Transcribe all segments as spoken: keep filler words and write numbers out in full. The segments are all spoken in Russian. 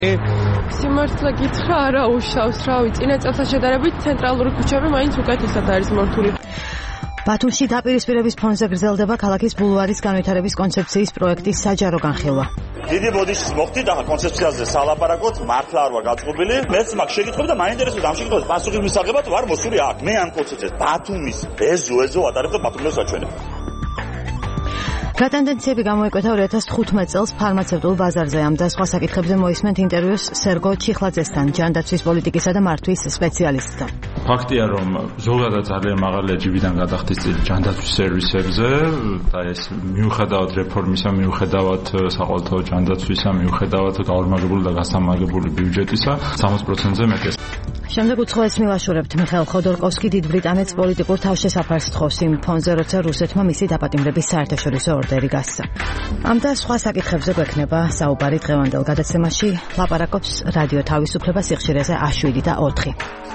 სიმართლე გითხრა, არა უშავს, რავი, წინა წელთან შედარებით ცენტრალური ქუჩები მაინც უკეთესად არის მორთული. ბათუმში დაპირისპირების ფონზე გრძელდება ქალაქის ბულვარის განვითარების კონცეფციის პროექტის საჯარო განხილვა. დიდი ბოდიშის მოხდით ახლა კონცეფციაზე სალაპარაკოთ, მართლა არ ვარ გაწყობილი. მეც მაგ შეგიტყვები და მაინტერესებს ამ შეგიტყვების პასუხის მისაღებად ვარ მოსული აქ. მე ამ კონცეფციას ბათუმის ეზო ეზო ვატარებ და ბათუმს ვაჩვენებ. რა ტენდენციები გამოიკვეთა ორი ათას თხუთმეტ წელს ფარმაცევტულ ბაზარზე? ამ და სხვა საკითხებზე მოისმენთ ინტერვიუს სერგო ჩიხლაძესთან, ჯანდაცვის პოლიტიკისა და მართვის სპეციალისტთან. ფაქტია, რომ ზოგადად ძალიან მაღალია ჯიბიდან გადახდის წილი ჯანდაცვის სერვისებზე და ეს მიუხედავად რეფორმისა, მიუხედავად საყოველთაო ჯანდაცვისა, მიუხედავად გაორმაგებული და გასამაგებული ბიუჯეტისა, სამოცი პროცენტზე მეტია. შემდეგ უცხოეთს მივაშორებთ. მიხეილ ხოდორკოვსკი დიდ ბრიტანეთს პოლიტიკურ თავშესაფარს თხოვს იმ ფონზე, როცა რუსეთმა მისი დაპატიმრების საერთაშორისო ორდერი გასცა. ამ და სხვა საკითხებზე გვექნება საუბარი დღევანდელ გადაცემაში. ლაპარაკობს რადიო თავისუფლება სიხშირეზე შვიდი და ოთხი.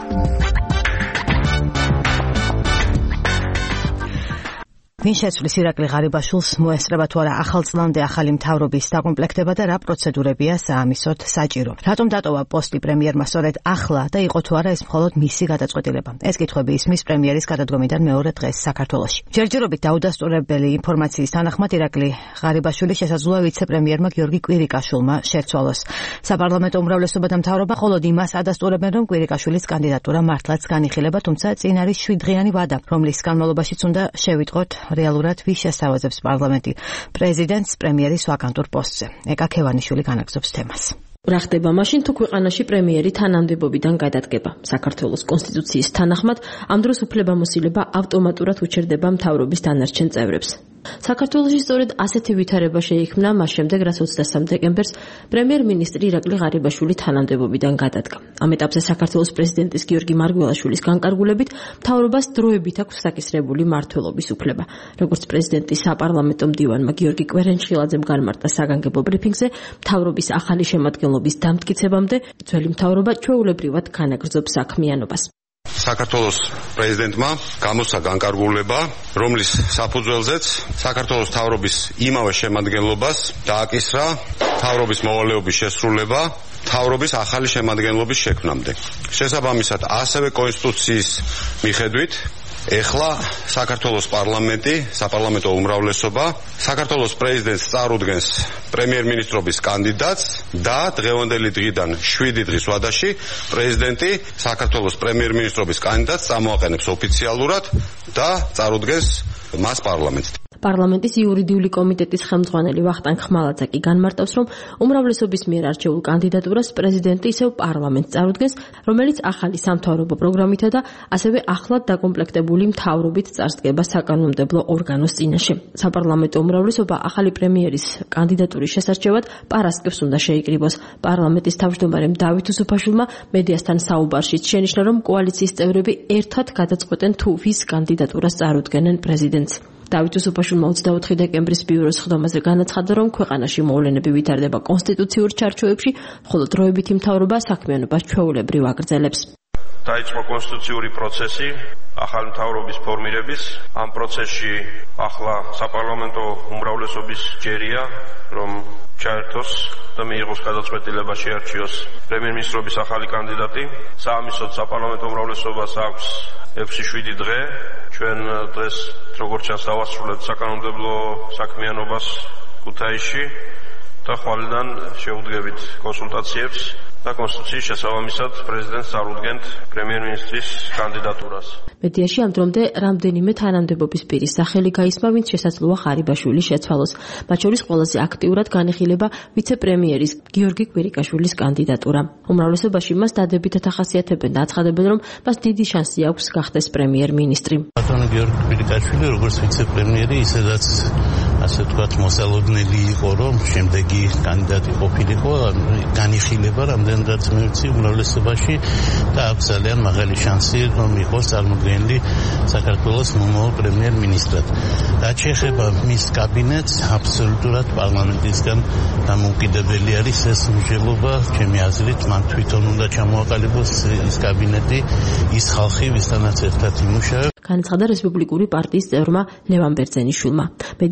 ვინ შეცვლის ირაკლი ღარიბაშვილს, მოესწრება თუ არა ახალწლამდე ახალი მთავრობის დაკომპლექტება და რა პროცედურებია საამისოდ საჭირო? რატომ დატოვა პოსტი პრემიერმა სწორედ ახლა და იყო თუ არა ეს მხოლოდ მისი გადაწყვეტილება? ეს კითხვები ისმის პრემიერის გადადგომიდან მეორე დღეს საქართველოში. ჯერჯერობით დაუდასტურებელი ინფორმაციის თანახმად ირაკლი ღარიბაშვილი შესაძლოა ვიცე-პრემიერმა გიორგი კვირიკაშვილმა შეცვალოს. საპარლამენტო უმრავლესობა და მთავრობა მხოლოდ იმას ადასტურებენ, რომ კვირიკაშვილის კანდიდატურა მართლაც განიხილება, თუმცა წინ არის შვიდდღიანი ვადა, რომლის განმავლობაშიც უნდა შევიტყოთ რეალურად ვის შესთავაზებს პარლამენტი პრეზიდენტს პრემიერის ვაკანტურ პოსტზე. ეკა ქევანიშვილი განაგზობს თემას. რა ხდება მაშინ, თუ ქვეყანაში პრემიერი თანამდებობიდან გადადგება? საქართველოს კონსტიტუციის თანახმად ამ დროს უფლებამოსილება ავტომატურად უჩერდება მთავრობის დანარჩენ წევრებს. საქართველოში სწორედ ასეთი ვითარება შეიქმნა მას შემდეგ, რაც ოცდასამ დეკემბერს პრემიერ-მინისტრი ირაკლი ღარიბაშვილი თანამდებობიდან გადადგა. ამ ეტაპზე საქართველოს პრეზიდენტის გიორგი მარგველაშვილის განკარგულებით მთავრობას დროებით აქვს საკისრებული მმართველობის უფლება. როგორც პრეზიდენტის საპარლამენტო მდივანმა გიორგი კვერენჩხილაძემ განმარტა საგანგებო ბრიფინგზე, მთავრობის ახალი შემადგენლობის დამტკიცებამდე ძველი მთავრობა ჩვეულებრივად განაგრძობს საქმიანობას. საქართველოს პრეზიდენტმა გამოსცა განკარგულება, რომლის საფუძველზეც საქართველოს მთავრობის იმავე შემადგენლობას დააკისრა მთავრობის მოვალეობის შესრულება მთავრობის ახალი შემადგენლობის შექმნამდე. შესაბამისად, ასევე კონსტიტუციის მიხედვით ეხლა საქართველოს პარლამენტი, საპარლამენტო უმრავლესობა საქართველოს პრეზიდენტს წარუდგენს პრემიერ-მინისტრობის კანდიდატს და დღევანდელი დღიდან შვიდი დღის ვადაში პრეზიდენტი საქართველოს პრემიერ-მინისტრობის კანდიდატს წამოაყენებს ოფიციალურად და წარუდგენს მას პარლამენტს. პარლამენტის იურიდიული კომიტეტის ხელმძღვანელი ვახტანგ ხმალაძე კი განმარტავს, რომ უმრავლესობის მიერ არჩეულ კანდიდატურას პრეზიდენტი ისევ პარლამენტს წარუდგენს, რომელიც ახალი სამთავრობო პროგრამითა და ასევე ახლად დაკომპლექტებული მთავრობით წარსდგება საკანონმდებლო ორგანოს წინაშე. საპარლამენტო უმრავლესობა ახალი პრემიერის კანდიდატურის შესარჩევად პარასკევს უნდა შეიკრიბოს. პარლამენტის თავმჯდომარემ დავით უსუფაშვილმა მედიასთან საუბარშიც შენიშნა, რომ კოალიციის წევრები ერთად გადაწყვეტენ თუ ვის კანდიდატურას წარუდგენენ პრეზიდენტს. დავით უსუფაშვილმა ოცდაოთხი დეკემბრის ბიუროს ხდომაზე განაცხადა, რომ ქვეყანაში მოვლენები ვითარდება კონსტიტუციურ ჩარჩოებში, ხოლო დროებითი მთავრობა საქმიანობას ჩვეულებრივ აგრძელებს. დაიწყო კონსტიტუციური პროცესი ახალი მთავრობის ფორმირების. ამ პროცესში ახლა საპარლამენტო უმრავლესობის ჯერია, რომ ჩაერთოს და მიიღოს გადაწყვეტილება შეარჩიოს პრემიერ-მინისტრობის ახალი კანდიდატი. საამისოდ საპარლამენტო უმრავლესობას აქვს ექვსი შვიდი დღე. ჩვენ დღეს როგორც ჩანს დავასრულებთ საკანონმდებლო საქმიანობას ქუთაისში და ხვალიდან შევუდგებით კონსულტაციებს და კონსტიტუციის შესაბამისად პრეზიდენტს წარუდგენთ პრემიერ-მინისტრის კანდიდატურას. მედიაში ამ დრომდე რამდენიმე თანამდებობის პირის სახელი გაისმა, ვინც შესაძლოა ღარიბაშვილის შეცვალოს. მათ შორის ყველაზე აქტიურად განიხილება ვიცე-პრემიერის გიორგი კვირიკაშვილის კანდიდატურა. უმრავლესობაში მას დადებითად ახასიათებენ და აცხადებენ, რომ მას დიდი შანსი აქვს გახდეს პრემიერ-მინისტრი. ბატონო გიორგი კვირიკაშვილი როგორც ვიცე-პრემიერი ისედაც ასე ვთქვათ მოსალოდნელი იყო, რომ შემდეგი კანდიდატი ყოფილიყო, განიხილება რამდენადაც მე ვიცი უმრავლესობაში და აქვს ძალიან მაღალი შანსი, რომ იყოს წარმოდგენილი საქართველოს მომავალ პრემიერ-მინისტრად. რაც შეეხება მის კაბინეტს, აბსოლუტურად პარლამენტისგან დამოუკიდებელი არის ეს მსჯელობა, ჩემი აზრით, მან თვითონ უნდა ჩამოაყალიბოს ის კაბინეტი, ის ხალხი, ვისთანაც ერთად იმუშავებს. განაცხადა რესპუბლიკური პარტიის წევრმა ლევან ბერძენიშვილმა. მედიაში ვრცელდება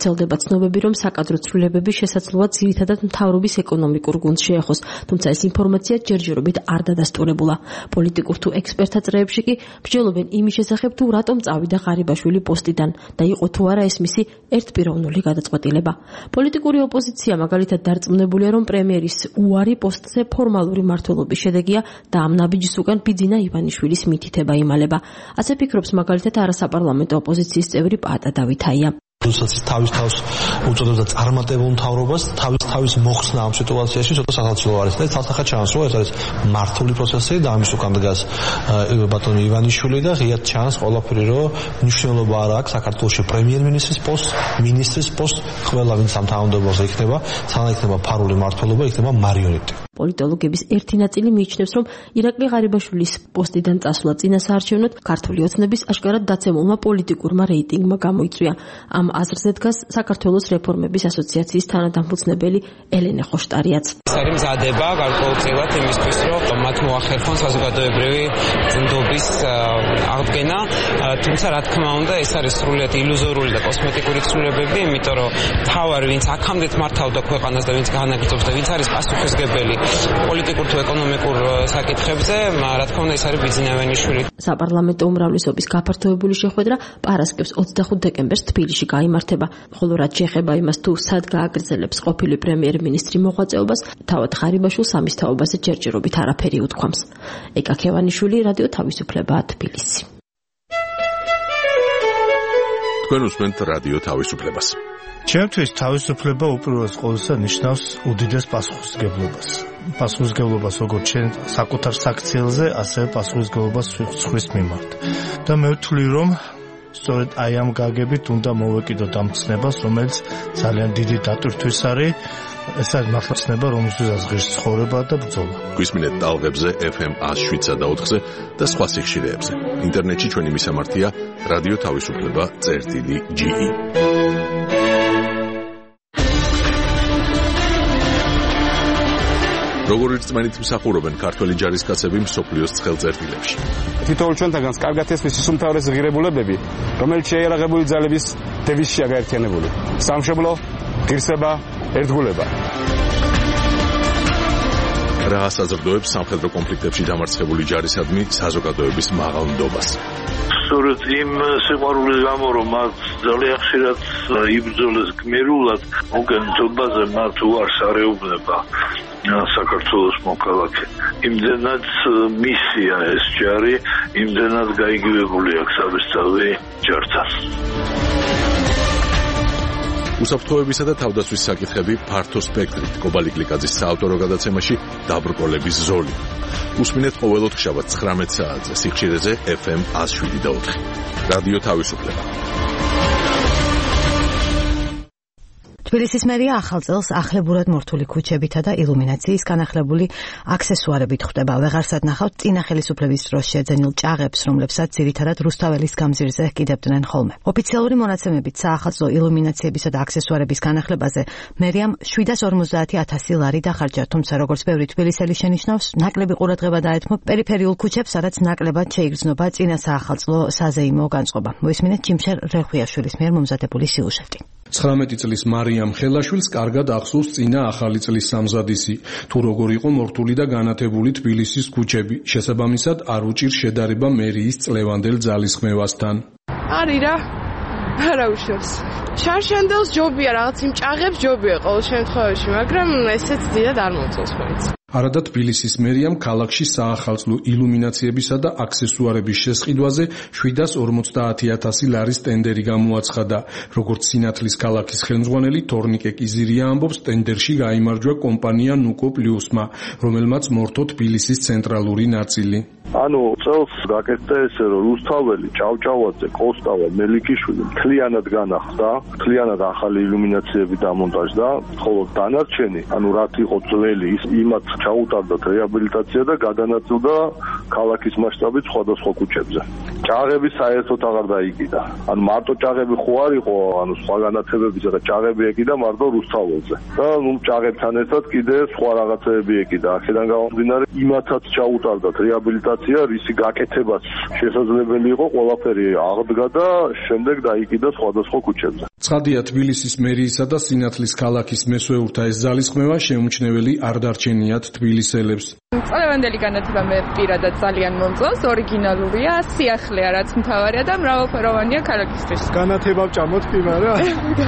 ვრცელდება ცნობები, რომ საკადრო ცვლილებები შესაძლოა ძირითადად მთავრობის ეკონომიკურ გუნდს შეეხოს, თუმცა ეს ინფორმაცია ჯერჯერობით არ დადასტურებულა. პოლიტიკურ თუ ექსპერტთა წრეებში კი მსჯელობენ იმის შესახებ, თუ რატომ წავიდა ღარიბაშვილი პოსტიდან და იყო თუ არა ეს მისი ერთპიროვნული გადაწყვეტილება. პოლიტიკური ოპოზიცია მაგალითად დარწმუნებულია, რომ პრემიერის უარი პოსტზე ფორმალური მმართველობის შედეგია და ამ ნაბიჯის უკან ბიძინა ივანიშვილის მითითება იმალება. ასე ფიქრობს მაგალითად არასაპარლამენტო ოპოზიციის წევრი პატა დავითაია. როდესაც თავის თავს უწოდებდა წარმატებულ მთავრობას, თავის თავის მოხსნა ამ სიტუაციაში ცოტა სახელმწიფო არის და ცალსახად ჩანს, რომ ეს არის მართული პროცესი და ამის უკან დგას ბატონი ივანიშვილი და ღიად ჩანს ყველაფერი, რომ მნიშვნელობა არ აქვს საქართველოში პრემიერ-მინისტრის პოსტს, მინისტრის პოსტს, ყველა ვინც ამ თანამდებობაზე იქნება, თან იქნება ფარული მმართველობა, იქნება მარიონეტი. პოლიტოლოგების ერთი ნაწილი მიიჩნევს, რომ ირაკლი ღარიბაშვილის პოსტიდან წასვლა წინა საარჩევნოდ ქართული ოცნების აშკარად დაცემულმა პოლიტიკურმა რეიტინგმა გამოიწვია. ამ აზრზე დგას საქართველოს რეფორმების ასოციაციის თანადამფუძნებელი ელენე ხოშტარიაც. ეს არის მზადება გარკვეულწილად იმისთვის, რომ მათ მოახერხონ საზოგადოებრივი წმენდობის აღდგენა, თუმცა რა თქმა უნდა, ეს არის სრულიად ილუზორული და კოსმეტიკური ცვლილებები, იმიტომ რომ თავარი ვინც აქამდე მართავდა ქვეყანას და ვინც განაგრძობს და ვინც არის პასუხისმგებელი პოლიტიკურ თუ ეკონომიკურ საკითხებზე, რა თქმა უნდა, ეს არის ბიძინა ივანიშვილი. საპარლამენტო უმრავლესობის გაფართოებული შეხვედრა პარასკევს ოცდახუთ დეკემბერს თბილისში გაიმართება, ხოლო რაც შეეხება იმას, თუ სად გააგრძელებს ყოფილი პრემიერ-მინისტრი მოღვაწეობას, თავად ღარიბაშვილს ამის თაობაზე ჯერჯერობით არაფერი უთქვამს. ეკა ქევანიშვილი, რადიო თავისუფლება, თბილისი. თქვენ უსმენთ რადიო თავისუფლებას. ჩემთვის თავისუფლება უპირველეს ყოვლისა ნიშნავს უდიდეს პასუხისმგებლობას. პასუხისმგებლობას როგორც ჩვენ საკუთარ საქციელზე, ასევე პასუხისმგებლობას სხვის მიმართ. და მე ვთვლი, რომ სწორედ აი ამ გაგებით უნდა მოვეკიდოთ ამ ცნებას, რომელიც ძალიან დიდი დატვირთვის არის. ეს არის მართლა ცნება, რომელსაც ღირს ცხოვრება და ბრძოლა. გვისმინეთ ტალღებზე ეფ ემ ას შვიდსა და ოთხზე და სხვა სიხშირეებზე. ინტერნეტში ჩვენი მისამართია რადიო თავისუფლება წერტილი ჯი ი. როგორ რწმენით მსახურობენ ქართველი ჯარისკაცები მსოფლიოს ცხელწერტილებში. თითოეულ ჩვენთაგანს კარგად ესმის ის უმთავრესი ღირებულებები, რომელიც შეიარაღებული ძალების დევიზშია გაერთიანებული. სამშობლო, ღირსება, ერთგულება. რა საზრდოებს სამხედრო კონფლიქტებში დამარცხებული ჯარისადმი საზოგადოების მაღალ ნდობას. სწორედ იმ სიყვარულის გამო, რომ მათ ძალიან ხშირად იბრძოლეს გმირულად, მოგენწობაზე მათ უარს არეუბნება საქართველოს მოქალაქე. იმდენად მისია ეს ჯარი, იმდენად გაიგივებული აქვს საბესწავლი ჯართან. უსაფრთხოებისა და თავდაცვის საკითხები ფართო სპექტრით. კობალი კლიკაძის საავტორო გადაცემაში დაბრკოლების ზოლი. უსმინეთ ყოველ ოთხშაბათს ცხრამეტ საათზე სიხშირეზე ეფ ემ ას შვიდი და ოთხი. რადიო თავისუფლება. თბილისის მერია ახალ წელს ახლებურად მორთული ქუჩებითა და ილუმინაციის განახლებული აქსესუარებით ხვდება. ვეღარსად ნახავთ წინა ხელისუფლების დროს შეძენილ ჭაღებს, რომლებსაც ძირითადად რუსთაველის გამზირზე კიდებდნენ ხოლმე. ოფიციალური მონაცემებით საახალწლო ილუმინაციებისა და აქსესუარების განახლებაზე მერიამ შვიდას ორმოცდაათი ათასი ლარი დახარჯა, თუმცა როგორც ბევრი თბილისელი შენიშნავს, ნაკლები ყურადღება დაეთმო პერიფერიულ ქუჩებს, სადაც ნაკლებად შეიგრძნობა წინა საახალწლო საზეიმო განწყობა. მოისმინეთ ჯიმშერ რეხვიაშვილის მიერ მომზადებული სიუჟეტი. ცხრამეტი წლის მარიამ ხელაშვილს კარგად ახსოვს წინა ახალი წლის სამზადისი, თუ როგორ იყო მორთული და განათებული თბილისის ქუჩები, შესაბამისად არ უჭირს შედარება მერიის წლევანდელ ძალისხმევასთან. არის რა, არა უშავს. შარშანდელს ჯობია, რაღაც იმ ჭაღებს ჯობია ყოველ შემთხვევაში, მაგრამ ესეც დიდად არ მოწონს მაინც. არადა თბილისის მერიამ ქალაქში საახალწლო ილუმინაციებისა და აქსესუარების შესყიდვაზე შვიდას ორმოცდაათი ათასი ლარის ტენდერი გამოაცხადა. როგორც სინათლის ქალაქის ხელმძღვანელი თორნიკე კიზირია ამბობს, ტენდერში გაიმარჯვა კომპანია ნუკო პლუსმა, რომელმაც მორთო თბილისის ცენტრალური ნაწილი. ანუ წელს გაკეთდა ესე, რომ რუსთაველი, ჭავჭავაძე, კოსტავა, მელიქიშვილი მთლიანად განახლდა, მთლიანად ახალი ილუმინაციები დამონტაჟდა, ხოლო დანარჩენი, ანუ რაც იყო ძველი, ის იმათ ჩაუტარდათ რეაბილიტაცია და გადანაწილდა ქალაქის მასშტაბით სხვადასხვა ქუჩებზე. ჭაღები საერთოდ აღარ დაიკიდა. ანუ მარტო ჭაღები ხო არ იყო, ანუ სხვა განათებებისა და ჭაღები ეკიდა მარტო რუსთაველზე. და ნუ ჭაღებთან ერთად კიდე სხვა რაღაცეები ეკიდა. აქედან გამომდინარე იმათაც ჩაუტარდათ რეაბილიტაცია, რისი გაკეთებაც შესაძლებელი იყო, ყველაფერი აღდგა და შემდეგ დაიკიდა სხვადასხვა ქუჩებზე. ცხადია, თბილისის მერიისა და სინათლის ქალაქის მესვეურთა ეს ძალისხმევა შეუმჩნეველი არ დარჩენიათ თბილისელებს. წლევანდელი განათება მე პირადად ძალიან მომწონს, ორიგინალურია, სიახლეა რაც მთავარია და მრავალფეროვანია ქალაქისთვის. განათება ვჭამოთ კი, მაგრამ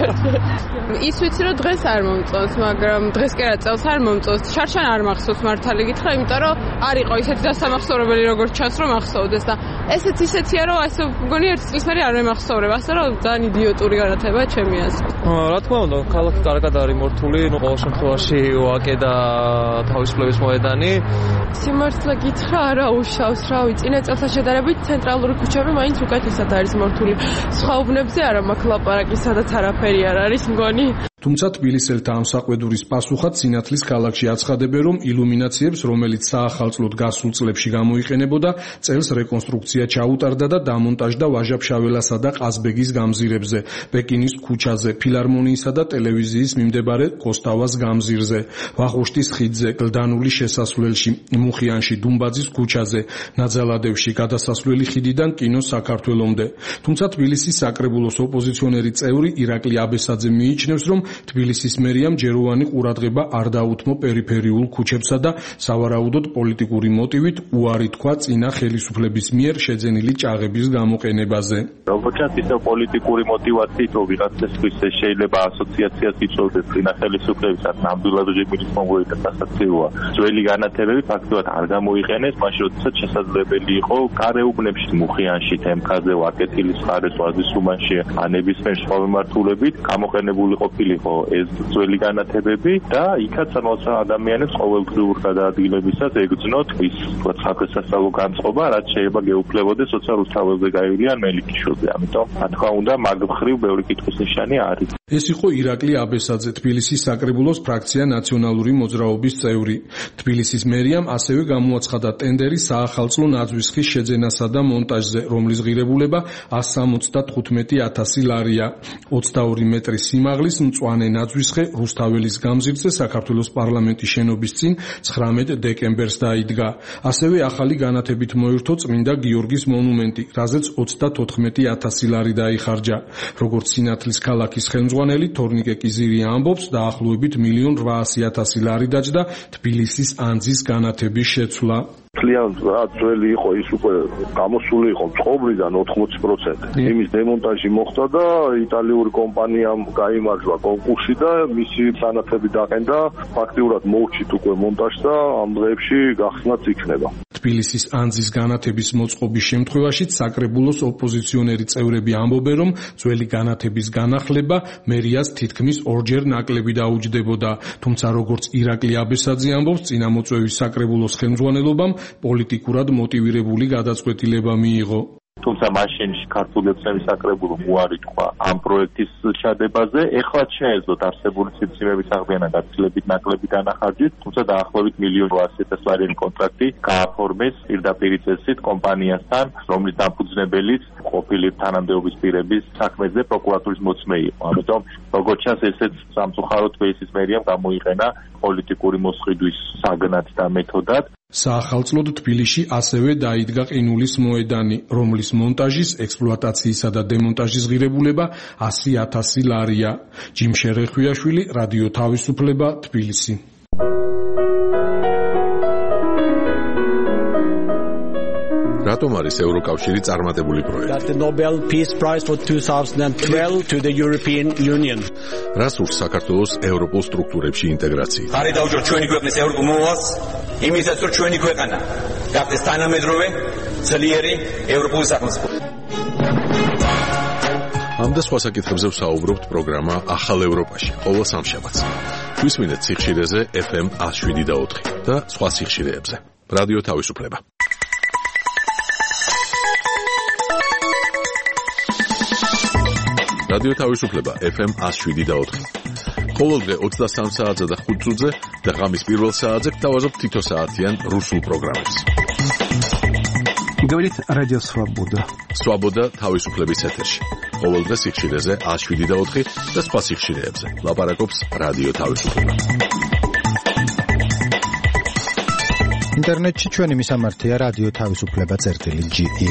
ის ვიცი რომ დღეს არ მომწონს, მაგრამ დღეს კი არა წელს არ მომწონს. შარშან არ მახსოვს მართალი გითხრა, იმიტომ რომ არ იყო ისეთი დასამახსოვრებელი როგორც ჩანს რომ ახსოვდეს და ესეც ისეთია რომ ასე მგონი ერთ წლის მერე არ მემახსოვრებ, ასე რომ ძალიან იდიოტური განათება ჩემი აზრით. რა თქმა უნდა, ქალაქი კარგად არის მორთული, ნუ ყოველ შემთხვევაში ვაკე და თავისუფლების მოედანი. სიმართლე გითხრა, არა უშავს, რავი, წინა წელთან შედარებით ცენტრალური ქუჩები მაინც უკეთესად არის მორთული. სხვა უბნებზე არა მაქვს ლაპარაკი, სადაც არაფერი არ არის მგონი. თუმცა თბილისელთა ამ საყვედურის პასუხად სინათლის ქალაქში აცხადებენ, რომ ილუმინაციებს, რომელიც საახალწლოდ გასულ წლებში გამოიყენებოდა, წელს რეკონსტრუქცია ჩაუტარდა და დამონტაჟდა ვაჟა-ფშაველასა და ყაზბეგის გამზირებზე, პეკინის ქუჩაზე, ფილარმონიისა და ტელევიზიის მიმდებარე კოსტავას გამზირზე, ვახუშტის ხიდზე, გლდანულის შესასვლელში, მუხიანში, დუმბაძის ქუჩაზე, ნაძალადევში, გადასასვლელი ხიდიდან კინოს საქართველომდე. თუმცა თბილისის საკრებულოს ოპოზიციონერი წევრი ირაკლი აბესაძე მიიჩნევს, რომ თბილისის მერიამ ჯეროვანი ყურადღება არ დაუთმო პერიფერიულ ქუჩებსა და სავარაუდოდ პოლიტიკური მოტივით უარი თქვა წინა ხელისუფლების მიერ შეძენილი ჭაღების გამოყენებაზე. როგორც ისე პოლიტიკური მოტივაციით ვიღაცისთვის შეიძლება ასოციაციას იწვევდეს წინა ხელისუფლებისას ნამდვილად რეგიმის მომღერლის ასოციაციაა. ძველი განათებები ფაქტობრივად არ გამოიყენეს, მაშინ როდესაც შესაძლებელი იყო გარეუბნებში, მუხიანში, თემქაზე, ვაკეთილის მხარეს, ვაზის უბანში, ანებისმიერ სხვა მიმართულებით გამოყენებული ყოფილი ეს ძველი განათებები და იქაც როცა ადამიანებს ყოველდღიურ გადაადგილებისას ეგძნოთ ის თქვათ საფესასწავლო განწყობა, რაც შეიძლება გეუფლებოდეს, როცა რუსთაველზე გაივლიან მელიქიშვილზე. ამიტომ რა თქმა უნდა, მაგ მხრივ ბევრი კითხვის ნიშანი არის. ეს იყო ირაკლი აბესაძე, თბილისის საკრებულოს ფრაქცია ნაციონალური მოძრაობის წევრი. თბილისის მერიამ ასევე გამოაცხადა ტენდერი საახალწლო ნაძვისხის შეძენასა და მონტაჟზე, რომლის ღირებულება ასს სამოცდათხუთმეტი ათასი ლარია. ოცდაორი მეტრის სიმაღლის მწვანე ნაძვისხე რუსთაველის გამზირზე საქართველოს პარლამენტის შენობის წინ ცხრამეტ დეკემბერს დაიდგა. ასევე ახალი განათებით მოირთო წმინდა გიორგის მონუმენტი, რაზეც ოცდათოთხმეტი ათასი ლარი დაიხარჯა. როგორც სინათლის ქალაქის ხელმძღვანელი თორნიკე კიზირია ამბობს, დაახლოებით მილიონ რვაასი ათასი ლარი დაჯდა თბილისის ანძის განათების შეცვლა. ძალიან ძველი იყო ის უკვე გამოსული იყო წყობრიდან ოთხმოცი პროცენტი. იმის დემონტაჟი მოხდა და იტალიური კომპანიამ გაიმარჯვა კონკურსი და მისი განათები დაყენდა. ფაქტიურად მოუჩით უკვე მონტაჟს და ამ დღეებში გახსნაც იქნება. თბილისის ანძის განათების მოწყობის შემთხვევაშიც საკრებულოს ოპოზიციონერი წევრები ამბობენ, რომ ძველი განათების განახლება მერიას თითქმის ორჯერ ნაკლები დაუჯდებოდა. თუმცა როგორც ირაკლი აბესაძე ამბობს, წინამოწვევის საკრებულოს ხელმძღვანელობამ პოლიტიკურად მოტივირებული გადაწყვეტილება მიიღო. თუმცა მაშინ ქართული ოცნების საკრებულომ უარი თქვა ამ პროექტის ჩადებაზე. ეხლა შეეძლოთ არსებული სიმძიმების აღდგენა გაცილებით ნაკლები დანახარჯით, თუმცა დაახლოებით მილიონ რვაასი ათასი ლარიანი კონტრაქტი გააფორმეს პირდაპირი წესით კომპანიასთან, რომლის დამფუძნებელიც ყოფილი თანამდებობის პირების საქმეზე პროკურატურის მოწმე იყო. ამიტომ როგორც ჩანს, ესეც სამწუხაროდ თბილისის მერიამ გამოიყენა პოლიტიკური მოსყიდვის საგნად და მეთოდად. საახალწლოდ თბილისში ასევე დაიდგა ყინულის მოედანი, რომლის მონტაჟის, ექსპლუატაციისა და დემონტაჟის ღირებულება ასი ათასი ლარია. ჯიმ შერეხვიაშვილი, რადიო თავისუფლება, თბილისი. რატომ არის ევროკავშირი წარმატებული პროექტი? That the Nobel Peace Prize for twenty twelve to the European Union. რას ურს საქართველოს ევროპულ სტრუქტურებში ინტეგრაცია? ხარი დაუჭიროთ ჩვენი ქვეყნის ევროპულ მოვალს, იმისაც რომ ჩვენი ქვეყანა გახდეს თანამედროვე, ძლიერი ევროპული სახელმწიფო. ამ და სხვა საკითხებზე ვსაუბრობთ პროგრამა ახალ ევროპაში, ყოველ სამშაბათს. გვისმინეთ სიხშირეზე ეფ ემ εκατს შვიდი და ოთხი და სხვა სიხშირეებზე. რადიო თავისუფლება. რადიო თავისუფლება ეფ ემ εκατს შვიდი და ოთხი. ყოველდღე ოცდასამ საათზე და ხუთ წუთზე და ღამის პირველ საათზე გთავაზობთ თითო საათიან რუსულ პროგრამებს. თუ Говорит Радио Свобода. Свобода თავისუფლების ეთერში. ყოველდღე სიხშირეზე ათს შვიდი და ოთხი და სხვა სიხშირეებზე. ლაპარაკობს რადიო თავისუფლება. ინტერნეტში ჩვენი მისამართია რადიო თავისუფლება წერტილი ჯი ი.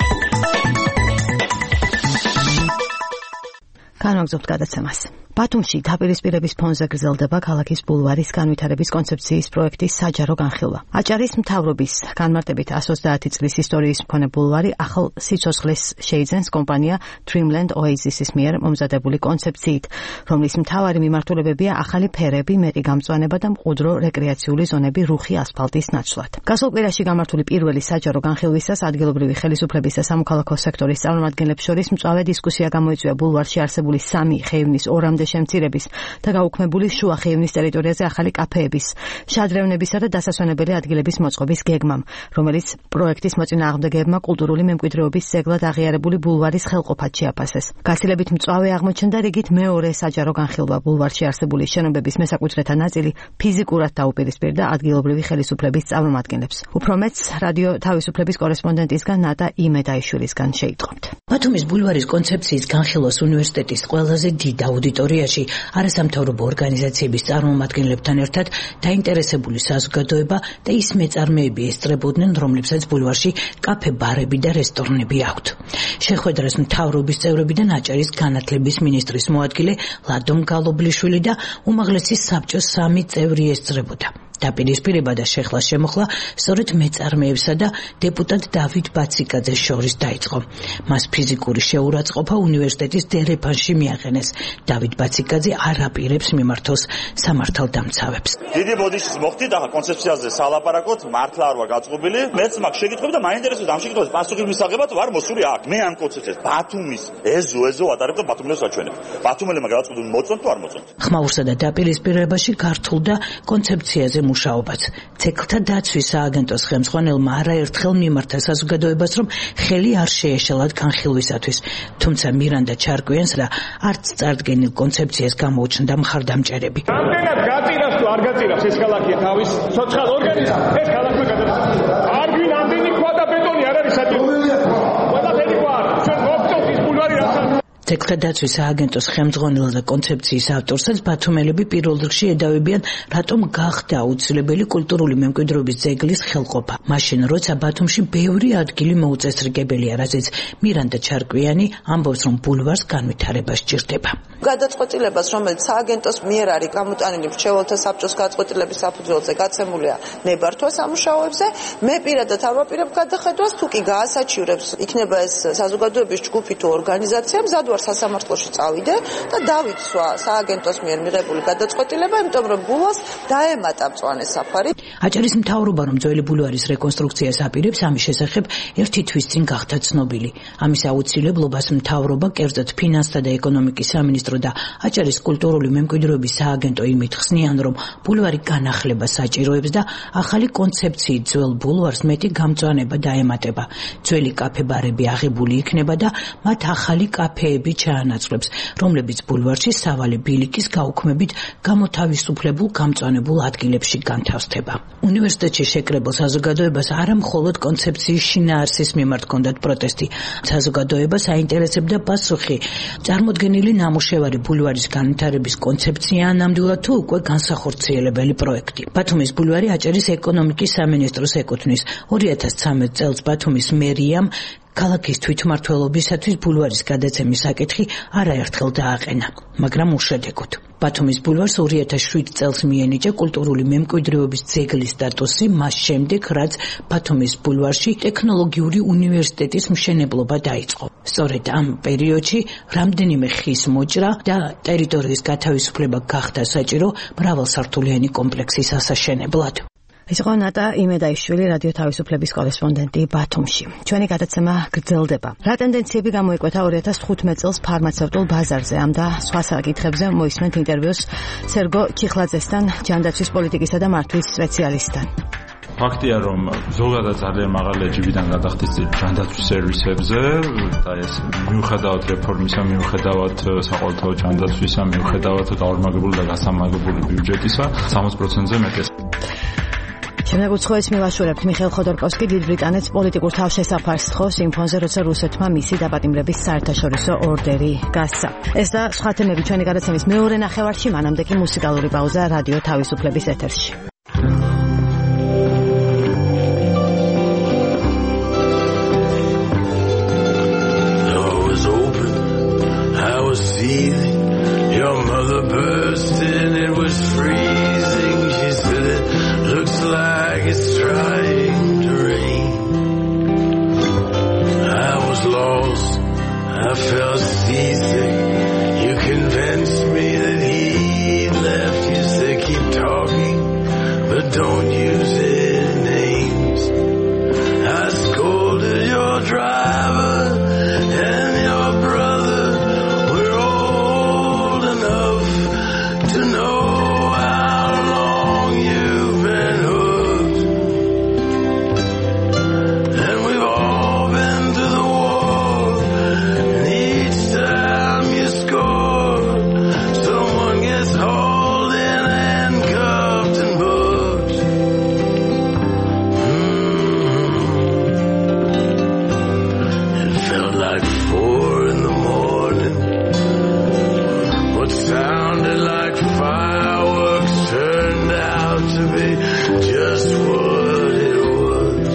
განვაგრძობთ გადაცემას. ბათუმში დაპირისპირების ფონზე გრძელდება ქალაქის ბულვარის განვითარების კონცეფციის პროექტის საჯარო განხილვა. აჭარის მთავრობის განმარტებით εκατს ოცდაათი წლის ისტორიის მქონე ბულვარი ახალ სიცოცხლეს შეიძენს კომპანია Dreamland Oasis-ის მიერ მომზადებული კონცეფციით, რომლის მთავარი მიმართულებებია ახალი ფერები, მეტი გამწვანება და მყუდრო რეკრეაციული ზონები რუხი ასფალტის ნაცვლად. გასულ კვირაში გამართული პირველი საჯარო განხილვისას ადგილობრივი ხელისუფლების და სამოქალაქო სექტორის წარმომადგენლებს შორის მწვავე დისკუსია გამოიწვია ბულვარში არსებული სამი ხეივნის ორამდე შემცირების და გაუქმებული შუა ხეივნის ტერიტორიაზე ახალი კაფეების, შადრევნებისა და დასასვენებელი ადგილების მოწყობის გეგმამ, რომელიც პროექტის მოწინააღმდეგეებმა კულტურული მემკვიდრეობის ძეგლად აღიარებული ბულვარის ხელყოფად შეაფასეს. გაცილებით მწვავე აღმოჩნდა რიგით მეორე საჯარო განხილვა ბულვარში არსებული შენობების მესაკუთრეთა ნაწილი ფიზიკურად დაუპირისპირდა ადგილობრივი ხელისუფლების წარმომადგენლებს. უფრო მეტს რადიო თავისუფლების კორესპონდენტისგან ნატა იმედაიშვილისგან შეიტყობთ. ბათუმის ბულვარის კონცეფციის განხილვას უნივერსიტეტის ყველაზე დიდ აუდიტორიაში არასამთავრობო ორგანიზაციების წარმომადგენლებთან ერთად დაინტერესებული საზოგადოება და ის მეწარმეები ესწრებოდნენ, რომლებსაც ბულვარში კაფე-ბარები და რესტორნები აქვთ. შეხვედრას მთავრობის წევრებიდან აჭარის განათლების მინისტრის მოადგილე ლადომ გალობლიშვილი და უმაღლესი საბჭოს სამი წევრი ესწრებოდა. დაპირისპირება და შეხლა შემოხლა სწორედ მეწარმეებსა და დეპუტატ დავით ბაციკაძეს შორის დაიწყო. მას ფიზიკური შეურაცხყოფა უნივერსიტეტის დერეფანში მიაყენეს. დავით ბაციკაძე არ აპირებს მიმართოს სამართალდამცავებს. დიდი ბოდიშის მოხდი და კონცეფციაზე სალაპარაკოთ, მართლა არ ვარ გაწყობილი. მეც მაგ შეგიტყვი და მაინტერესებს ამ შეგიტყვას პასუხის მისაღებად ვარ მოსული აქ. მე ამ კონცეფციას ბათუმის ეზო ეზო ვატარებ და ბათუმელს ვაჩვენებ. ბათუმელებმა გადაწყვეტილდნენ მოწონთ თუ არ მოწონთ. ხმაურსა და დაპირისპირებაში გართულდა კონცეფციაზე მუშაობაც. ცეკლთა დაცვის სააგენტოს ხელმძღვანელმა არაერთხელ მიმართა საზოგადოებას, რომ ხელი არ შეეშალათ განხილვისათვის. თუმცა მირანდა ჩარკვიანს და არც წარდგენილ კონცეფციას გამოუჩნდა მხარდამჭერები. რამდენად გაწირავს თუ არ გაწირავს ეს ქალაქია თავის სოციალ ორგანიზმს, ეს ქალაქმა გადაწყვეტა. არ გვინ ამდენი ქვა და ბეტონი არ არის საჭირო. ყველაფერი ყარ, ჩვენ მოვწონთ ის ბულვარი რასაც ცეკლთა დაცვის სააგენტოს ხელმძღვანელ და კონცეფციის ავტორსაც ბათუმელები პირველ რიგში ედავებიან, რატომ გახდა აუცილებელი კულტურული მემკვიდრეობის ძეგლის ხელყოფა. მაშინ, როცა ბათუმში ბევრი ადგილი მოუწესრიგებელია, რაზეც მირანდა ჩარკვიანი ამბობს, რომ ბულვარს განვითარება სჭირდება. გადაწყვეტილებას, რომელიც სააგენტოს მიერ არის გამოტანილი მრჩეველთა საბჭოს გადაწყვეტილების საფუძველზე გაცემულია ნებართვა სამუშაოებზე, მე პირადად არ ვაპირებ გადახედვას, თუ კი გაასაჩივრებს იქნება ეს საზოგადოების ჯგუფი თუ ორგანიზაცია, მზად ვარ სასამართლოში წავიდე და დავიცვა სააგენტოს მიერ მიღებული გადაწყვეტილება, იმიტომ რომ ბულვარს დაემატა მწვანე საფარი. აჭარის მთავრობა, რომ ძველი ბულვარის რეკონსტრუქციას აპირებს, ამის შესახებ ერთი თვის წინ გახდა ცნობილი. ამის აუცილებლობას მთავრობა, კერძოდ ფინანსთა და ეკონომიკის სამინისტრო და აჭარის კულტურული მემკვიდრეობის სააგენტო იმით ხსნიან, რომ ბულვარი განახლება საჭიროებს და ახალი კონცეფციით ძველ ბულვარს მეტი გამწვანება დაემატება. ძველი კაფე-ბარები აღებული იქნება და მათ ახალი კაფეები ჩაანაცვლებს, რომლებიც ბულვარში სავალი ბილიკის გაუქმებით გამოთავისუფლებულ გამწვანებულ ადგილებში განთავსდება. უნივერსიტეტში შეკრებილ საზოგადოებას არა მხოლოდ კონცეფციის შინაარსის მიმართ ჰქონდათ პროტესტი. საზოგადოებას აინტერესებდა პასუხი. წარმოდგენილი ნამუშევარი ბულვარის განვითარების კონცეფციაა ნამდვილად თუ უკვე განსახორციელებელი პროექტი. ბათუმის ბულვარი აჭარის ეკონომიკის სამინისტროს ეკუთვნის. ორი ათას ცხრამეტ წელს ბათუმის მერიამ ქალაქის თვითმმართველობისათვის ბულვარის გადაცემის საკითხი არაერთხელ დააყენა, მაგრამ უშედეგოდ. ბათუმის ბულვარს ორი ათას შვიდ წელს მიენიჭა კულტურული მემკვიდრეობის ძეგლის სტატუსი, მას შემდეგ, რაც ბათუმის ბულვარში ტექნოლოგიური უნივერსიტეტის მშენებლობა დაიწყო. სწორედ ამ პერიოდში რამდენიმე ხის მოჭრა და ტერიტორიის გათავისუფლება გახდა საჭირო მრავალსართულიანი კომპლექსის ასაშენებლად. ეს იყო ნატა იმედაიშვილი რადიო თავისუფლების კორესპონდენტი ბათუმში. ჩვენი გადაცემა გრძელდება. რა ტენდენციები გამოიკვეთა ორი ათას თხუთმეტ წელს ფარმაცევტულ ბაზარზე? ამ და სხვა საკითხებზე მოისმენთ ინტერვიუს სერგო ჩიხლაძესთან, ჯანდაცვის პოლიტიკისა და მართვის სპეციალისტთან. ფაქტია, რომ ზოგადად ძალიან მაღალი ჯიბიდან გადახდის ჯანდაცვის სერვისებზე და ეს მიუხედავად რეფორმისა, მიუხედავად საყოველთაო ჯანდაცვისა, მიუხედავად გაორმაგებული და გასამაგებული ბიუჯეტისა, სამოცი პროცენტზე მეტი. შემდეგ უცხოეს მილაშურებთ მიხეილ ხოდორკოვსკი დიდ ბრიტანეთს პოლიტიკურ თავშესაფარს თხოვს იმ ფონზე, როცა რუსეთმა მისი დაპატიმრების საერთაშორისო ორდერი გასცა. ეს და სხვა თემები ჩვენი გადაცემის მეორე ნახევარში, მანამდე კი მუსიკალური პაუზა რადიო თავისუფლების ეთერში. Your mother burst in, it was freezing. She said it looks like it's trying to rain. I was lost, I felt seasick. You convinced me that he'd left. You said keep talking, but don't use any names. I scolded your driver and your brother. To know how long you've been hooked, and we've all been to the war, and each time you score, someone gets hauled in and cuffed and booked. Mm-hmm. It felt like four in the morning. What sounded like fireworks turned out to be just what it was.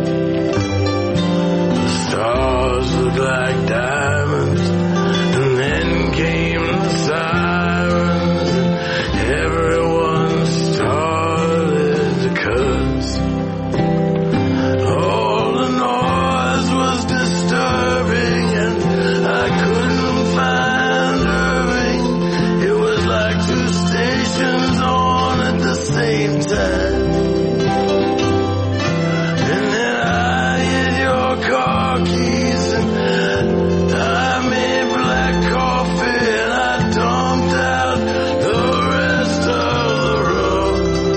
The stars looked like diamonds, and then came the sirens, and everyone started to curse. All the noise was disturbing, and I couldn't find Irving. It was like two stations on at the same time. And then I hit your car keys, and I made black coffee, and I dumped out the rest of the room.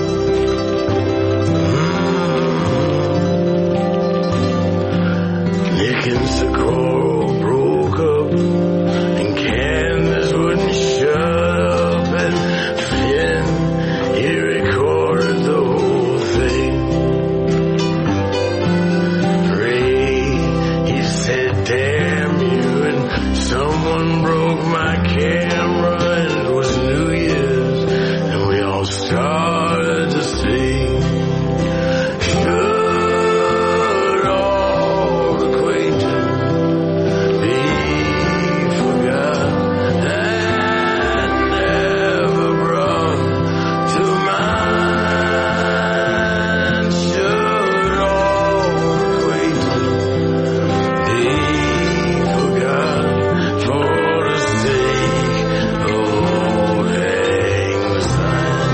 Mm. Nick and Socorro broke up, and Candace wouldn't shut up, and Finn, he recorded the whole thing. Ray, he said damn you, and someone broke my camera, and it was New Year's, and we all started to sing. Should all acquaintance be forgot and never brought to mind? Should all acquaintance be forgot for the sake of old anxiety?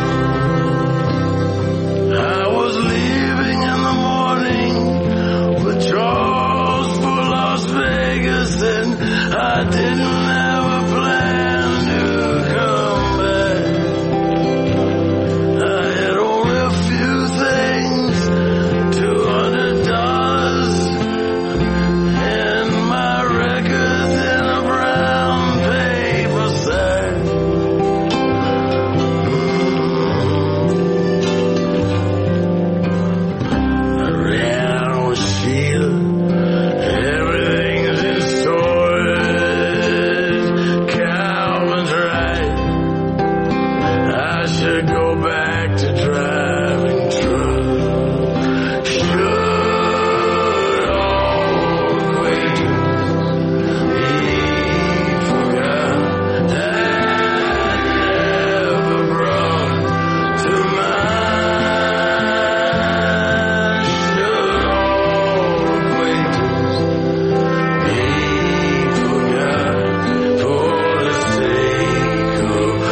I was leaving in the morning with Charles for Las Vegas, and I didn't have a plan to come back. I had only a few things, two hundred dollars, and my records in a brown paper sack. I ran out with Sheila. Everything's in storage. Calvin's right. I should go back to driving truck. Should all acquaintance be forgot and never brought to mind? Should all acquaintance be forgot for the sake of old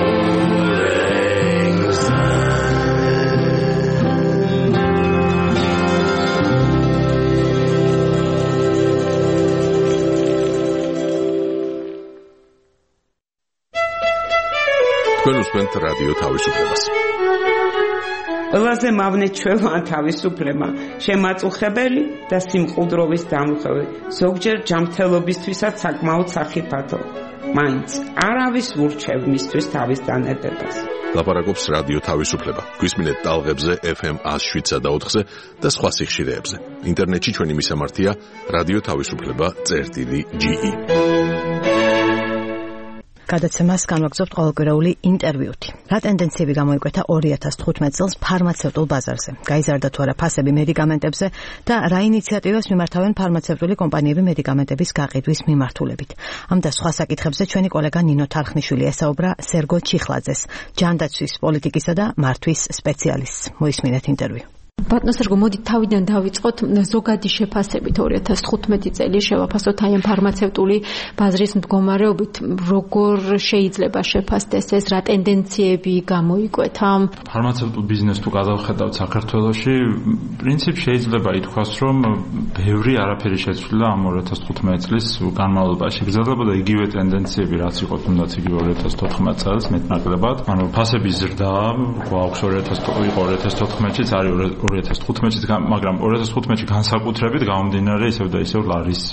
თქვენ უსმენთ რადიო თავისუფლებას. ყველაზე მავნე ჩვევა თავისუფლება, შემაწუხებელი და სიმყუდროვის დამხევი, ზოგჯერ ჯანმრთელობისთვისაც საკმაოდ სახიფათო. მაინც არავის ურჩევ მისთვის თავის დანებებას. ლაპარაკობს რადიო თავისუფლება. გვისმინეთ ტალღებზე ეფ ემ one oh seven და ოთხზე და სხვა სიხშირეებზე. ინტერნეტში ჩვენი მისამართია რადიო თავისუფლება წერტილი ჯი ი. გადაცემას განვაგრძობთ ყოველკვირეული ინტერვიუთი. რა ტენდენციები გამოიკვეთა two thousand fifteen წელს ფარმაცევტულ ბაზარზე? გაიზარდა თუ არა ფასები მედიკამენტებზე და რა ინიციატივას მიმართავენ ფარმაცევტული კომპანიები მედიკამენტების გაყიდვის მიმართულებით? ამ და სხვა საკითხებზე ჩვენი კოლეგა ნინო თარხნიშვილი ესაუბრა სერგო ჩიხლაძეს, ჯანდაცვის პოლიტიკისა და მართვის სპეციალისტს. მოისმინეთ ინტერვიუ. ბატონო სერგო, მოდით თავიდან დავიწყოთ ზოგადი შეფასებით two thousand fifteen წელი შევაფასოთ აი ამ ფარმაცევტული ბაზრის მდგომარეობით, როგორ შეიძლება შეფასდეს ეს, რა ტენდენციები გამოიკვეთა? ფარმაცევტულ ბიზნესს თუ გადავხედავთ საქართველოში, პრინციპში შეიძლება ითქვას, რომ ბევრი არაფერი შეცვლილა ამ two thousand fifteen წლის განმავლობაში. გრძელდებოდა იგივე ტენდენციები, რაც იყო თუნდაც იგივე two thousand fourteen წელს მეტნაკლებად. ანუ ფასების ზრდა გვაქვს two thousand fourteen-ში, არის two thousand fifteen-ში, მაგრამ two thousand fifteen-ში განსაკუთრებით გამომდინარე ისევ და ისევ ლარის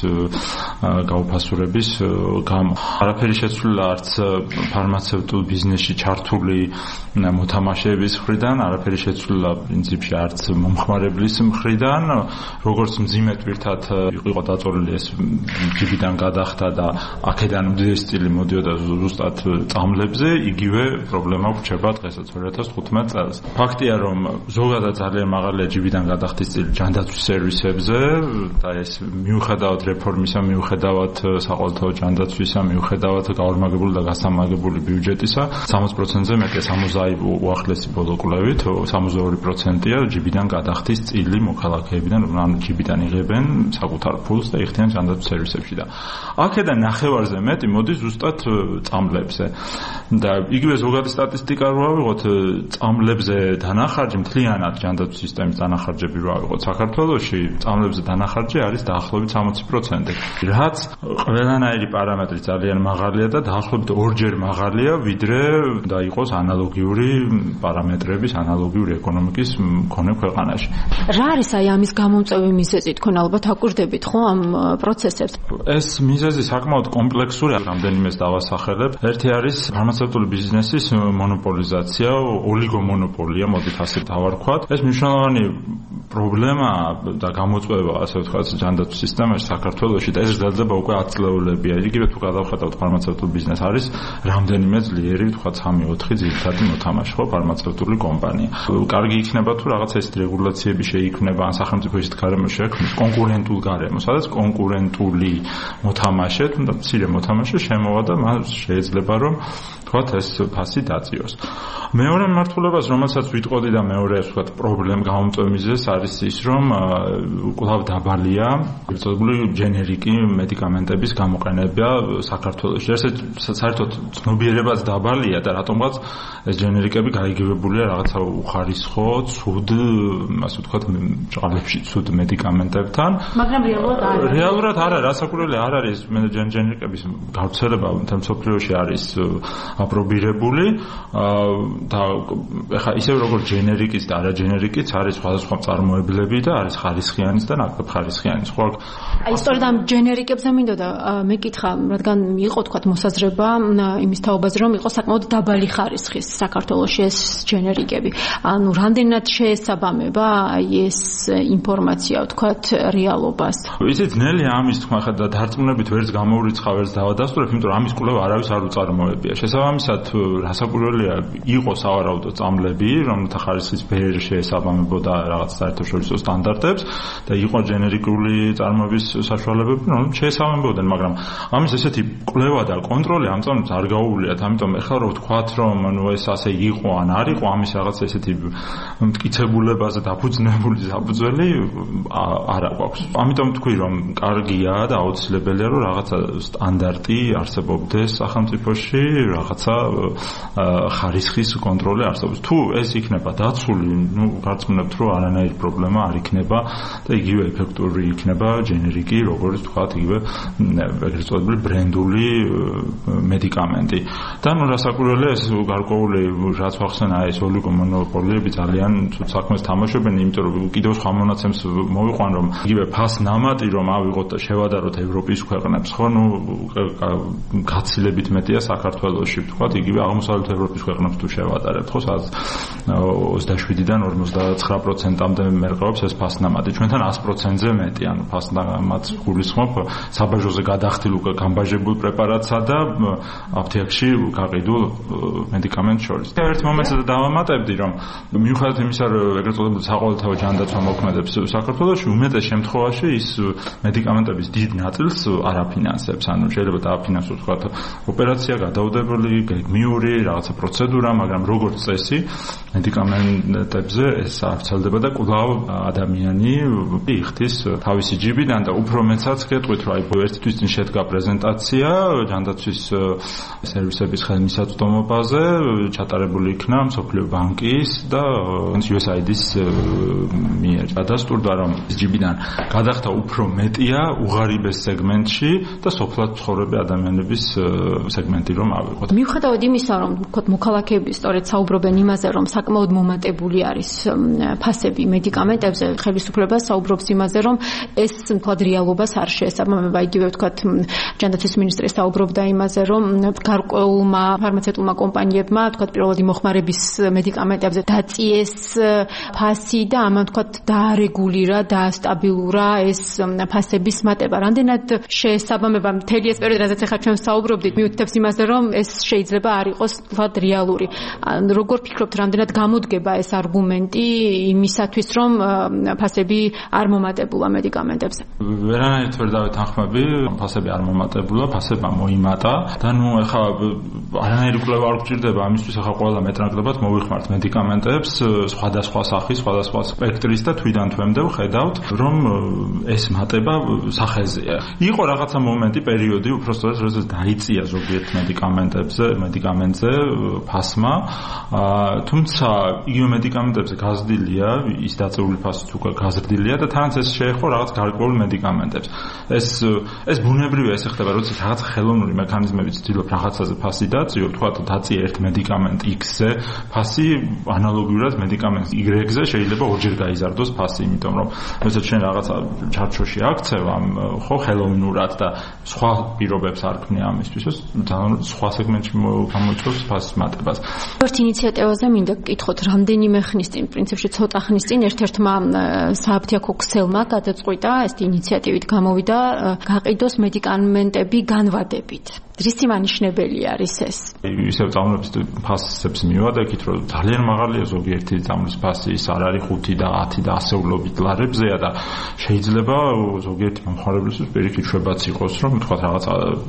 გაუფასურების გამო. არაფერი შეცვლილა არც ფარმაცევტულ ბიზნესში ჩართული მოთამაშეების მხრიდან, არაფერი შეცვლილა პრინციპში არც მომხმარებლის მხრიდან, როგორც მძიმე თვირთად იყო დაწოლილი ეს ჯიბიდან გადახდა და აქედან უდიდესი წილი მოდიოდა ზუსტად წამლებზე, იგივე პრობლემა გვჩება დღესაც two thousand fifteen წელს. ფაქტია, რომ ზოგადად ძალიან მაღალია ჯიბიდან გადახდის წილი ჯანდაცვის სერვისებზე და ეს მიუხედავად რეფორმისა, მიუხედავად საყოველთაო ჯანდაცვისა, მიუხედავად გაორმაგებული და გასამაგებული ბიუჯეტისა, sixty პროცენტზე მეტია, sixty უახლესი ბოლო კვლევით, sixty-two პროცენტია ჯიბიდან გადახდის წილი მოქალაქეებიდან, ანუ ჯიბიდან იღებენ საკუთარ ფულს და იხდიან ჯანდაცვის სერვისებში და აქედან ნახევარზე მეტი მოდის ზუსტად წამლებზე. და იგივე ზოგადი სტატისტიკა რო ავიღოთ, წამლებზე დანახარჯი მთლიანად ჯანდაცვის სისტემის დანახარჯები რო ავიღოთ საქართველოში, წამლებზე დანახარჯი არის დაახლოებით sixty პროცენტი. რაც ყველანაირი პარამეტრი ძალიან მაღალია და დაახლოებით ორჯერ მაღალია, ვიდრე და იყოს ანალოგიური პარამეტრების, ანალოგიური ეკონომიკის მქონე ქვეყანაში. რა არის აი ამის გამომწვევი მიზეზი? თქვენ ალბათ აკვირდებით ხო ამ პროცესებს? ეს მიზეზი საკმაოდ კომპლექსურია, რამდენიმეს დავასახელებ. ერთი არის ფარმაცევტული ბიზნესის მონოპოლიზაცია, ოლიგომონოპოლია, მოდით ასე დავარქვათ. ეს მნიშვნელოვანი პრობლემა და გამოწვევა, ასე ვთქვათ, ჯანდაცვის სისტემაში საქართველოში და ეს გრძელდება უკვე ათი წლეულებია. იგივე თუ გადავხედავთ ფარმაცევტულ ბიზნესს, არის რამდენიმე ძლიერი, ვთქვათ, three four ძირითადი მოთამაშე ხო ფარმაცევტული კომპანია. კარგი იქნება თუ რაღაცა ისეთი რეგულაციები შეიქმნება, ან სახელმწიფო ისეთ გარემოში შექმნის კონკურენტულ გარემოს, სადაც კონკურენტული მოთამაშე, თუნდაც მცირე მოთამაშე შემოვა და მას შეიძლება რომ ვთქვათ ეს ფასი დაწიოს. მეორე მიმართულებას, რომელსაც ვიტყოდი და მეორე ვთქვათ პრობლემ გამომწვევი მიზეზი არის ის, რომ კვლავ დაბალია გრძელებული ჯენერიკი მედიკამენტების გამოყენება საქართველოში. ეს საერთოდ ცნობიერებაც დაბალია და რატომღაც ეს ჯენერიკები გაიგივებულია რაღაცა უხარისხო, ცუდ, ასე ვთქვათ, ჭყალებში ცუდ მედიკამენტებთან. მაგრამ რეალურად არ არის. რეალურად არ არის, რასაკვირველი არ არის ჯენერიკების გავრცელება მთელ მსოფლიოში არის აპრობირებული და ეხლა ისევ როგორც ჯენერიკის და არა ჯენერიკის არის სხვადასხვა წარმოებლები და არის ხარისხიანის და ნაკლებ ხარისხიანის. ხო? აი სწორედ ამ ჯენერიკებზე მინდოდა მეკითხა, რადგან იყო თქვა მოსაზრება იმის თაობაზე, რომ იყო საკმაოდ დაბალი ხარისხის საქართველოში ეს ჯენერიკები. ანუ რამდენად შეესაბამება აი ეს ინფორმაცია, თქვა, რეალობას? ისი ძნელია ამის თქმა, ხა და დარწმუნებით ვერც გამოურიცხავ, ვერც დავადასტურებ, იმიტომ რომ ამის კვლევა არავის არ უწარმოებია. შესაბამისად, რასაკვირველია, იყო სავარაუდო წამლები, რომელთა ხარისხის ვერ შეესაბამებოდა რაღაც საერთაშორისო სტანდარტებს და იყო ჯენერიკული წარმოების საშუალებები, რომელიც შეესაბამებოდნენ, მაგრამ ამის ესეთი კვლევა და კონტროლი ამ წამლებს არ გაუვლიათ, ამიტომ ეხლა რო ვთქვათ, რომ ნუ ეს ასე იყო ან არ იყო, ამის რაღაც ესეთი მტკიცებულებაზე დაფუძნებული საფუძველი არ აქვს. ამიტომ თქვი, რომ კარგია და აუცილებელია, რომ რაღაცა სტანდარტი არსებობდეს სახელმწიფოში, რაღაცა ხარისხის კონტროლი არსებობს. თუ ეს იქნება დაცული, ნუ გარწმუნებთ, რომ არანაირი პრობლემა არ იქნება და იგივე ეფექტური იქნება ჯენერიკი, როგორც თქვათ, იგივე ეგრეთ წოდებული ბრენდული მედიკამენტი. და ნუ რასაკვირველია ეს გარკვეული რაც ვახსენა ეს ოლიგომონოპოლიები ძალიან ცუდ საქმეს თამაშობენ, იმიტომ რომ კიდევ სხვა მონაცემს მოვიყვან რომ იგივე ფას ნამატი რომ ავიღოთ და შევადაროთ ევროპის ქვეყნებს, ხო, ნუ გაცილებით მეტია საქართველოში, თქვათ, იგივე აღმოსავლეთ ევროპის ქვეყნებს თუ შევადარებთ, ხო, სადაც ოცდაშვიდიდან ორმოცდაცხრა პროცენტამდე მერყეობს ეს ფას ნამატი. ჩვენთან ას პროცენტზე მეტი, ანუ ფას ნამატს გულისხმობ საბაჟოზე გადახდილ უკვე გამბაჟებულ პრეპარატსა და აფთიაქში გაყიდულ მედიკამენტს შორის. ერთ მომენტზე დავამატებდი, რომ მიუხედავად იმისა, რომ ეგრეთ წოდებული საყოველთაო ჯანდაცვა მოქმედებს საქართველოში, უმეტეს შემთხვევაში ის მედიკამენტების დიდ ნაწილს არ აფინანსებს, ანუ შეიძლება დააფინანსოს თქვათ ოპერაცია, გადაუდებელი, გეგმიური რაღაცა პროცედურა, მაგრამ როგორც წესი მედიკამენტებზე ეს არ ვრცელდება და კვლავ ადამიანი იხდის თავისი ჯიბიდან და უფრო მეცაც გეტყვით, რომ აი ერთი თვის წინ შედგა პრეზენტაცია ჯანდაცვის სერვისების ხელმისაწვდომობაზე, ჩატარებული იქნა მსოფლიო ბანკის და იუ ეს აი დი-ის მიერ. დადასტურდა, რომ ჯიბიდან გადახდა უფრო მეტია უღარიბეს სეგმენტში და სოფლად ცხოვრები ადამიანების სეგმენტი რომ ავიღოთ. მიუხედავად იმისა, რომ ვთქვათ, მოქალაქეები სწორედ საუბრობენ იმაზე, რომ საკმაოდ მომატებული არის ფასები მედიკამენტებზე, ხელისუფლება საუბრობს იმაზე, რომ ეს ვთქვათ რეალობას არ შეესაბამება. იგივე ვთქვათ, ჯანდაცვის მინისტრი საუბრობდა იმაზე, რომ გარკვეულმა ფარმაცევტულმა კომპანიებმა ვთქვათ პირველადი მოხმარების მედიკამენტებზე დაწიეს ფასი და ამან ვთქვათ დაარეგულირა, დაასტაბილურა ეს ფასების მატება. რამდენად შეესაბამება მთელი ეს პერიოდი, რაზეც ახლა ჩვენ საუბრობდით, მიუთითებს იმაზე, რომ ეს შეიძლება არ იყოს ვთქვათ რეალური. როგორ ფიქრობთ, რამდენად გამოდგება ეს არგუმენტი იმისათვის, რომ ფასები არ მომატებულა მედიკამენტებზე? ვერანაირად ვერ დავეთანხმები, ფასები არ მომატებულა, ფასება მოიმატა და ნუ ახლა არანაირი კვლევა არ გვჭირდება ამისთვის, ახლა ყველა მეტნაკლებად მოვიხმართ მედიკამენტებს სხვადასხვა სახის, სხვადასხვა სპექტრის და თვიდან თვემდე ვხედავთ, რომ ეს მატება სახეზეა. იყო რაღაცა მომენტი, პერიოდი, უბრალოდ როდესაც დაიწია ზოგიერთ მედიკამენტებზე, მედიკამენტზე ფასმა, თუმცა იგივე მედიკამენტებზე გაზრდილია, ის დაწეული ფასიც უკვე გაზრდილია და თანაც ეს შეეხო რაღაც გარკვეულ მედიკამენტებს. ეს ეს ბუნებრივია, ეს ხდება, როცა რაღაც ხელოვნური მექანიზმებით ცდილობ რაღაცაზე ფასი დაწიო, თქვა დაწია ერთ მედიკამენტ X-ზე, ფასი ანალოგიურად მედიკამენტ Y-ზე შეიძლება ორჯერ გაიზარდოს ფასი, იმიტომ რომ როცა ჩვენ რაღაცა ჩარჩოში აქცევ ამ ხო ხელოვნურად და სხვა პირობებს არ ქმნია ამისთვის, ძალიან სხვა სეგმენტში გამოიწვევს ფასის მატებას. ერთ ინიციატივაზე მინდა გკითხოთ, რამდენიმე ხნის წინ, პრინციპში ცოტა ხნის წინ ერთ-ერთმა სააფთიაქო ქსელმა გადაწყვიტა, ეს ინიციატივით გამოვიდა, გაყიდოს მედიკამენტები განვადებით. რისი მანიშნებელი არის ეს? ისევ წამლების ფასებს მივადექით, რომ ძალიან მაღალია ზოგიერთი წამლის ფასი, ის არ არის ხუთი და ათი და ასეულობით ლარებზეა და შეიძლება ზოგიერთი მომხმარებლისთვის პირიქით შვებაც იყოს, რომ თქვათ რაღაც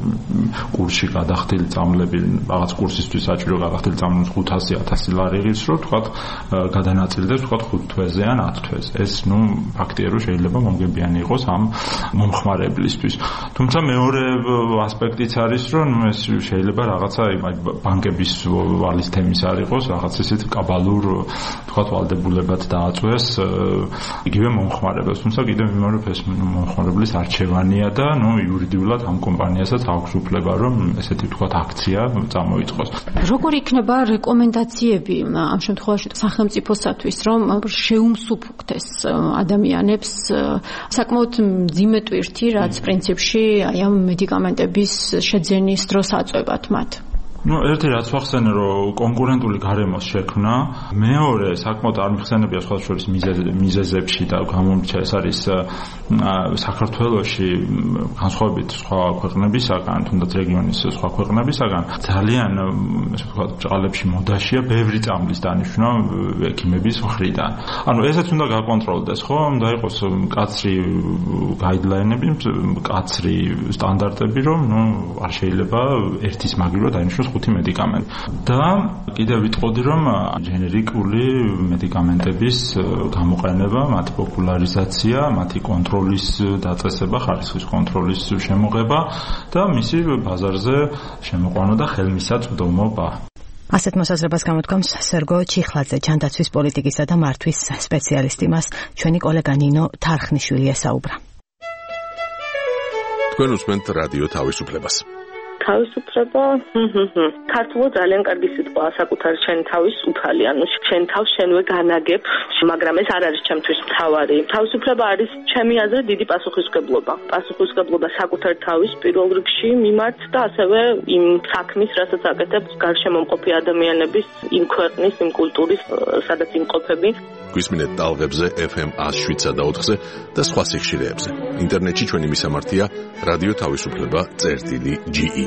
კურსში გადახდილი წამლები, რაღაც კურსისთვის საჭირო გადახდილი წამლების ხუთასი ათასი ლარი ღირს, რომ თქვათ გადანაწილდეს თქვათ ხუთ თვეზე ან ათ თვეზე. ეს ნუ ფაქტია, რომ შეიძლება მომგებიანი იყოს ამ მომხმარებლისთვის. თუმცა მეორე ასპექტიც არის, რომ ეს შეიძლება რაღაცა ბანკების ვალის თემის არ იყოს, რაღაც ისეთ კაბალურ თქვათ ვალდებულებად დააწვეს იგივე მომხმარებელს. თუმცა კიდევ მიმარებ ეს მომხმარებლის არჩევანია და ნუ იურიდიულად ამ კომპანიასაც აქვს უფლება, რომ ესეთი თქვათ აქცია წამოიწყოს. როგორი იქნება რეკომენდაციები ამ შემთხვევაში სახელმწიფოსათვის, რომ შეუმსუბუქდეს ადამიანებს საკმაოდ მძიმე ტვირთი, რაც პრინციპში აი ამ მედიკამენტების შეძენის დროს აწვევათ მათ? Ну, ერთი რაც ვახსენე, რომ კონკურენტული გარემოს შექმნა, მეორე საკმაოდ არ მიხსენებია სხვა შორის მიზეზებში და გამომრჩა ეს არის საქართველოში განსხვავებით სხვა ქვეყნებისაგან, თუნდაც რეგიონის სხვა ქვეყნებისაგან, ძალიან ესე ვთქვათ, ჭყალებში მოდაშია ბევრი წამლის დანიშვნა ექიმების მხრიდან. ანუ ესეც უნდა გაკონტროლდეს, ხო? უნდა იყოს მკაცრი გაიდლაინები, მკაცრი სტანდარტები, რომ ნუ არ შეიძლება ერთის მაგივრად დაინიშნოს ხუთი მედიკამენტი. და კიდევ ვიტყოდი, რომ ჯენერიკული მედიკამენტების გამოყენება, მათი პოპულარიზაცია, მათი კონტროლის დაწესება, ხარისხის კონტროლის შემოღება და მისი ბაზარზე შემოყვანა და ხელმისაწვდომობა. ასეთ მოსაზრებას გამოთქვამს სერგო ჩიხლაძე, ჯანდაცვის პოლიტიკისა და მართვის სპეციალისტი. მას ჩვენი კოლეგა ნინო თარხნიშვილი ესაუბრა. თქვენ უსმენთ რადიო თავისუფლებას. თავისუფლება, ქართულად ძალიან კარგი სიტყვაა, საკუთარი შენ თავის უფალი, ანუ შენ თავს შენვე განაგებ, მაგრამ ეს არ არის ჩემთვის მთავარი. თავისუფლება არის ჩემი აზრით დიდი პასუხისმგებლობა. პასუხისმგებლობა საკუთარი თავის პირველ რიგში მიმართ და ასევე იმ საქმის, რასაც აკეთებ გარშემომყოფი ადამიანების, იმ ქვეყნის, იმ კულტურის, სადაც იმყოფები. გვისმინეთ ტალღებზე ეფ ემ ათს შვიდსა და ოთხზე და სხვა სიხშირეებზე. ინტერნეტში ჩვენი მისამართია რადიო თავისუფლება წერტილი ჯი ი.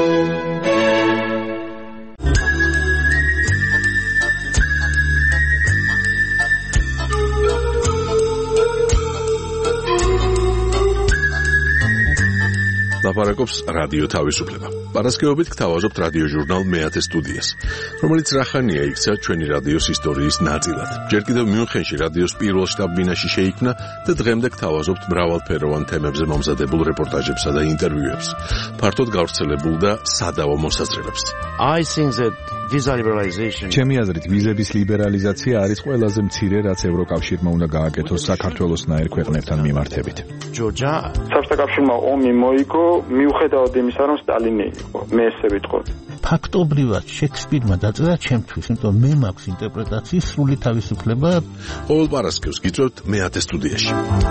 ლაპარაკობს რადიო თავისუფლება. პარასკევობით გთავაზობთ რადიო ჟურნალ მეათე სტუდიას, რომელიც რახანია იქცა ჩვენი რადიოს ისტორიის ნაწილად. ჯერ კიდევ მიუნხენში რადიოს პირველ შტაბ-ბინაში შეიქმნა და დღემდე გთავაზობთ მრავალფეროვან თემებზე მომზადებულ რეპორტაჟებსა და ინტერვიუებს, ფართოდ გავრცელებულ და სადავო მოსაზრებებს. I think that visa liberalization ჩემი აზრით ვიზების ლიბერალიზაცია არის ყველაზე მცირე, რაც ევროკავშირმა უნდა გააკეთოს საქართველოსნაირ ქვეყნებთან მიმართებით. ჯორჯა საბჭოთა კავშირმა ომი მოიგო მიუხედავად იმისა, რომ სტალინი იყო. მე ესე ვიტყოდი. ფაქტობრივად შექსპირმა დაწერა ჩემთვის, იმიტომ მე მაქვს ინტერპრეტაციის სრული თავისუფლება. ყოველ პარასკევს გიწევთ მეათე სტუდიაში.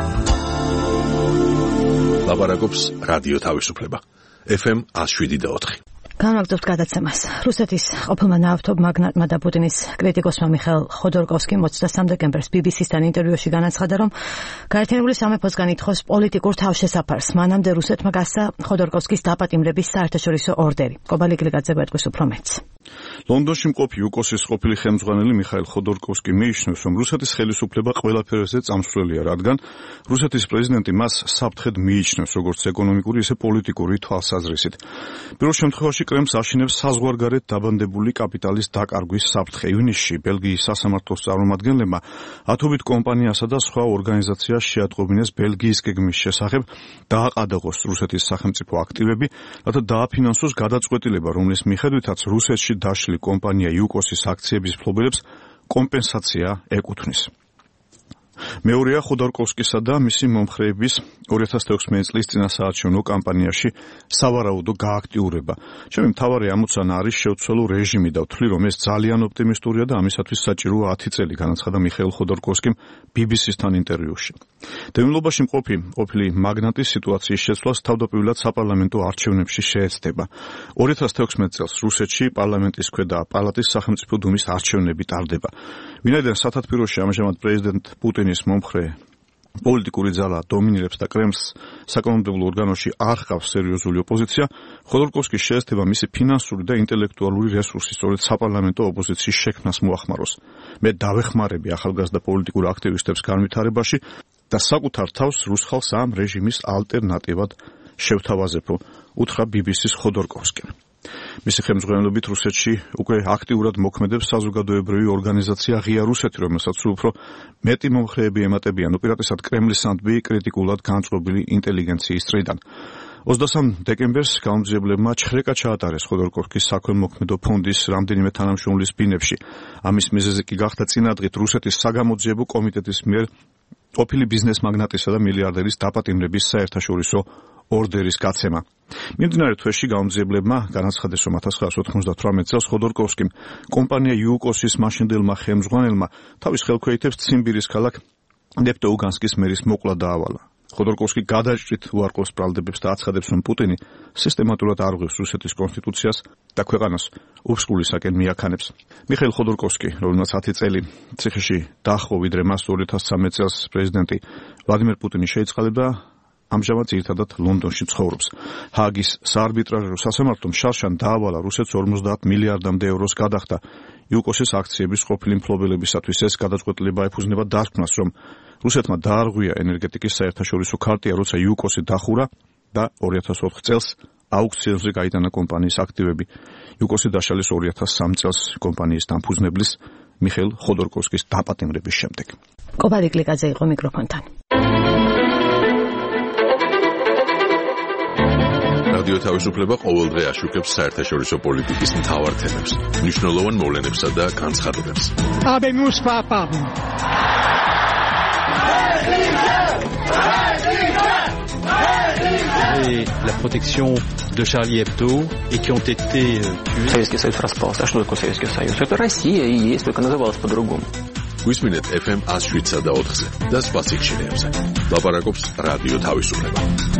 ლაპარაკობს რადიო თავისუფლება. ეფ ემ ათს შვიდი და ოთხი. განვაგრძობთ გადაცემას. რუსეთის ყოფილმა ნავთობ მაგნატმა და პუტინის კრიტიკოსმა მიხაილ ხოდორკოვსკიმ ოცდასამ დეკემბერს ბი ბი სი-სთან ინტერვიუში განაცხადა, რომ გაერთიანებული სამეფოსგან ითხოვს პოლიტიკურ თავშესაფარს. მანამდე რუსეთმა გასცა ხოდორკოვსკის დაპატიმრების საერთაშორისო ორდერი. კობალი გლიკაძე გვეტყვის უფრო მეტს. ლონდონში მყოფი იუკოსის ყოფილი ხელმძღვანელი მიხაილ ხოდორკოვსკი მიიჩნევს, რომ რუსეთის ხელისუფლება ყველაფერზე წამსვლელია, რადგან რუსეთის პრეზიდენტი მას საფრთხედ მიიჩნევს, როგორც ეკონომიკური, ისე პოლიტიკური თვალსაზრისით. პირველ შემთხვევაში კრემლს აშინებს საზღვარგარეთ დაბანდებული კაპიტალის დაკარგვის საფრთხე. ივნისში ბელგიის სასამართლოს წარმომადგენლებმა ათობით კომპანიასა და სხვა ორგანიზაციას შეატყობინეს ბელგიის გეგმის შესახებ დააყადაღოს რუსეთის სახელმწიფო აქტივები, რათა დააფინანსოს გადაწყვეტილება, რომლის მიხედვითაც რუსეთში დაშლილი კომპანია იუკოსის აქციების მფლობელებს კომპენსაცია ეკუთვნის. მეორეა ხოდორკოვსკისა და მისი მომხრეების ორი ათას თექვსმეტი წლის წინასაარჩევნო კამპანიაში სავარაუდო გააქტიურება. ჩემი მთავარი ამოცანა არის შევცვალო რეჟიმი და ვთვლი, რომ ეს ძალიან ოპტიმისტურია და ამისათვის საჭიროა ათი წელი, განაცხადა მიხაილ ხოდორკოვსკიმ ბი ბი სი-სთან ინტერვიუში. დევნილობაში მყოფი ყოფილი მაგნატის სიტუაციის შეცვლას თავდაპირველად საპარლამენტო არჩევნებში შეეცდება. ორი ათას თექვსმეტი წელს რუსეთში პარლამენტის ქვედა პალატის სახელმწიფო დუმის არჩევნები ტარდება. ვინაიდან სათათბიროში ამჟამად პრეზიდენტ პუტინის მომხრე პოლიტიკური ძალა დომინირებს და კრემლს საკანონმდებლო ორგანოში არ ჰყავს სერიოზული ოპოზიცია, ხოდორკოვსკის შეეცდება მისი ფინანსური და ინტელექტუალური რესურსი სწორედ საპარლამენტო ოპოზიციის შექმნას მოახმაროს. მე დავეხმარები ახალგაზრდა პოლიტიკურ აქტივისტებს განვითარებაში და საკუთარ თავს რუს ხალხს ამ რეჟიმის ალტერნატივად შევთავაზებო, უთხრა ბი ბი სი-ს ხოდორკოვსკიმ. მისი ხელმძღვანელობით რუსეთში უკვე აქტიურად მოქმედებს საზოგადოებრივი ორგანიზაცია ღია რუსეთი, რომელსაც უფრო მეტი მომხრეები ემატებიან უპირატესად კრემლის ანდბი კრიტიკულად განწყობილი ინტელიგენციის წრიდან. ოცდასამ დეკემბერს გამომძიებლებმა ჩხრეკა ჩაატარეს ხოდორკოვსკის საქველმოქმედო ფონდის რამდენიმე თანამშრომლის ბინებში. ამის მიზეზი კი გახდა წინადღით რუსეთის საგამოძიებო კომიტეტის მიერ ყოფილი ბიზნეს მაგნატისა და მილიარდერის დაპატიმრების საერთაშორისო ორდერის გაცემა. მიმდინარე თვეში გამომძიებლებმა განაცხადეს, რომ ათას ცხრაასი ოთხმოცდათვრამეტ წელს ხოდორკოვსკიმ კომპანია იუკოსის მაშინდელმა ხელმძღვანელმა თავის ხელქვეითებს ციმბირის ქალაქ ნეფტოუგანსკის მერის მოკლა დაავალა. ხოდორკოვსკი გადაჭრით უარყოფს ბრალდებებს და აცხადებს, რომ პუტინი სისტემატურად არღვევს რუსეთის კონსტიტუციას და ქვეყანას უბსკულისაკენ მიაქანებს. მიხაილ ხოდორკოვსკი, რომელმაც ათი წელი ციხეში დაჰყო, ვიდრე მას ორი ათას ცხრამეტ წელს პრეზიდენტი ვლადიმერ პუტინი შეიწყალება, ამჟამად ერთადად ლონდონში ცხოვრობს. ჰააგის საარბიტრაჟო სასამართლომ შარშან დაავალა რუსეთს ორმოცდაათ მილიარდამდე ევროს გადახდა იუკოსის აქციების ყოფილი მფლობელებისათვის. ეს გადაწყვეტილება ეფუძნება დასკვნას, რომ რუსეთმა დაარღვია ენერგეტიკის საერთაშორისო ქარტია, როცა იუკოსი დახურა და ორი ათას ოთხ წელს აუქციონზე გაიტანა კომპანიის აქტივები. იუკოსი დაშალეს ორი ათას სამი წელს კომპანიის დამფუძნებლის მიხაილ ხოდორკოვსკის დაპატიმრების შემდეგ. კობალი გლიკაძე იყო მიკროფონთან. რადიო თავისუფლება ყოველდღე აშუქებს საერთაშორისო პოლიტიკის მთავარ თემებს, მნიშვნელოვან მოვლენებსა და განცხადებებს. Habemus papam. Et la protection de Charlie Hebdo et qui ont été tués. Советский Союз распался. А что такое Советский Союз? Это Россия и есть, только называлась по-другому. გვისმინეთ эф эм one oh seven და four-ზე და სხვა სიხშირეებზე. ლაპარაკობს რადიო თავისუფლება.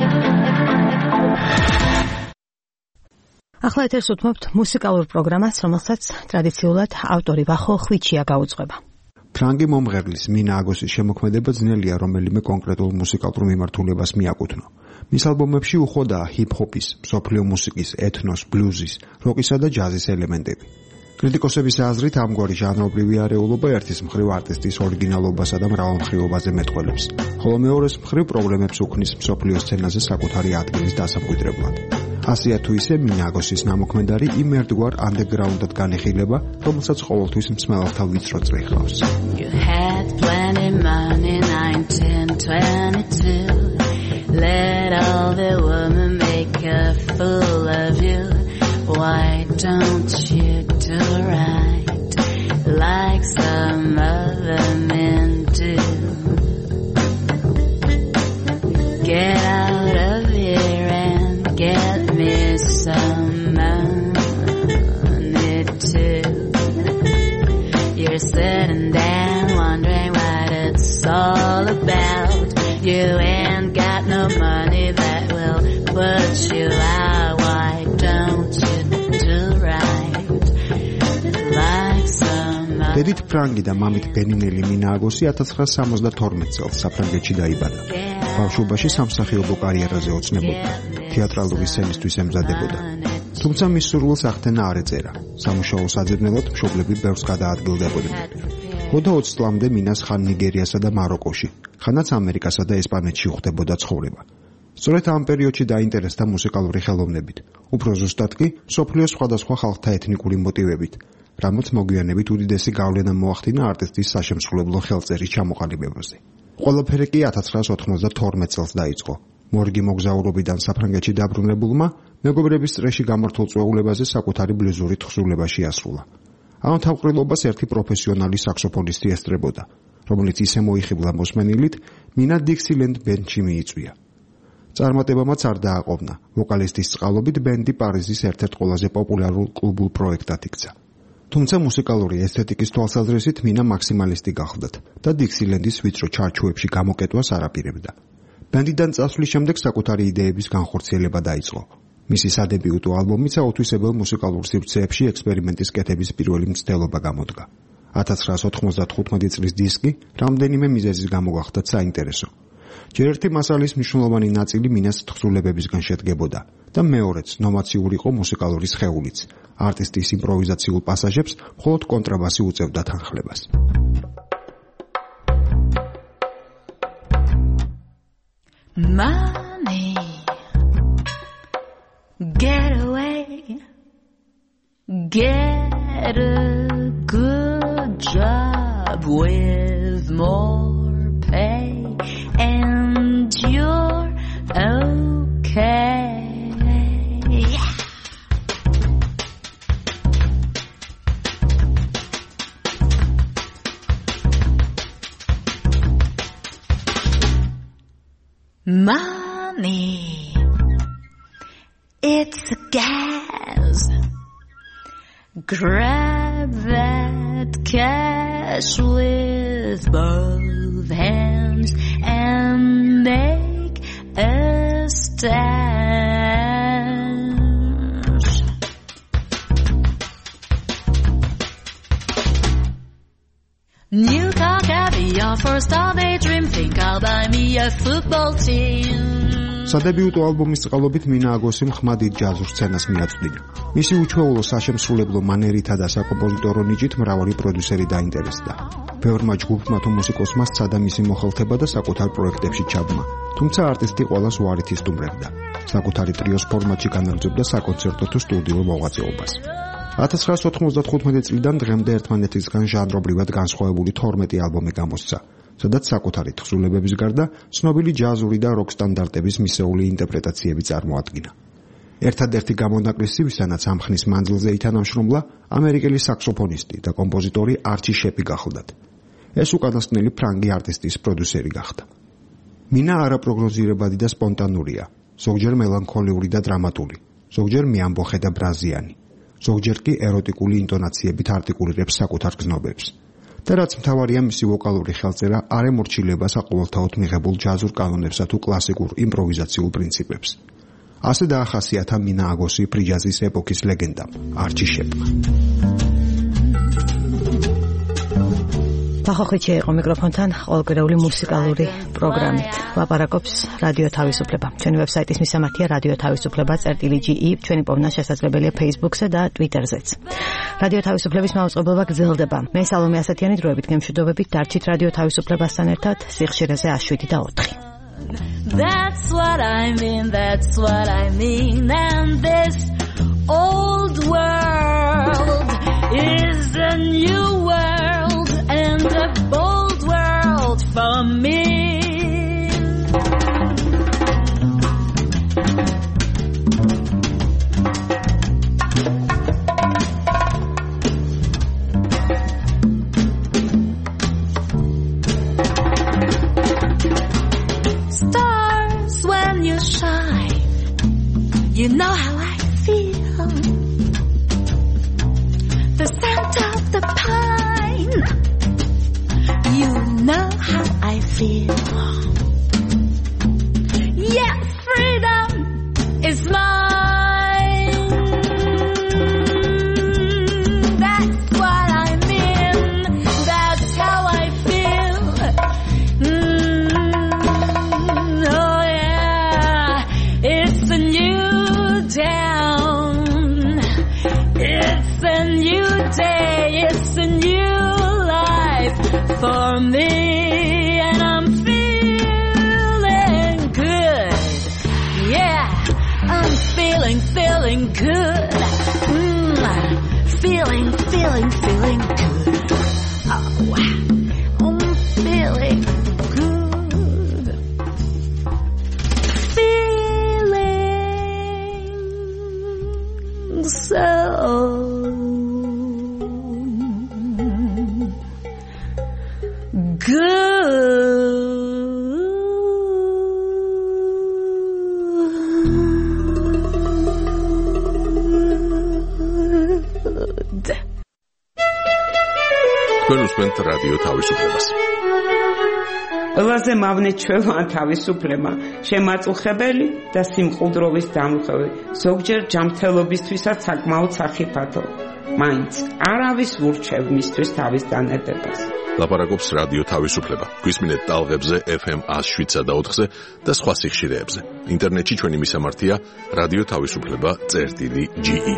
ახლა ეთერს უთმობთ მუსიკალურ პროგრამას, რომელსაც ტრადიციულად ავტორი ვახო ხვიჩია გაუძღვება. ფრანგი მომღერლის მინა აგოსის შემოქმედება ძნელია რომელიმე კონკრეტულ მუსიკალურ მიმართულებას მიაკუთვნო. მის ალბომებში უხვადაა ჰიპ-ჰოპის, მსოფლიო მუსიკის, ეთნოს, ბლუზის, როკისა და ჯაზის ელემენტები. კრიტიკოსების აზრით ამგვარი ჟანრობრივი არეულობა ერთის მხრივ არტისტის ორიგინალობასა და მრავალმხრივობაზე მეტყველებს, ხოლო მეორეს მხრივ პრობლემებს უქმნის მსოფლიო სცენაზე საკუთარი ადგილის დასამკვიდრებლად. ასეა თუ ისე მინა აგოსის ნამოქმედარი იმ ერთგვარ ანდერგრაუნდად განიხილება, რომელსაც ყოველთვის მსმელელთა ვიწრო წრე ჰყავს. You had plenty money nineteen twenty-two. Let all the women make a fool of you. Why don't you do right like some other men do? Get out of here and get me some money too. You're sitting there wondering what it's all about. You ain't got no money that will put you out. Why don't you do right like some other? დედით ფრანგი და მამით ბენინელი მინა აგოსი one thousand nine hundred seventy-two წელს საფრანგეთში დაიბადა. ბავშვობაში სამსახიობო კარიერაზე ოცნებობდა, თეატრალური სცენისთვის ემზადებოდა. თუმცა მის სურვილს ახდენა არ ეწერა. სამუშაო საძებნელად მშობლები ბევრს გადაადგილდებოდნენ. ოცდა ოც წლამდე მინას ხან ნიგერიასა და მაროკოში, ხანაც ამერიკასა და ესპანეთში უხდებოდა ცხოვრება. სწორედ ამ პერიოდში დაინტერესდა მუსიკალური ხელოვნებით, უფრო ზუსტად კი მსოფლიოს სხვადასხვა ხალხთა ეთნიკური მოტივებით, რამაც მოგვიანებით უდიდესი გავლენა მოახდინა არტისტის საშემსრულებლო ხელწერის ჩამოყალიბებაზე. ყველაფერი კი one thousand nine hundred ninety-two წელს დაიწყო. მორგი მოგზაურობიდან საფრანგეთში დაბრუნებულმა მეგობრების წრეში გამართულ წვეულებაზე საკუთარი ბლუზური თხზულება შეასრულა. ამ თავყრილობას ერთი პროფესიონალი საქსოფონისტი ესწრებოდა, რომელიც ისე მოიხიბლა მოსმენილით, მინა დიქსილენდ ბენდში მიიწვია. წარმატებამაც არ დააყოვნა. ვოკალისტის წყალობით ბენდი პარიზის ერთ-ერთ ყველაზე პოპულარულ კლუბულ პროექტად იქცა. თუმცა მუსიკალური ესთეტიკის თვალსაზრისით მინა მაქსიმალისტი გახლდათ და დიქსილენდის ვიწრო ჩარჩოებში გამოკეტვას არ აპირებდა. ბენდიდან წასვლის შემდეგ საკუთარი იდეების განხორციელება დაიწყო. მისი სადებიუტო ალბომიც აუთვისებელ მუსიკალურ სივრცეებში ექსპერიმენტის კეთების პირველი მცდელობა გამოდგა. one thousand nine hundred ninety-five წლის დისკი რამდენიმე მიზეზის გამო გახდათ საინტერესო. ჯერ ერთი მასალის მნიშვნელოვანი ნაწილი მინას თხზულებებისგან შედგებოდა და მეორეც ნომაციური იყო მუსიკალური სხეულიც. არტისტის იმპროვიზაციულ პასაჟებს მხოლოდ კონტრაბასი უწევდა თანხლებას. Money, get away, get a good job with more pay, and you're okay. Money, it's a gas. Grab that cash with both hands and make a stash. New car, caviar, first star daydream, think I'll buy me a football team. სადებიუტო ალბომის წყალობით მინა აგოსიმ ხმადით ჯაზურ სცენას მიაწვდინა. მისი უჩვეულო საშემსრულებლო მანერითა და საკომპოზიტორო ნიჭით მრავალი პროდიუსერი დაინტერესდა. ბევრმა ჯგუფმა თუ მუსიკოსმა სცადა მისი მოხელთება და საკუთარ პროექტებში ჩაბმა, თუმცა არტისტი ყველას უარით ისტუმრებდა. საკუთარი ტრიოს ფორმატში განაგრძობდა საკონცერტო თუ სტუდიურ მოღვაწეობას. one thousand nine hundred ninety-five წლიდან დღემდე ერთმანეთისგან ჟანრობრივად განსხვავებული თორმეტი ალბომი გამოსცა, სადაც საკუთარი თხზულებების გარდა ცნობილი ჯაზური და როკ სტანდარტების მისეული ინტერპრეტაციები წარმოადგინა. ერთადერთი გამონაკლისივისთანაც ამ ხნის მანძილზე ითანამშრომლა ამერიკელი საქსოფონისტი და კომპოზიტორი არჩი შეპი გახლდათ. ეს უკანასკნელი ფრანგი არტისტის პროდიუსერი გახდა. მინა არაპროგნოზირებადი და სპონტანურია, ზოგჯერ მელანქოლიური და დრამატული, ზოგჯერ მიამბოხე და ბრაზიანი, ზოგჯერ კი ეროტიკული ინტონაციებით არტიკულირებს საკუთარ გზნობებს. და რაც მთავარია, მისი ვოკალური ხელწერა არ ემორჩილება საყოველთაოდ მიღებულ ჯაზურ კანონებსა თუ კლასიკურ იმპროვიზაციულ პრინციპებს. ასე დაახასიათა მინა აგოსი ფრიჯაზის ეპოქის ლეგენდამ, არჩი შეპმა. თახოხიჩი იყო მიკროფონთან ყოველკვირეული მუსიკალური პროგრამით. ლაპარაკობს რადიო თავისუფლება. ჩვენი ვებსაიტის მისამართია რადიო თავისუფლება წერტილი ჯი ი. ჩვენი პოვნა შესაძლებელია Facebook-ზე და Twitter-ზეც. რადიო თავისუფლების მაუწყებლობა გრძელდება. მე სალომე ასათიანი დროებით გემშვიდობებით დარჩით რადიო თავისუფლებასთან ერთად სიხშირეზე შვიდი და ოთხი. That's what I mean, that's what I mean, and this old world is a new world and a bold world for me. Stars when you shine, you know how I feel. The scent of the pine, you know how I feel. Yeah, freedom is mine. That's what I mean. That's how I feel. Mm, oh yeah, it's a new down. It's a new day. It's a new life for me. And I'm feeling good. Yeah, I'm feeling, feeling good. Mm, feeling, feeling, feeling good. Oh, I'm feeling good. Feeling so good. თქვენ უსმენთ რადიო თავისუფლებას. ყველაზე მავნე ჩვევა თავისუფლება, შემაწუხებელი და სიმყუდროვის დამხევი, ზოგჯერ ჯანმრთელობისთვისაც საკმაოდ სახიფათო. მაინც არავის ურჩევ მისთვის თავის დანედებას. ლაპარაკობს რადიო თავისუფლება. გვისმინეთ ტალღებზე ეფ ემ ას შვიდსა და ოთხზე და სხვა სიხშირეებზე. ინტერნეტში ჩვენი მისამართია რადიო თავისუფლება წერტილი ჯი ი.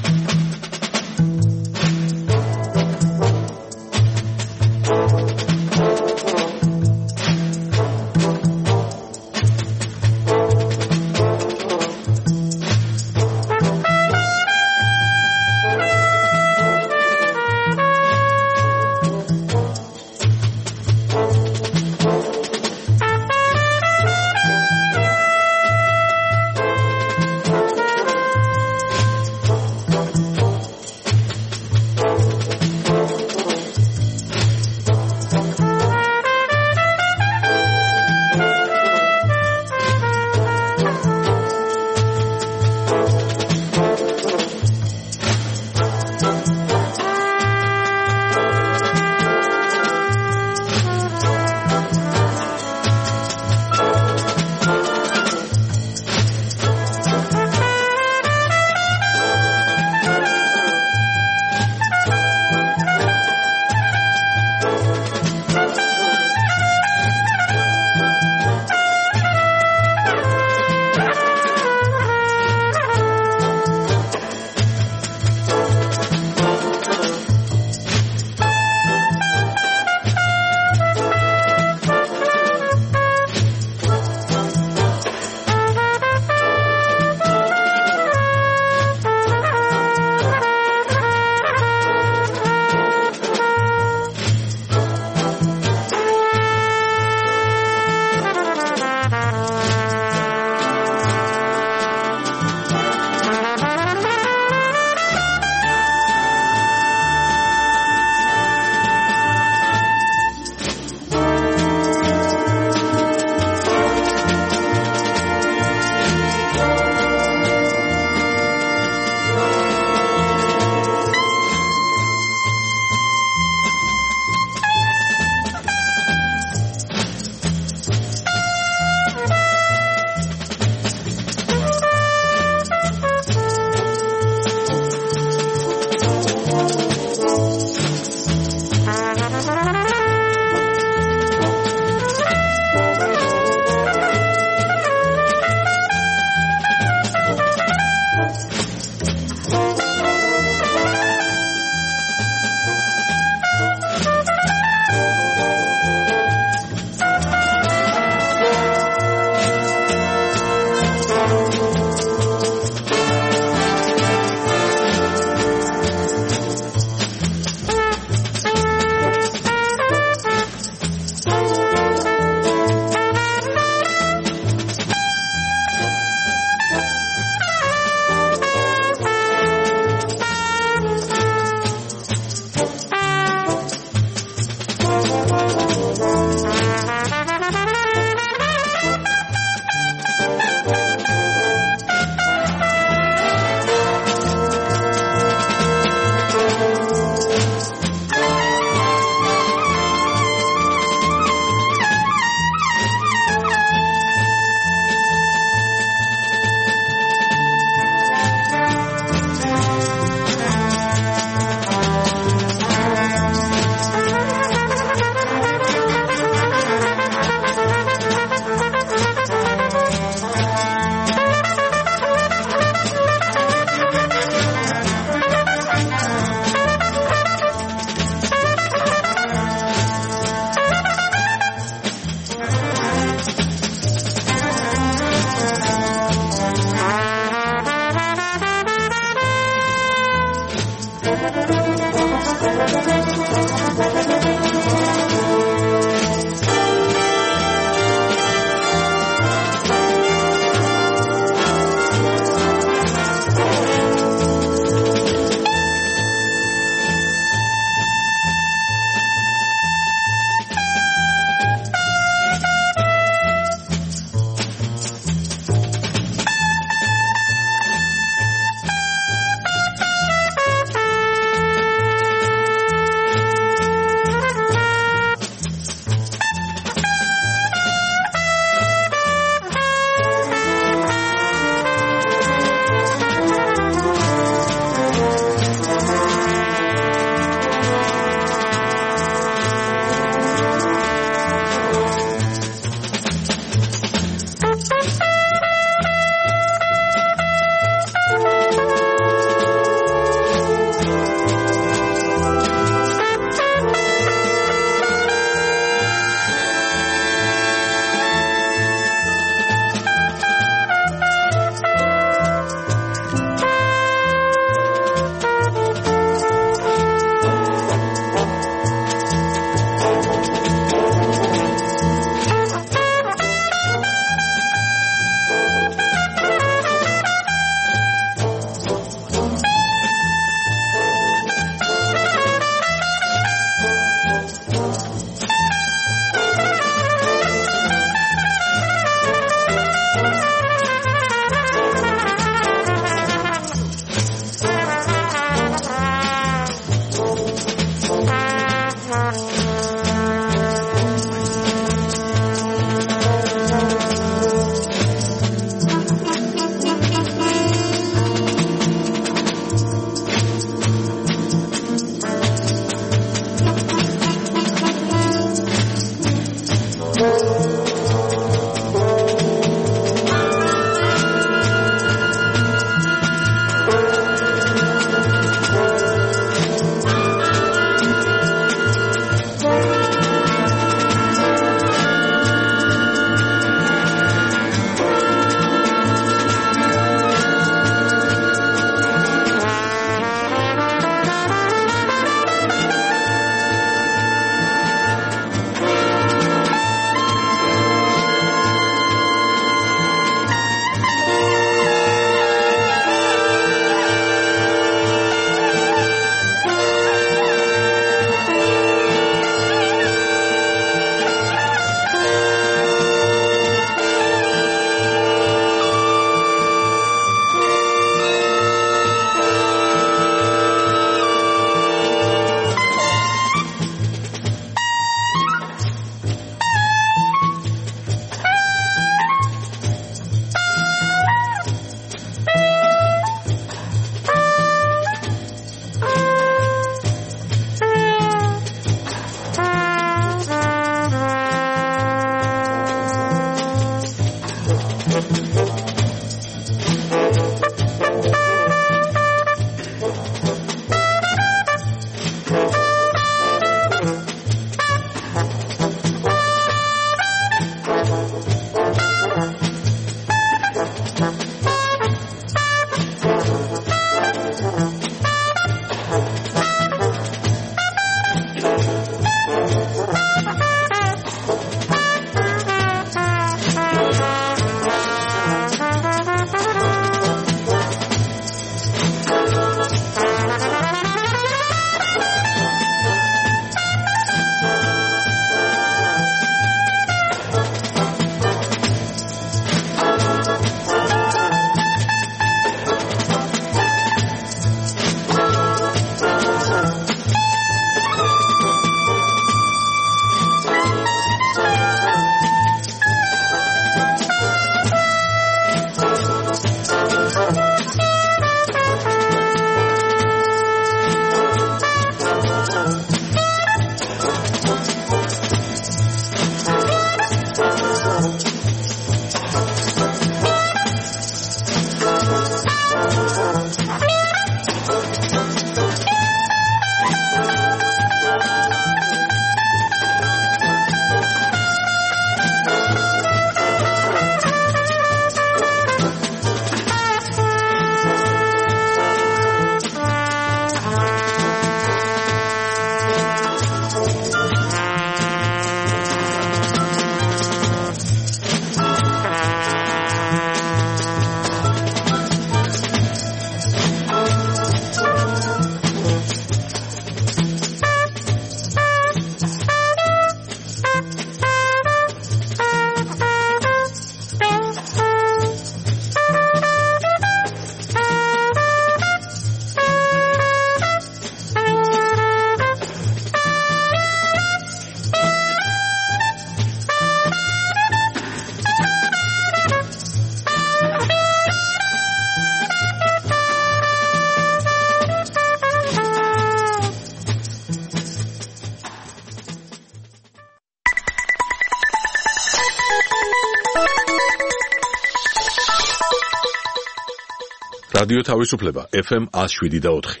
რადიო თავისუფლება ეფ ემ one oh seven და four.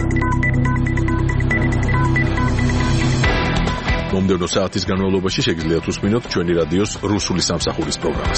მომდევნო საათის განმავლობაში შეგიძლიათ უსმინოთ ჩვენი რადიოს რუსული სამსახურის პროგრამას.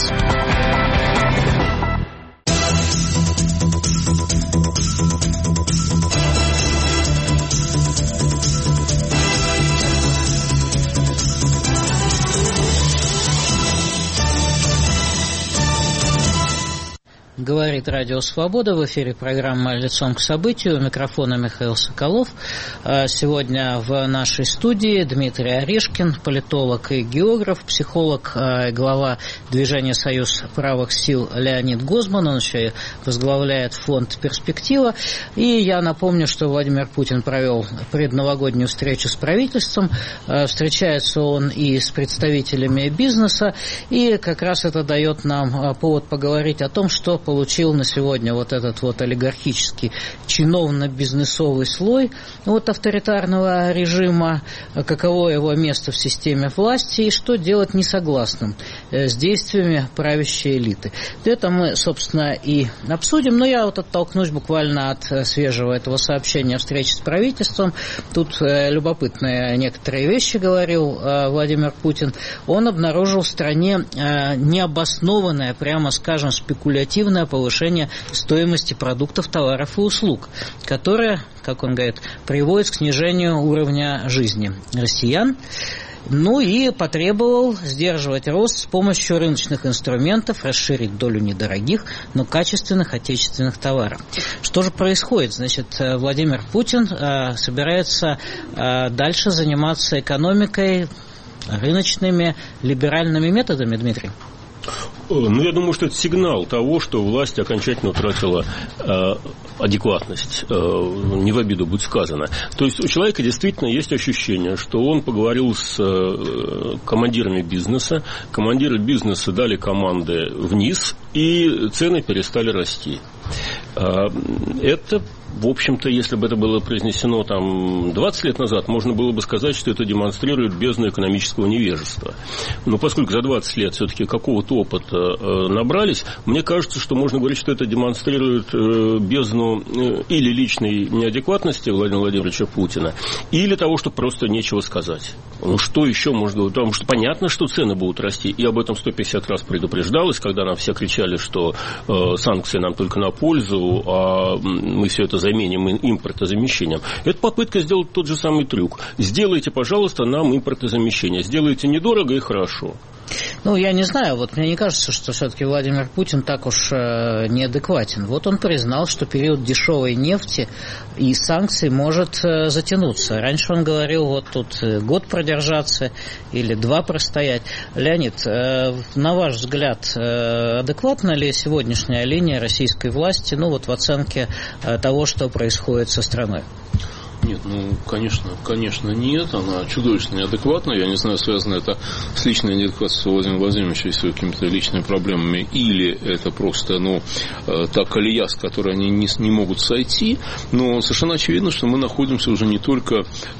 говорит Радио Свобода. В эфире программа «Лицом к событию». У микрофона Михаил Соколов. Сегодня в нашей студии Дмитрий Орешкин, политолог и географ, психолог, глава движения «Союз правых сил» Леонид Гозман. Он еще и возглавляет фонд «Перспектива». И я напомню, что Владимир Путин провел предновогоднюю встречу с правительством. Встречается он и с представителями бизнеса. И как раз это дает нам повод поговорить о том, что получил на сегодня вот этот вот олигархический чиновно-бизнесовый слой от авторитарного режима, каково его место в системе власти и что делать несогласным с действиями правящей элиты. Это мы, собственно, и обсудим, но я вот оттолкнусь буквально от свежего этого сообщения о встрече с правительством. Тут любопытные некоторые вещи говорил Владимир Путин. Он обнаружил в стране необоснованное, прямо скажем, спекулятивное повышение стоимости продуктов, товаров и услуг, которое, как он говорит, приводит к снижению уровня жизни россиян. Ну и потребовал сдерживать рост с помощью рыночных инструментов, расширить долю недорогих, но качественных отечественных товаров. Что же происходит? Значит, Владимир Путин э, собирается э, дальше заниматься экономикой, рыночными, либеральными методами, Дмитрий? Ну, я думаю, что это сигнал того, что власть окончательно утратила э, адекватность. Э, не в обиду будет сказано. То есть у человека действительно есть ощущение, что он поговорил с э, командирами бизнеса, командиры бизнеса дали команды вниз, и цены перестали расти. Э, это... В общем-то, если бы это было произнесено там двадцать лет назад, можно было бы сказать, что это демонстрирует бездну экономического невежества. Но поскольку за двадцать лет все-таки какого-то опыта э, набрались, мне кажется, что можно говорить, что это демонстрирует э, бездну э, или личной неадекватности Владимира Владимировича Путина, или того, что просто нечего сказать. Ну, что еще можно говорить? Потому что понятно, что цены будут расти, и об этом сто пятьдесят раз предупреждалось, когда нам все кричали, что э, санкции нам только на пользу, а мы все это заменим импортозамещением. Это попытка сделать тот же самый трюк. Сделайте, пожалуйста, нам импортозамещение. Сделайте недорого и хорошо. Ну, я не знаю, вот мне не кажется, что все-таки Владимир Путин так уж э, неадекватен. Вот он признал, что период дешевой нефти и санкций может э, затянуться. Раньше он говорил, вот тут год продержаться или два простоять. Леонид, э, на ваш взгляд, э, адекватна ли сегодняшняя линия российской власти, ну, вот в оценке э, того, что происходит со страной? Нет, ну, конечно, конечно, нет. Она чудовищно неадекватна. Я не знаю, связано это с личной неадекватностью Владимира Владимировича и с какими-то личными проблемами, или это просто, ну, та колея, с которой они не, не могут сойти. Но совершенно очевидно, что мы находимся уже не только,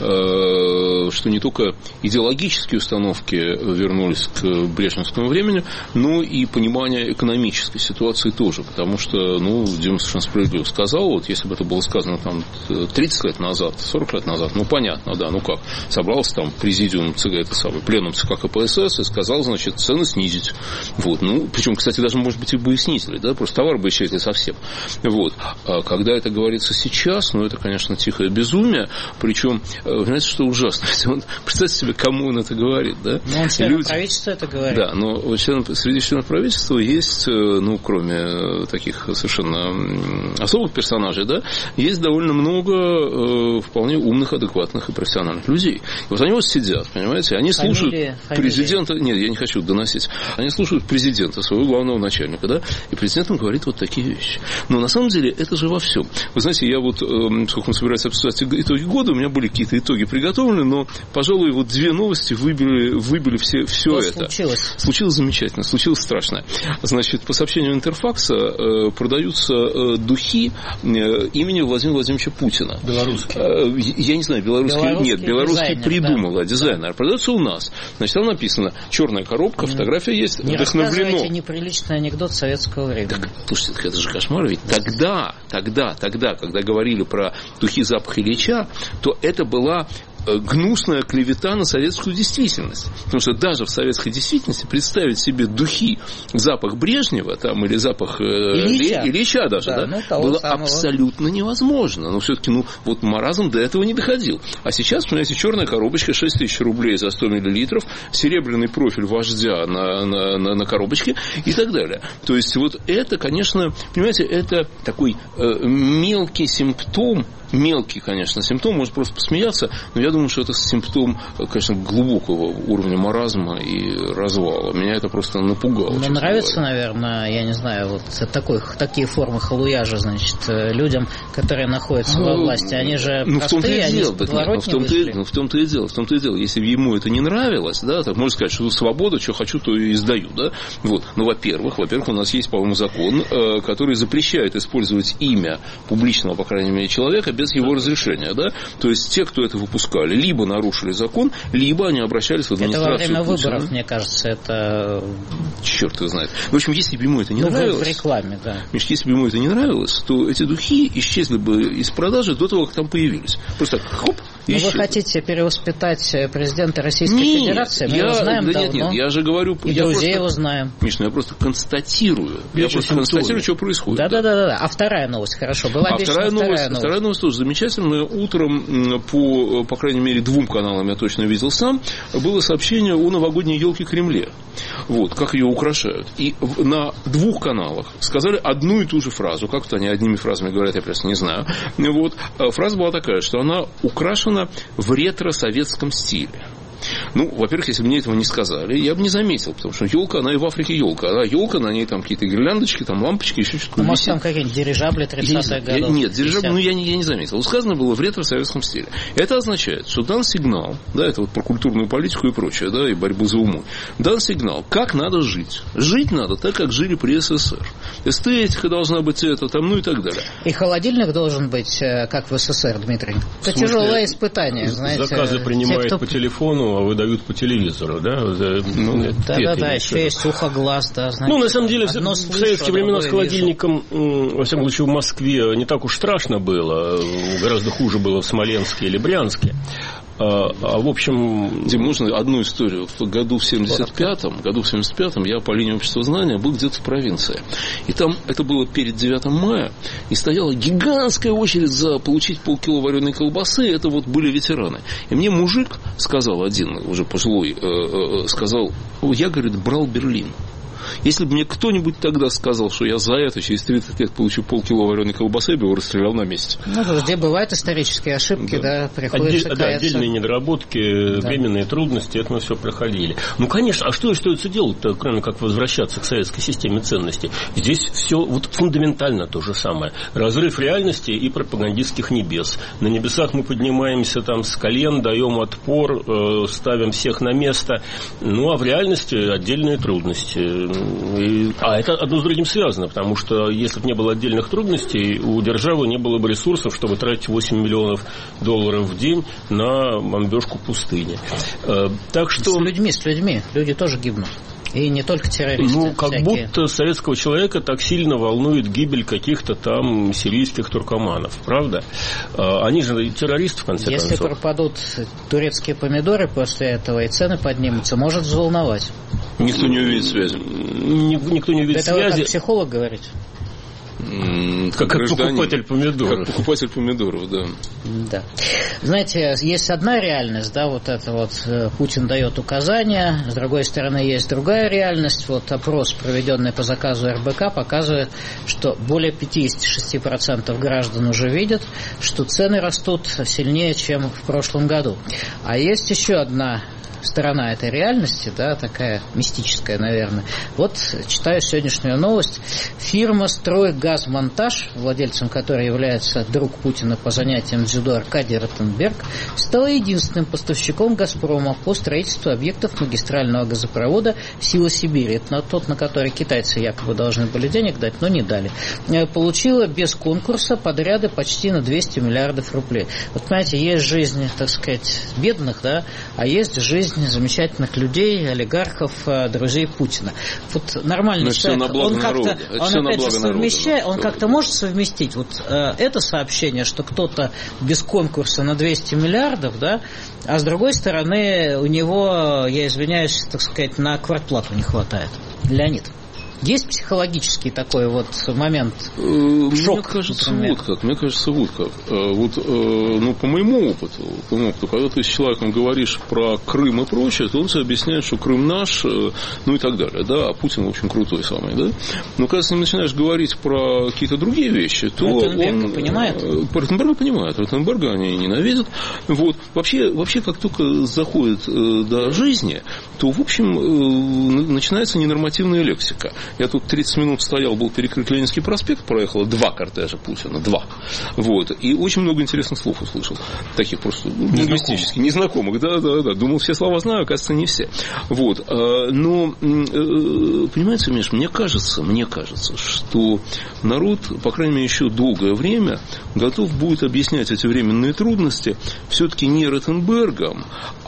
э, что не только идеологические установки вернулись к брежневскому времени, но и понимание экономической ситуации тоже. Потому что, ну, Дима совершенно справедливо сказал, вот если бы это было сказано там тридцать лет назад, сорок лет назад, ну, понятно, да, ну как, собрался там президиум ЦК, это самый, пленум ЦК КПСС и сказал, значит, цены снизить. Вот, ну, причем, кстати, даже, может быть, и бы и снизили, да, просто товар бы исчезли совсем. Вот. А когда это говорится сейчас, ну, это, конечно, тихое безумие, причем, знаете, что ужасно? Он, представьте себе, кому он это говорит, да? Ну, он членам Люди... правительства это говорит. Да, но член, среди членов правительства есть, ну, кроме таких совершенно особых персонажей, да, есть довольно много вполне умных, адекватных и профессиональных людей. И вот они вот сидят, понимаете, они фамилия, слушают фамилия. президента... Нет, я не хочу доносить. Они слушают президента, своего главного начальника, да, и президент им говорит вот такие вещи. Но на самом деле это же во всем. Вы знаете, я вот, э, сколько мы собираемся обсуждать итоги года, у меня были какие-то итоги приготовлены, но, пожалуй, вот две новости выбили, выбили все, все что это. Случилось? Случилось замечательно, случилось страшно. Значит, по сообщению Интерфакса э, продаются э, духи э, имени Владимира Владимировича Путина. Белорусские. Я не знаю, белорусский, белорусский нет, белорусский дизайнер, придумал, да. дизайнер. Продается у нас. Значит, там написано, черная коробка, фотография есть, не вдохновлено. Не рассказывайте неприличный анекдот советского времени. Так, слушайте, это же кошмар. Ведь тогда, тогда, тогда, когда говорили про духи запах Ильича, то это была гнусная клевета на советскую действительность. Потому что даже в советской действительности представить себе духи, запах Брежнева там, или запах Ильича, Ильича даже, да, да, ну, было самого. Абсолютно невозможно. Но все-таки, ну, вот маразм до этого не доходил. А сейчас, понимаете, черная коробочка, шесть тысяч рублей за сто миллилитров, серебряный профиль вождя на, на, на, на коробочке и так далее. То есть, вот это, конечно, понимаете, это такой э, мелкий симптом, мелкий, конечно, симптом, может просто посмеяться, но я думаю, что это симптом, конечно, глубокого уровня маразма и развала. Меня это просто напугало. Мне нравится, говоря. наверное, я не знаю, вот такой, такие формы халуяжа, значит, людям, которые находятся ну, во власти, они же ну, простые, они из подворотни ну, вышли. Ну, в том-то и дело, в том-то и дело. Если бы ему это не нравилось, да, так можно сказать, что тут свобода, что хочу, то и издаю, да. Вот. Ну, во-первых, во-первых, у нас есть, по-моему, закон, который запрещает использовать имя публичного, по крайней мере, человека без его разрешения, да? То есть те, кто это выпускали, либо нарушили закон, либо они обращались в администрацию. Это во время выборов, Путина. Мне кажется, это... Черт его знает. В общем, если бы ему это не ну, нравилось... в рекламе, да. Значит, если бы ему это не нравилось, то эти духи исчезли бы из продажи до того, как там появились. Просто так, хоп, Но вы хотите перевоспитать президента Российской нет, Федерации? Мы я, его знаем да давно. Нет, нет, я же говорю... И я друзей просто, его знаем. Миш, ну я просто констатирую. Я, я просто констатирую, что происходит. Да-да-да. да. А вторая новость, хорошо. Была а вторая новость, вторая новость. Вторая новость тоже замечательная. Утром по, по крайней мере, двум каналам я точно видел сам, было сообщение о новогодней елке в Кремле. Вот, как ее украшают. И на двух каналах сказали одну и ту же фразу. Как-то они одними фразами говорят, я просто не знаю. Вот. Фраза была такая, что она украшена в ретро-советском стиле. Ну, во-первых, если бы мне этого не сказали, я бы не заметил, потому что елка, она и в Африке елка. Она елка, на ней там какие-то гирляндочки, там лампочки, еще что-то. Ну, может, там какие-нибудь дирижабли тридцатых годов? Нет, дирижабли, ну, я не, я не заметил. Сказано было в ретро-советском стиле. Это означает, что дан сигнал, да, это вот про культурную политику и прочее, да, и борьбу за умы. Дан сигнал, как надо жить. Жить надо так, как жили при СССР. Эстетика должна быть это, там, ну и так далее. И холодильник должен быть, как в СССР, Дмитрий. Это тяжелое испытание, знаете. Заказы принимают те, кто... по телефону, а выдают по телевизору, да? Ну, да-да-да, еще есть ухоглаз, да. Знаете, ну, на самом деле, в советские времена с холодильником, вижу. Во всяком случае, в Москве не так уж страшно было, гораздо хуже было в Смоленске или Брянске. А, а в общем... Дим, нужно одну историю. В году в семьдесят пятом, году в семьдесят пятом я по линии общества знания был где-то в провинции. И там, это было перед девятым мая, и стояла гигантская очередь за получить полкило вареной колбасы. Это вот были ветераны. И мне мужик сказал, один уже пожилой, э, э, сказал, я, говорит, брал Берлин. Если бы мне кто-нибудь тогда сказал, что я за это через тридцать лет получу полкило вареной колбасы, я бы его расстрелял на месте. Ну, где бывают исторические ошибки, да, да приходится Отдель, да, отдельные недоработки, да. временные трудности, это мы все проходили. Ну, конечно, а что остается делать-то, кроме как возвращаться к советской системе ценностей? Здесь все вот фундаментально то же самое. Разрыв реальности и пропагандистских небес. На небесах мы поднимаемся там с колен, даем отпор, э, ставим всех на место. Ну, а в реальности отдельные трудности. И, а это одно с другим связано, потому что если бы не было отдельных трудностей, у державы не было бы ресурсов, чтобы тратить восемь миллионов долларов в день на бомбежку пустыни. Так что... С людьми, с людьми. Люди тоже гибнут. И не только террористы. Ну, как всякие. Будто советского человека так сильно волнует гибель каких-то там сирийских туркоманов. Правда? Они же террористы, в конце Если концов. Если пропадут турецкие помидоры после этого и цены поднимутся, может взволновать. Никто не увидит связи. Никто не увидит Это связи. Это вы как психолог говорите? Как, как покупатель помидоров. Как покупатель помидоров, да. Да. Знаете, есть одна реальность, да, вот это вот Путин дает указания, с другой стороны есть другая реальность. Вот опрос, проведенный по заказу эр бэ ка, показывает, что более пятьдесят шесть процентов граждан уже видят, что цены растут сильнее, чем в прошлом году. А есть еще одна сторона этой реальности, да, такая мистическая, наверное. Вот читаю сегодняшнюю новость. Фирма «Стройгазмонтаж», владельцем которой является друг Путина по занятиям дзюдо Аркадий Ротенберг, стала единственным поставщиком «Газпрома» по строительству объектов магистрального газопровода «Сила Сибири». Это тот, на который китайцы якобы должны были денег дать, но не дали. Получила без конкурса подряды почти на двести миллиардов рублей. Вот, понимаете, есть жизнь, так сказать, бедных, да, а есть жизнь жизнь замечательных людей, олигархов, друзей Путина. Вот нормальный человек, он как-то, он опять же совмещает, он как-то может совместить вот это сообщение, что кто-то без конкурса на двести миллиардов, да, а с другой стороны у него, я извиняюсь, так сказать, на квартплату не хватает. Леонид. Есть психологический такой вот момент, шок, мне кажется, например. вот как, мне кажется, вот как. Вот, ну, по моему опыту, по моему опыту, когда ты с человеком говоришь про Крым и прочее, то он тебе объясняет, что Крым наш, ну и так далее, да, а Путин, в общем, крутой самый, да. Но когда ты начинаешь говорить про какие-то другие вещи, то Ротенберга он... понимает? Ротенберга понимает, Ротенберга они ненавидят. Вот. Вообще, вообще, как только заходит до жизни, то, в общем, начинается ненормативная лексика. Я тут тридцать минут стоял, был перекрыт Ленинский проспект, проехало два кортежа Путина, два. Вот. И очень много интересных слов услышал. Таких просто лингвистических, незнакомых. Да, да, да. Думал, все слова знаю, оказывается, не все. Вот. Но, понимаете, Миш, мне кажется, мне кажется, что народ, по крайней мере, еще долгое время готов будет объяснять эти временные трудности все-таки не Ротенбергом,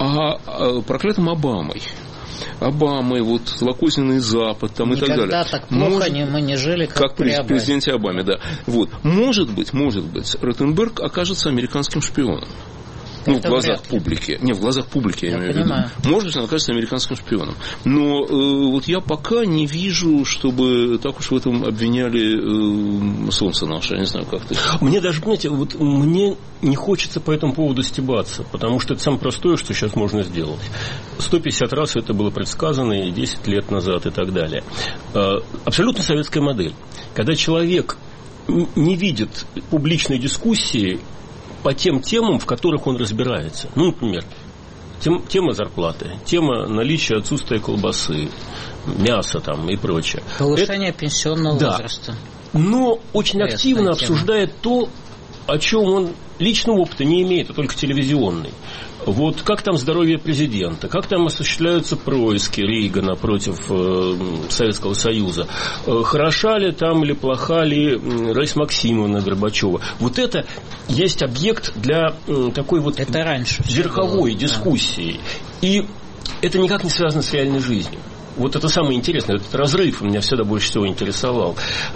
а проклятым Обамой. Обамой, вот злокозненный Запад там, и так далее. Никогда так плохо может, не, мы не жили, как, как при Обаме. президенте Обаме, да. Вот. Может быть, может быть, Ротенберг окажется американским шпионом. Ну, в глазах публики. Не, в глазах публики, я, я имею в виду. Может быть, он окажется американским шпионом. Но э, вот я пока не вижу, чтобы так уж в этом обвиняли э, солнце наше. Я не знаю, как ты. Мне даже, понимаете, вот мне не хочется по этому поводу стебаться, потому что это самое простое, что сейчас можно сделать. сто пятьдесят раз это было предсказано и десять лет назад и так далее. Э, абсолютно советская модель. Когда человек не видит публичной дискуссии по тем темам, в которых он разбирается. Ну, например, тем, тема зарплаты, тема наличия отсутствия колбасы, мяса там и прочее. Повышение это... пенсионного да. возраста. Но очень Интересная активно тема. обсуждает то, о чем он личного опыта не имеет, а только телевизионный. Вот как там здоровье президента, как там осуществляются происки Рейгана против э, Советского Союза, э, хороша ли там или плоха ли Раиса Максимовна Горбачева. Вот это есть объект для э, такой вот это раньше верховой было, дискуссии. Да. И это никак не связано с реальной жизнью. Вот это самое интересное, этот разрыв меня всегда больше всего интересовал.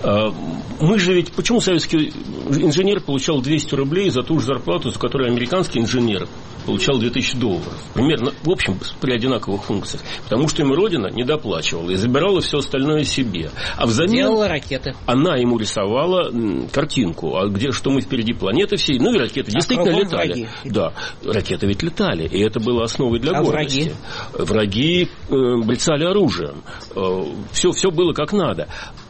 Мы же ведь, почему советский инженер получал двести рублей за ту же зарплату, за которую американский инженер получал две тысячи долларов? Примерно, в общем, при одинаковых функциях. Потому что ему Родина не доплачивала и забирала все остальное себе. А взамен делала ракеты. Она ему рисовала картинку, а где, что мы впереди планеты всей. Ну и ракеты действительно а летали. Враги. Да, ракеты ведь летали, и это было основой для а гордости. Враги, враги э, брецали оружие. Все, все было как надо.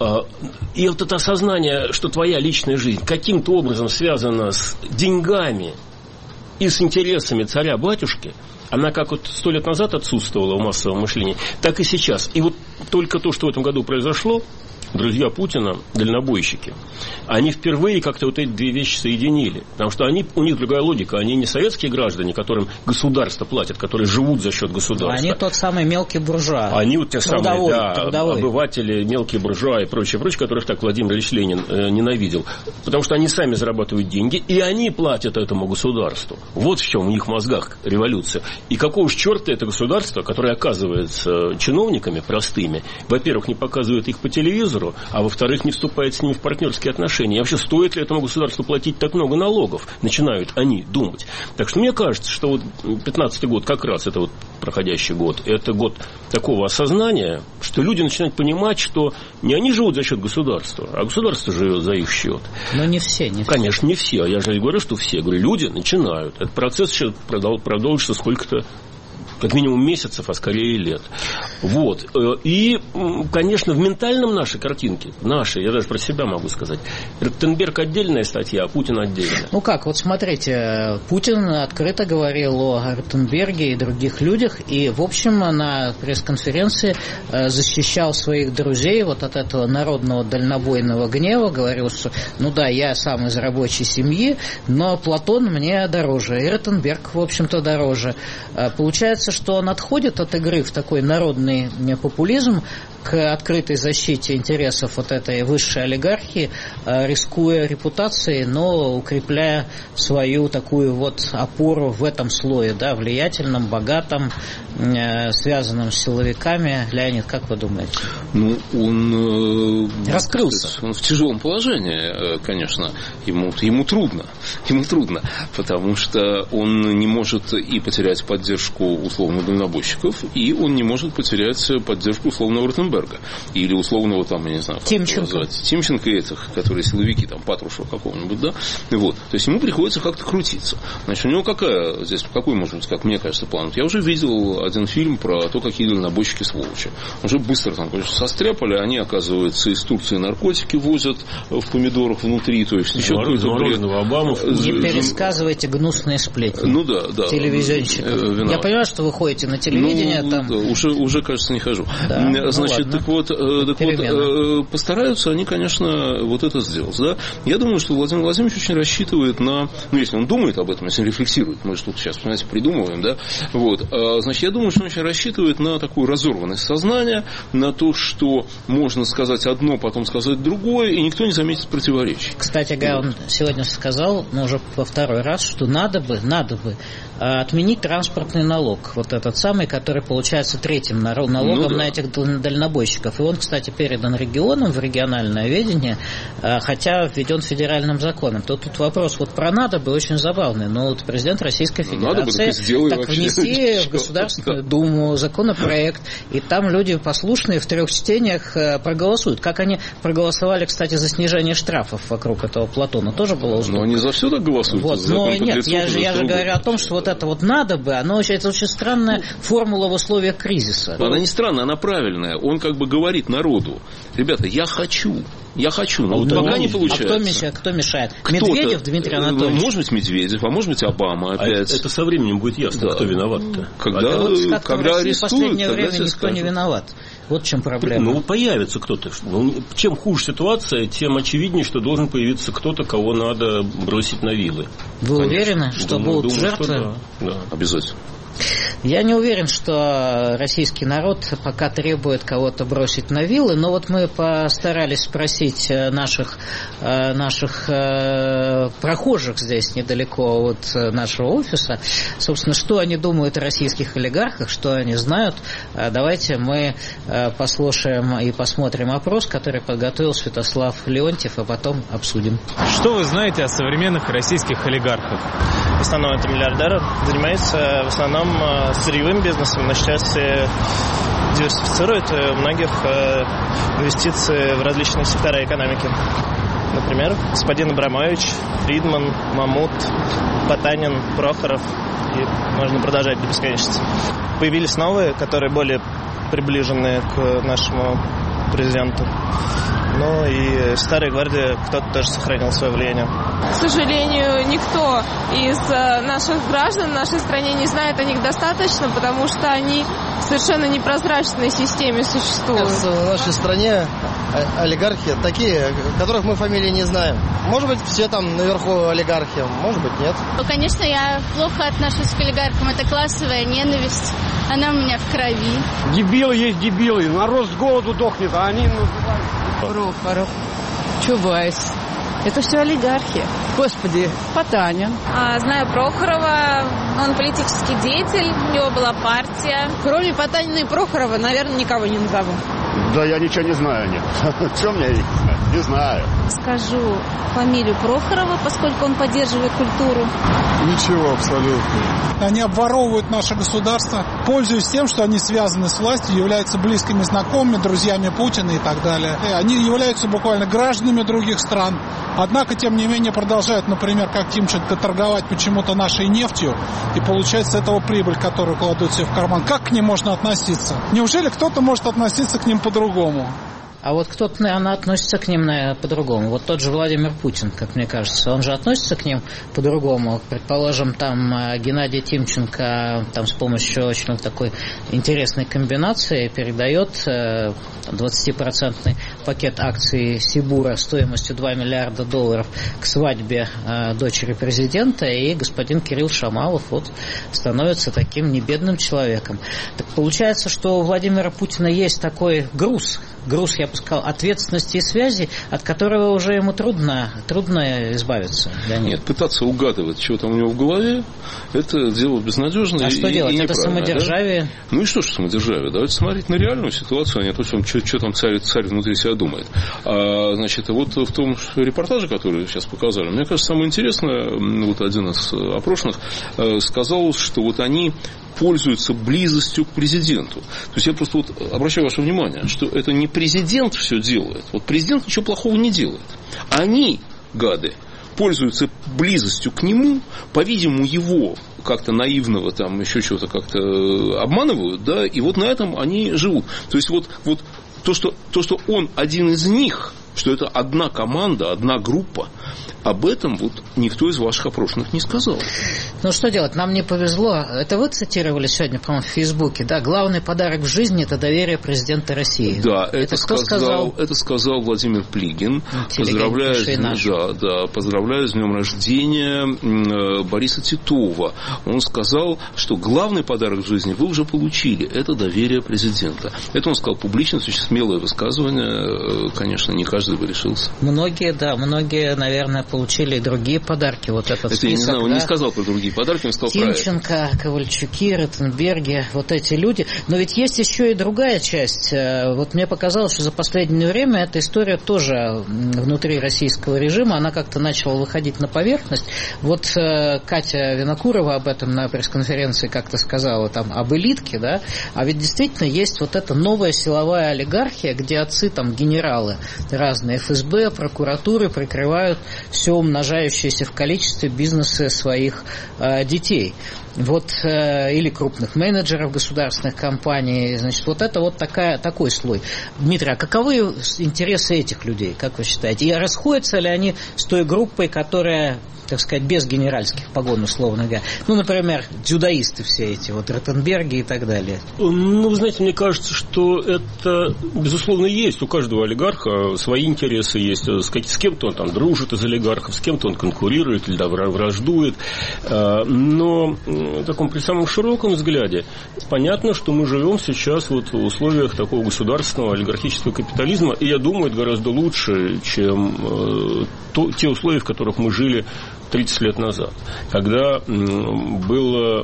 И вот это осознание, что твоя личная жизнь каким-то образом связана с деньгами и с интересами царя-батюшки, она как вот сто лет назад отсутствовала в массовом мышлении, так и сейчас. И вот только то, что в этом году произошло, друзья Путина, дальнобойщики, они впервые как-то вот эти две вещи соединили. Потому что они, у них другая логика. Они не советские граждане, которым государство платит, которые живут за счет государства. Они тот самый мелкий буржуа. Они вот те трудовой, самые, да, трудовой. обыватели, мелкие буржуа и прочее, прочее, которых так Владимир Ильич Ленин э, ненавидел. Потому что они сами зарабатывают деньги, и они платят этому государству. Вот в чем у них в мозгах революция. И какого ж черта это государство, которое оказывается чиновниками простыми, во-первых, не показывает их по телевизору, а во-вторых, не вступает с ними в партнерские отношения. И вообще, стоит ли этому государству платить так много налогов? Начинают они думать. Так что мне кажется, что вот пятнадцатый год, как раз это вот проходящий год, это год такого осознания, что люди начинают понимать, что не они живут за счет государства, а государство живет за их счет. Но не все, не все. Конечно, не все. Я же не говорю, что все. Я говорю, люди начинают. Этот процесс сейчас продолжится сколько-то, как минимум месяцев, а скорее лет. Вот. И, конечно, в ментальном нашей картинке, нашей, я даже про себя могу сказать, Ротенберг отдельная статья, а Путин отдельная. Ну как, вот смотрите, Путин открыто говорил о Ротенберге и других людях, и, в общем, на пресс-конференции защищал своих друзей вот от этого народного дальнобойного гнева, говорил, что, ну да, я сам из рабочей семьи, но Платон мне дороже, и Ротенберг, в общем-то, дороже. Получается, что он отходит от игры в такой народный популизм, к открытой защите интересов вот этой высшей олигархии, рискуя репутацией, но укрепляя свою такую вот опору в этом слое, да, влиятельном, богатом, связанном с силовиками. Леонид, как вы думаете? Ну, он раскрылся. Он в тяжелом положении, конечно. Ему, ему трудно. Ему трудно, потому что он не может и потерять поддержку условно дальнобойщиков, и он не может потерять поддержку условного Ротенберга. Или условного, там, я не знаю, Тимченко. Тимченко и этих, которые силовики, там, Патрушева какого-нибудь, да? Вот. То есть ему приходится как-то крутиться. Значит, у него какая здесь, какой, может быть, как мне кажется, план? Я уже видел один фильм про то, какие дальнобойщики сволочи. Уже быстро там, конечно, состряпали, они, оказывается, из Турции наркотики возят в помидорах внутри, то есть еще какой-то бред. Не пересказывайте гнусные сплетни. Ну да, да. Телевизионщиков. Я понимаю, что вы ходите на телевидение, ну, там... Да, уже, уже, кажется, не хожу. Да, Значит, ну, так вот, так вот постараются они, конечно, вот это сделать. Да? Я думаю, что Владимир Владимирович очень рассчитывает на... Ну, если он думает об этом, если он рефлексирует, мы же тут сейчас, понимаете, придумываем, да? Вот. Значит, я думаю, что он очень рассчитывает на такую разорванность сознания, на то, что можно сказать одно, потом сказать другое, и никто не заметит противоречий. Кстати говоря, он сегодня сказал, ну, уже во второй раз, что надо бы, надо бы отменить транспортный налог, вот этот самый, который получается третьим налогом ну, да. на этих дальнобойщиков. И он, кстати, передан регионам в региональное ведение, хотя введен федеральным законом. То тут вопрос вот про надо бы очень забавный, но вот президент Российской Федерации бы, так, так внеси в Государственную Думу законопроект, и там люди послушные в трех чтениях проголосуют. Как они проголосовали, кстати, за снижение штрафов вокруг этого Платона, тоже было уже. Но они за все так голосуют. Вот, но нет, я же, я же говорю о том, что вот это вот надо бы, оно это очень странная формула в условиях кризиса. Она не странная, она правильная. Он как бы говорит народу: ребята, я хочу, я хочу, но а вот пока не получается. А кто мешает? Кто мешает? Медведев, Дмитрий Анатольевич. Может быть, Медведев, а может быть, Обама опять. А это со временем будет ясно, да. кто виноват-то. Когда, вот когда арестуют, в последнее время никто скажут. Не виноват. Вот в чем проблема. Ну, появится кто-то. Ну, чем хуже ситуация, тем очевиднее, что должен появиться кто-то, кого надо бросить на вилы. Вы Конечно. Уверены, что думаю, будут думаю, жертвы? Что да. Да. Обязательно. Я не уверен, что российский народ пока требует кого-то бросить на вилы, но вот мы постарались спросить наших, наших прохожих здесь недалеко от нашего офиса, собственно, что они думают о российских олигархах, что они знают. Давайте мы послушаем и посмотрим опрос, который подготовил Святослав Леонтьев, а потом обсудим. Что вы знаете о современных российских олигархах? В основном это миллиардеры, занимаются в основном сырьевым бизнесом, но сейчас диверсифицируют у многих инвестиции в различные сектора экономики. Например, господин Абрамович, Фридман, Мамут, Потанин, Прохоров, и можно продолжать до бесконечности. Появились новые, которые более приближены к нашему президенту. Ну и старая гвардия, кто-то тоже сохранил свое влияние. К сожалению, никто из наших граждан в нашей стране не знает о них достаточно, потому что они в совершенно непрозрачной системе существуют. В нашей стране олигархи такие, которых мы фамилии не знаем. Может быть, все там наверху олигархи, может быть, нет. Ну, конечно, я плохо отношусь к олигархам. Это классовая ненависть. Она у меня в крови. Дебилы есть дебилы. Народ с голоду дохнет, а они... Прохоров, Чубайс. Это все олигархи. Господи, Потанин. А, знаю Прохорова. Он политический деятель. У него была партия. Кроме Потанина и Прохорова, наверное, никого не назову. Да я ничего не знаю о них. Чем я их знаю? Не знаю. Скажу фамилию Прохорова, поскольку он поддерживает культуру. Ничего абсолютно. Они обворовывают наше государство, пользуясь тем, что они связаны с властью, являются близкими знакомыми, друзьями Путина и так далее. Они являются буквально гражданами других стран. Однако, тем не менее, продолжают, например, как Тимченко, торговать почему-то нашей нефтью и получать с этого прибыль, которую кладут себе в карман. Как к ним можно относиться? Неужели кто-то может относиться к ним по-другому? А вот кто-то, наверное, относится к ним, наверное, по-другому. Вот тот же Владимир Путин, как мне кажется, он же относится к ним по-другому. Предположим, там Геннадий Тимченко там, с помощью очень такой интересной комбинации передает двадцатипроцентный пакет акций Сибура стоимостью два миллиарда долларов к свадьбе э, дочери президента, и господин Кирилл Шамалов вот становится таким небедным человеком. Так получается, что у Владимира Путина есть такой груз, груз, я бы сказал, ответственности и связи, от которого уже ему трудно, трудно избавиться. Да, нет? Нет, пытаться угадывать, что там у него в голове, это дело безнадежное. А что и, делать? И это самодержавие? Да? Ну и что же самодержавие? Давайте смотреть на реальную ситуацию, а не то, что, что там царь, царь внутри себя думает. А, значит, вот в том репортаже, который сейчас показали, мне кажется, самое интересное, вот один из опрошенных сказал, что вот они пользуются близостью к президенту. То есть я просто вот обращаю ваше внимание, что это не президент все делает. Вот президент ничего плохого не делает. Они, гады, пользуются близостью к нему, по-видимому, его как-то наивного, там, еще чего-то как-то обманывают, да, и вот на этом они живут. То есть вот, вот то, что, то, что он один из них, что это одна команда, одна группа, об этом вот никто из ваших опрошенных не сказал. Ну, что делать? Нам не повезло. Это вы цитировали сегодня, по-моему, в Фейсбуке, да? Главный подарок в жизни – это доверие президента России. Да, это, это кто сказал, сказал? Это сказал Владимир Плигин. Поздравляю с, да, да, поздравляю с днем рождения Бориса Титова. Он сказал, что главный подарок в жизни вы уже получили – это доверие президента. Это он сказал публично, это очень смелое высказывание. Конечно, не каждый бы решился. Многие, да, многие, наверное, получили и другие подарки. Вот этот это список, я не знаю, он да? не сказал про другие подарки, он сказал про Тимченко, Ковальчуки, Ротенберги, вот эти люди. Но ведь есть еще и другая часть. Вот мне показалось, что за последнее время эта история тоже внутри российского режима, она как-то начала выходить на поверхность. Вот Катя Винокурова об этом на пресс-конференции как-то сказала, там, об элитке, да, а ведь действительно есть вот эта новая силовая олигархия, где отцы, там, генералы разные, эф эс бэ, прокуратуры прикрывают все умножающиеся в количестве бизнесы своих э, детей. Вот, э, или крупных менеджеров государственных компаний. Значит, вот это вот такая, такой слой. Дмитрий, а каковы интересы этих людей, как вы считаете? И расходятся ли они с той группой, которая, так сказать, без генеральских погон, условно говоря? Ну, например, дзюдоисты все эти, вот Ротенберги и так далее. Ну, вы знаете, мне кажется, что это, безусловно, есть. У каждого олигарха свои интересы есть. С кем-то он там дружит из олигархов, с кем-то он конкурирует или да, враждует. Но в таком при самом широком взгляде понятно, что мы живем сейчас вот в условиях такого государственного олигархического капитализма, и я думаю, это гораздо лучше, чем то, те условия, в которых мы жили тридцать лет назад, когда было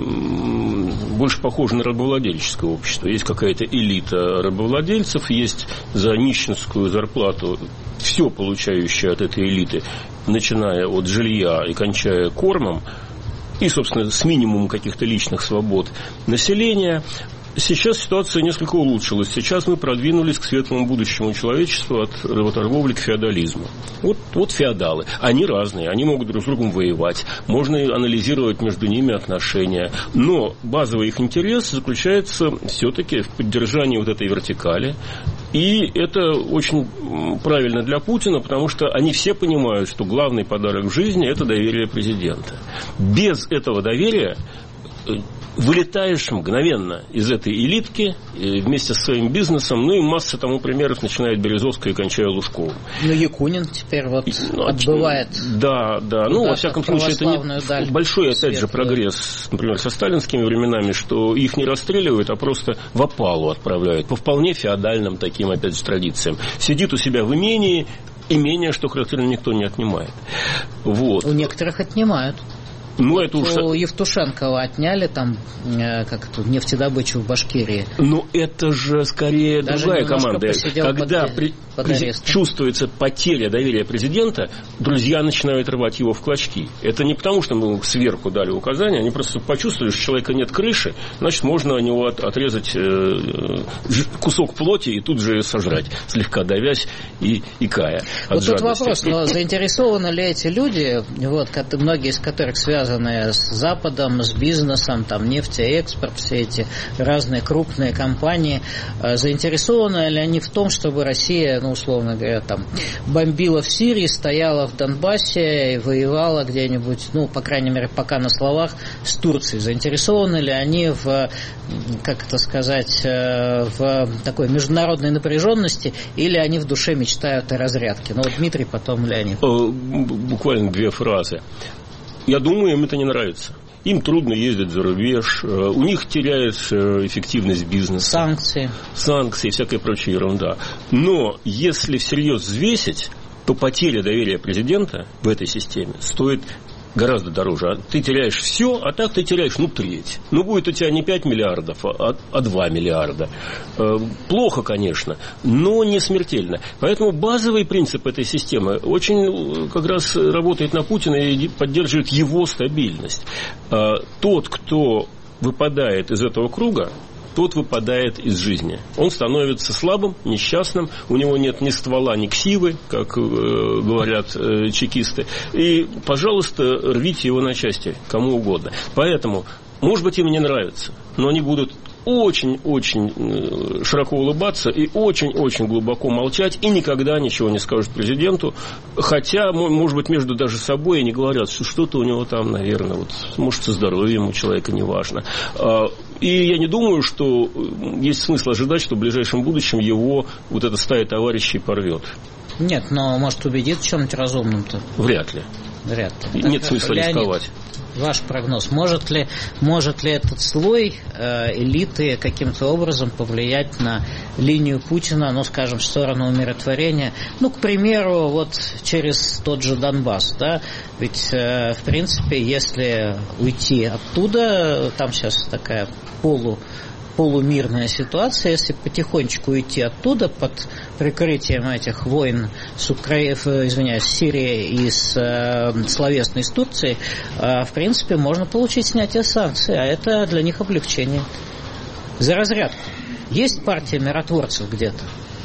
больше похоже на рабовладельческое общество. Есть какая-то элита рабовладельцев, есть за нищенскую зарплату все получающее от этой элиты, начиная от жилья и кончая кормом, и, собственно, с минимумом каких-то личных свобод населения. Сейчас ситуация несколько улучшилась. Сейчас мы продвинулись к светлому будущему человечества от работорговли к феодализму. Вот, вот феодалы. Они разные, они могут друг с другом воевать. Можно анализировать между ними отношения. Но базовый их интерес заключается все-таки в поддержании вот этой вертикали. И это очень правильно для Путина, потому что они все понимают, что главный подарок в жизни – это доверие президента. Без этого доверия вылетаешь мгновенно из этой элитки вместе со своим бизнесом, ну и масса тому примеров, начиная от Березовской и кончая Лужковым. Ну, Якунин теперь вот ну, отбывает. Да, да. Ну, во всяком случае, это не большой, опять же, прогресс, например, со сталинскими временами, что их не расстреливают, а просто в опалу отправляют по вполне феодальным таким, опять же, традициям. Сидит у себя в имении, имение, что характерно, никто не отнимает. Вот. У некоторых отнимают. Ну, это уж... У Евтушенкова отняли там как это, нефтедобычу в Башкирии. Ну, это же скорее даже другая команда. Когда под, при... под чувствуется потеря доверия президента, друзья начинают рвать его в клочки. Это не потому, что мы сверху дали указания, они просто почувствовали, что у человека нет крыши, значит, можно у него отрезать кусок плоти и тут же сожрать, слегка давясь и икая. Вот тут вопрос, но заинтересованы ли эти люди, вот, многие из которых связаны связанные с Западом, с бизнесом, там нефтеэкспорт, все эти разные крупные компании, заинтересованы ли они в том, чтобы Россия, ну, условно говоря, там, бомбила в Сирии, стояла в Донбассе и воевала где-нибудь, ну, по крайней мере, пока на словах, с Турцией. Заинтересованы ли они в, как это сказать, в такой международной напряженности, или они в душе мечтают о разрядке? Ну, вот Дмитрий, потом Леонид. Буквально две фразы. Я думаю, им это не нравится. Им трудно ездить за рубеж, у них теряется эффективность бизнеса. Санкции. Санкции и всякая прочая ерунда. Но если всерьез взвесить, то потеря доверия президента в этой системе стоит гораздо дороже. Ты теряешь все, а так ты теряешь, ну, треть. Ну, будет у тебя не пять миллиардов, а, а два миллиарда. Плохо, конечно, но не смертельно. Поэтому базовый принцип этой системы очень как раз работает на Путина и поддерживает его стабильность. Тот, кто выпадает из этого круга, тот выпадает из жизни. Он становится слабым, несчастным, у него нет ни ствола, ни ксивы, как э, говорят э, чекисты. И, пожалуйста, рвите его на части, кому угодно. Поэтому, может быть, им не нравится, но они будут очень-очень широко улыбаться и очень-очень глубоко молчать, и никогда ничего не скажут президенту, хотя, может быть, между даже собой они говорят, что что-то у него там, наверное, вот, может, со здоровьем у человека неважно. И я не думаю, что есть смысл ожидать, что в ближайшем будущем его вот эта стая товарищей порвет. Нет, но может убедить в чем-нибудь разумном-то? Вряд ли. Вряд ли. Нет так, смысла Леонид, рисковать. Ваш прогноз. Может ли, может ли этот слой э, элиты каким-то образом повлиять на линию Путина, ну, скажем, в сторону умиротворения? Ну, к примеру, вот через тот же Донбасс, да? Ведь, э, в принципе, если уйти оттуда, там сейчас такая полу полумирная ситуация, если потихонечку уйти оттуда под прикрытием этих войн с Украиной, извиняюсь, с Сирией и с э, словесной с Турцией, э, в принципе, можно получить снятие санкций, а это для них облегчение. За разрядку. Есть партия миротворцев где-то?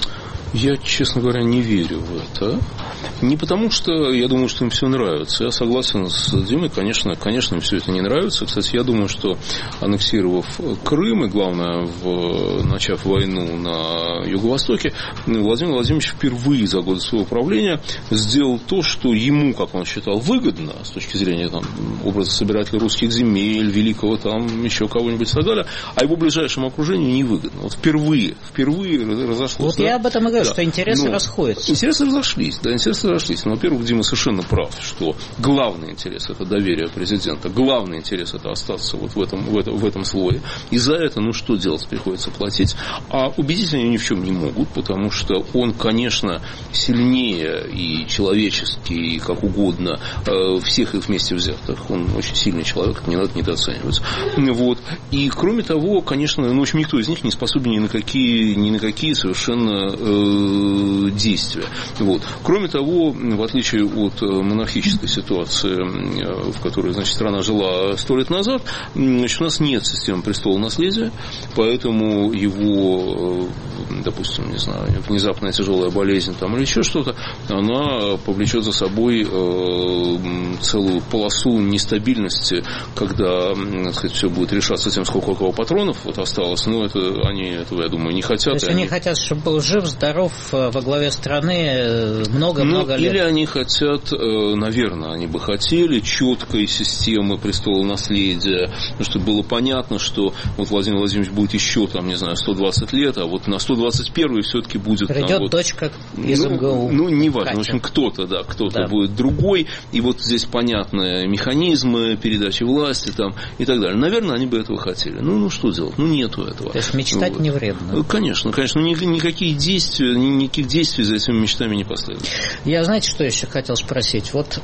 Я, честно говоря, не верю в это. Не потому, что я думаю, что им все нравится. Я согласен с Димой, конечно, конечно, им все это не нравится. Кстати, я думаю, что аннексировав Крым и, главное, в, начав войну на Юго-Востоке, Владимир Владимирович впервые за годы своего правления сделал то, что ему, как он считал, выгодно с точки зрения там, образа собирателя русских земель, великого там еще кого-нибудь и так далее, а его ближайшему окружению невыгодно. Вот впервые, впервые разошлось. Вот да? Я об этом и говорю, да. что интересы Но расходятся. Интересы разошлись, да, интересы разошлись. Но, во-первых, Дима совершенно прав, что главный интерес – это доверие президента, главный интерес – это остаться вот в этом, в этом, в этом слое. И за это, ну, что делать, приходится платить. А убедить они ни в чем не могут, потому что он, конечно, сильнее и человечески, и как угодно всех их вместе взятых. Он очень сильный человек, не надо недооценивать. Вот. И, кроме того, конечно, ну, в общем, никто из них не способен ни на какие, ни на какие совершенно э, действия. Вот. Кроме того, в отличие от монархической ситуации, в которой, значит, страна жила сто лет назад, значит, у нас нет системы престола наследия, поэтому его, допустим, не знаю, внезапная тяжелая болезнь там, или еще что-то, она повлечет за собой целую полосу нестабильности, когда, так сказать, все будет решаться тем, сколько у кого патронов вот осталось. Но это, они этого, я думаю, не хотят. То есть они, они хотят, чтобы был жив, здоров во главе страны много-много ну, лет. Или они хотят, наверное, они бы хотели четкой системы престола наследия, чтобы было понятно, что вот Владимир Владимирович будет еще, там, не знаю, сто двадцать лет, а вот на сто двадцать первый все-таки будет... Придет там, вот, дочка из ну, МГУ. Ну, не важно. В общем, кто-то, да, кто-то да. будет другой, и вот здесь понятны механизмы передачи власти там, и так далее. Наверное, они бы этого хотели. Ну, ну что делать? Ну, нету этого. То есть мечтать вот. Не вредно. Конечно, конечно. Никаких действий, никаких действий за этими мечтами не последует. Я, знаете, что еще хотел спросить? Вот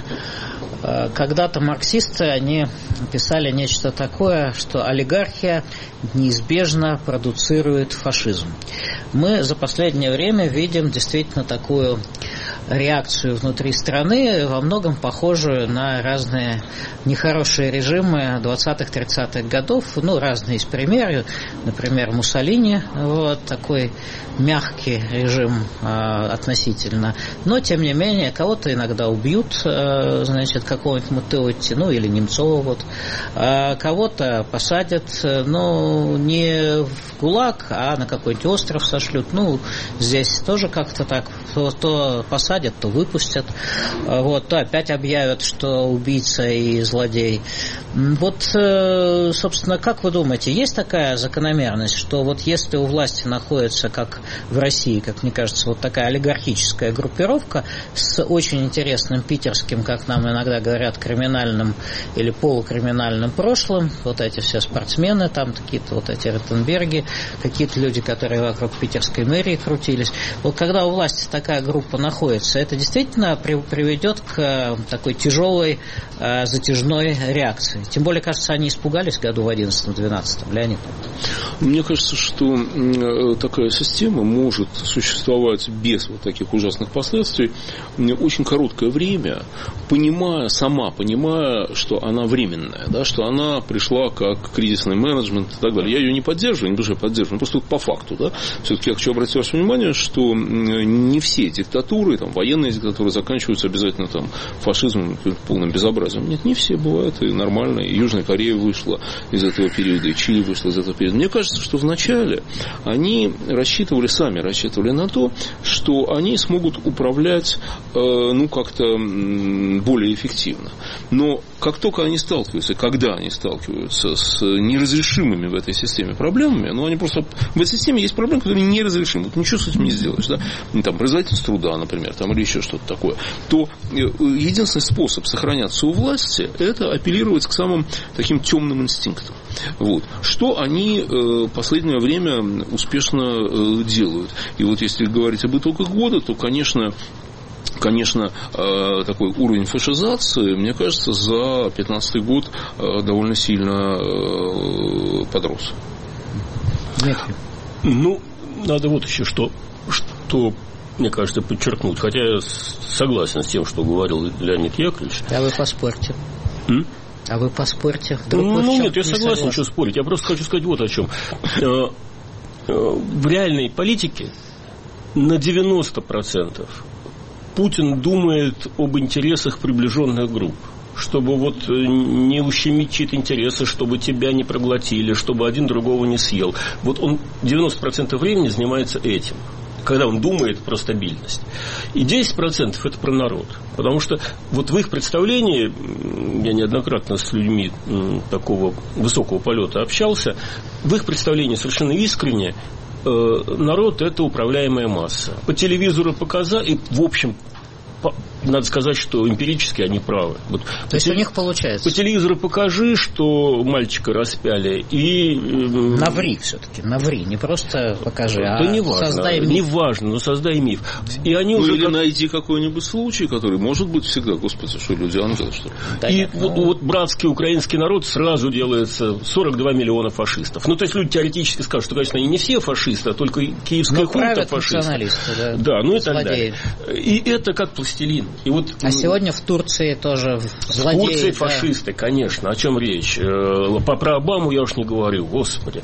когда-то марксисты, они писали нечто такое, что олигархия неизбежно продуцирует фашизм. Мы за последнее время видим действительно такую реакцию внутри страны, во многом похожую на разные нехорошие режимы двадцатых-тридцатых годов. Ну, разные есть примеры. Например, Муссолини, вот такой мягкий режим э, относительно. Но, тем не менее, кого-то иногда убьют, э, значит, какого-нибудь Матеотти, ну, или Немцова, вот. Э, кого-то посадят, но не в ГУЛАГ, а на какой-нибудь остров сошлют. Ну, здесь тоже как-то так. То, то посадят, то выпустят. Э, вот, то опять объявят, что убийца и злодей. Вот, э, собственно, как вы думаете, есть такая закономерность, что вот если у власти находится, как в России, как мне кажется, вот такая олигархическая группировка с очень интересным питерским, как нам иногда говорят, криминальным или полукриминальным прошлым, вот эти все спортсмены, там какие-то вот эти Ротенберги, какие-то люди, которые вокруг питерской мэрии крутились. Вот когда у власти такая группа находится, это действительно приведет к такой тяжелой затяжной реакции. Тем более, кажется, они испугались в году в одиннадцатом-двенадцатом, Леонид. Мне кажется, что такая система может существовать без вот таких ужасных последствий очень короткое время, понимая, сама понимая, что она временная, да, что она пришла как кризисный менеджмент и так далее. Я ее не поддерживаю, не потому что я поддерживаю, просто вот по факту. Да. Все-таки я хочу обратить ваше внимание, что не все диктатуры, там, военные диктатуры заканчиваются обязательно там, фашизмом, полным безобразием. Нет, не все бывают, и нормально. И Южная Корея вышла из этого периода, и Чили вышла из этого периода. Мне кажется, что вначале они рассчитывали, сами рассчитывали на то, что они смогут управлять э, ну, как-то более эффективно. Но как только они сталкиваются, когда они сталкиваются с неразрешимыми в этой системе проблемами, ну, они просто... В этой системе есть проблемы, которые неразрешимы. Вот ничего с этим не сделаешь. Да? Там, производительность труда, например, там, или еще что-то такое. То единственный способ сохраняться у власти – это апеллировать к самым таким темным инстинктам. Вот. Что они в последнее время успешно делают. И вот если говорить об итогах года, то, конечно... Конечно, такой уровень фашизации, мне кажется, за пятнадцатый год довольно сильно подрос. Нет. Ну, надо вот еще что, что, мне кажется, подчеркнуть. Хотя я согласен с тем, что говорил Леонид Яковлевич. А вы поспорьте. М? А вы поспорьте. Ну, ну нет, я согласен, согласен, что спорить. Я просто хочу сказать вот о чем. В реальной политике на девяносто процентов Путин думает об интересах приближенных групп, чтобы вот не ущемить чьи-то интересы, чтобы тебя не проглотили, чтобы один другого не съел. Вот он девяносто процентов времени занимается этим, когда он думает про стабильность. И десять процентов это про народ. Потому что вот в их представлении, я неоднократно с людьми такого высокого полета общался, в их представлении совершенно искренне народ – это управляемая масса. По телевизору показали, и в общем, по, надо сказать, что эмпирически они правы. Вот то есть у них получается. По телевизору покажи, что мальчика распяли, и... Наври все-таки, наври, не просто покажи, да, а не важно, создай миф. Не важно, но создай миф. И они ну уже или как... найди какой-нибудь случай, который может быть всегда, господи, что люди ангелы, что ли. Да, и нет, вот, ну... вот братский украинский народ сразу делается сорок два миллиона фашистов. Ну, то есть люди теоретически скажут, что, конечно, они не все фашисты, а только киевская хунта фашисты. Да, да, ну и так далее. И это как пластилин. И вот, а сегодня в Турции тоже злодеи. В Турции да. фашисты, конечно. О чем речь? Про Обаму я уж не говорю, господи.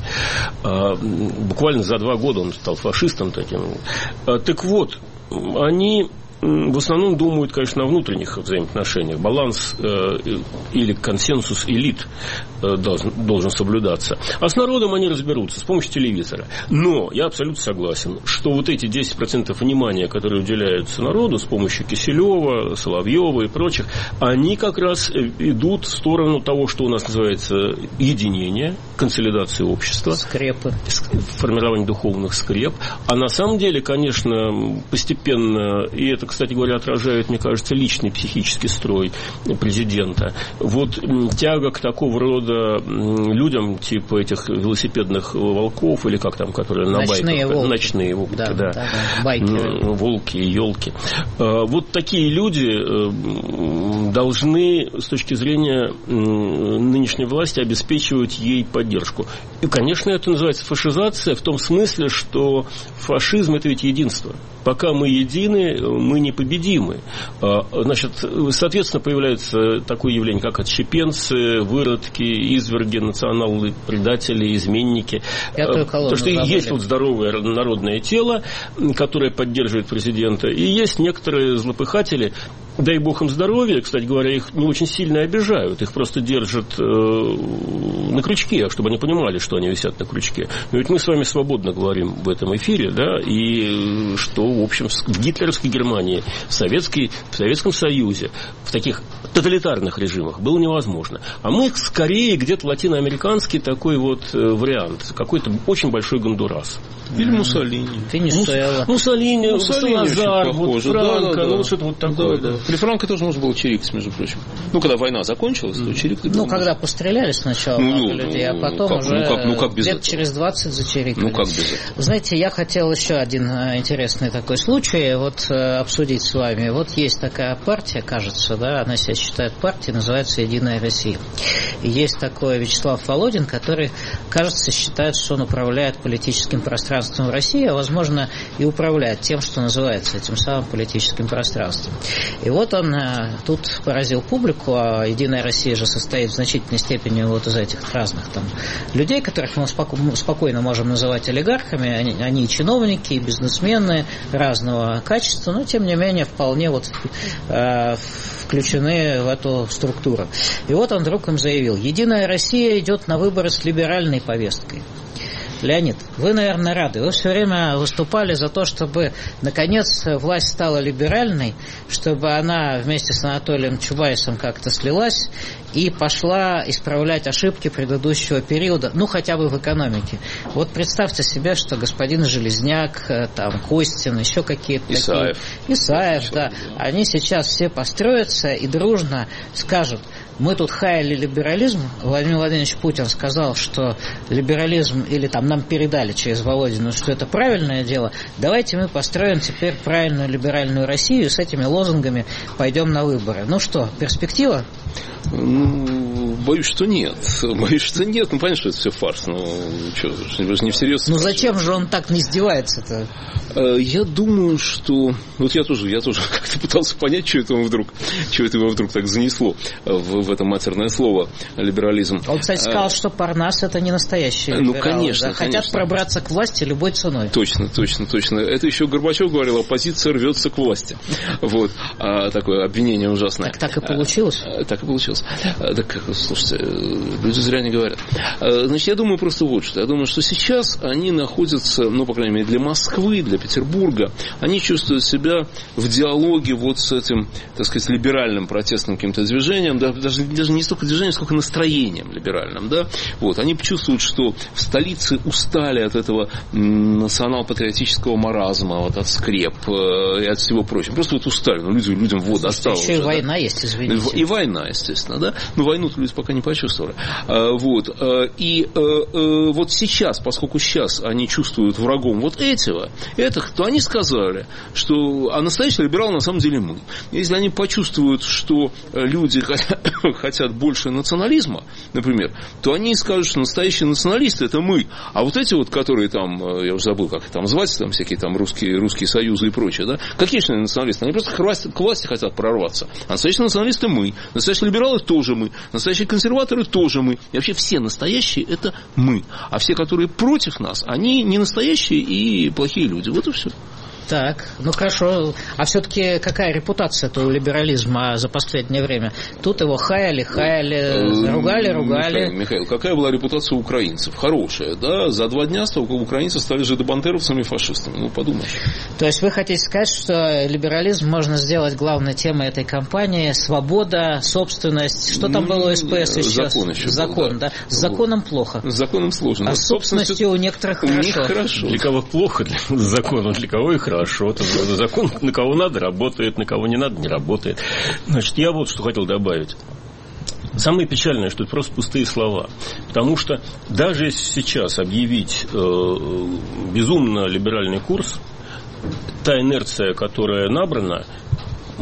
Буквально за два года он стал фашистом таким. Так вот, они в основном думают, конечно, о внутренних взаимоотношениях. Баланс э, или консенсус элит э, должен, должен соблюдаться. А с народом они разберутся с помощью телевизора. Но я абсолютно согласен, что вот эти десять процентов внимания, которые уделяются народу с помощью Киселева, Соловьева и прочих, они как раз идут в сторону того, что у нас называется единение, консолидация общества. Скрепы. Формирование духовных скреп. А на самом деле, конечно, постепенно, и это, кстати говоря, отражает, мне кажется, личный психический строй президента. Вот тяга к такого рода людям, типа этих велосипедных волков, или как там, которые на ночные байках. Волки. Ночные волки. Да, да. Да, да. Байкеры. Волки и елки. Вот такие люди должны, с точки зрения нынешней власти, обеспечивать ей поддержку. И, конечно, это называется фашизация в том смысле, что фашизм – это ведь единство. Пока мы едины, мы мы непобедимы. Значит, соответственно, появляется такое явление, как отщепенцы, выродки, изверги, националы, предатели, изменники. Потому что забыли. Есть вот здоровое народное тело, которое поддерживает президента, и есть некоторые злопыхатели, дай бог им здоровья, кстати говоря, их не очень сильно обижают, их просто держат э, на крючке, чтобы они понимали, что они висят на крючке. Но ведь мы с вами свободно говорим в этом эфире, да, и что, в общем, в гитлеровской Германии, в, Советской, в Советском Союзе, в таких тоталитарных режимах было невозможно. А мы скорее где-то латиноамериканский такой вот вариант, какой-то очень большой Гондурас. Или Муссолини. Венесуэла. Муссолини, Муссолини Салазар, вот Франко, да, да, да. Ну что-то вот такое. Да, да. При Франко тоже можно было чирикать, между прочим. Ну, когда война закончилась, то чирикать. Ну, когда постреляли сначала ну, много ну, людей, а потом как, уже ну, как, ну, как без лет этого? через двадцать зачирикали. Ну, как без этого? Знаете, я хотел еще один интересный такой случай вот обсудить с вами. Вот есть такая партия, кажется, да, она себя считает партией, называется «Единая Россия». И есть такой Вячеслав Володин, который, кажется, считает, что он управляет политическим пространством в России, а, возможно, и управляет тем, что называется этим самым политическим пространством. И вот он тут поразил публику, а «Единая Россия» же состоит в значительной степени вот из этих разных там людей, которых мы спокойно можем называть олигархами, они, они и чиновники, и бизнесмены разного качества, но тем не менее вполне вот э, включены в эту структуру. И вот он вдруг им заявил: «Единая Россия идет на выборы с либеральной повесткой». Леонид, вы, наверное, рады. Вы все время выступали за то, чтобы, наконец, власть стала либеральной, чтобы она вместе с Анатолием Чубайсом как-то слилась и пошла исправлять ошибки предыдущего периода, ну, хотя бы в экономике. Вот представьте себе, что господин Железняк, там, Костин, еще какие-то Исаев. такие... Исаев, да. Они сейчас все построятся и дружно скажут: мы тут хаяли либерализм. Владимир Владимирович Путин сказал, что либерализм, или там нам передали через Володину, что это правильное дело. Давайте мы построим теперь правильную либеральную Россию и с этими лозунгами пойдем на выборы. Ну что, перспектива? Ну, боюсь, что нет. Боюсь, что нет. Ну, понятно, что это все фарс. Ну, что, вы же не всерьез. Ну, зачем же он так не издевается-то? Я думаю, что... Вот я тоже, я тоже как-то пытался понять, что это ему вдруг, что это его вдруг так занесло в, в это матерное слово либерализм. Он, кстати, сказал, а... что Парнас — это не настоящий либерал. Ну, конечно, да? конечно. Хотят пробраться к власти любой ценой. Точно, точно, точно. Это еще Горбачев говорил: оппозиция рвется к власти. Вот. А, такое обвинение ужасное. Так так и получилось? А, так и получилось. А, так, слушайте, люди зря не говорят. А, значит, я думаю просто вот что. Я думаю, что сейчас они находятся, ну, по крайней мере, для Москвы, для Петербурга, они чувствуют себя в диалоге вот с этим, так сказать, либеральным протестным каким-то движением, да, даже, даже не столько движением, сколько настроением либеральным, да. Вот. Они чувствуют, что в столице устали от этого национал-патриотического маразма, вот, от скреп э, и от всего прочего. Просто вот устали, ну, люди, людям вот досталось. Еще и да? война есть, извините. И война, естественно, да. Но войну-то люди пока не почувствовали. А, вот. А, и а, а, вот сейчас, поскольку сейчас они чувствуют врагом вот этого, этих, то они сказали, что а настоящий либерал на самом деле мы. Если они почувствуют, что люди хотят больше национализма, например, то они скажут, что настоящие националисты — это мы. А вот эти вот, которые там, я уже забыл, как их там звать, там всякие там русские, русские союзы и прочее, да, какие же они националисты? Они просто к власти, к власти хотят прорваться. А настоящие националисты — мы. Настоящие либералы — тоже мы. Настоящие консерваторы — тоже мы. И вообще все настоящие — это мы. А все, которые против нас, они не настоящие и плохие люди. Вот и все. Так, ну хорошо. А все-таки какая репутация-то у либерализма за последнее время? Тут его хаяли, хаяли, ругали, ругали. Михаил, Михаил, какая была репутация у украинцев? Хорошая, да? За два дня украинцы стали жидобандеровцами и фашистами. Ну, подумаешь. То есть вы хотите сказать, что либерализм можно сделать главной темой этой кампании? Свобода, собственность. Что там ну, было у СПС еще? Закон еще Закон, был, да. да? С законом плохо. С законом сложно. А с собственностью у некоторых у хорошо. них хорошо. Для кого плохо, для закона, для кого и хорошо. Хорошо, закон на кого надо работает, на кого не надо не работает. Значит, я вот что хотел добавить. Самое печальное, что это просто пустые слова. Потому что даже если сейчас объявить э, безумно либеральный курс, та инерция, которая набрана, э,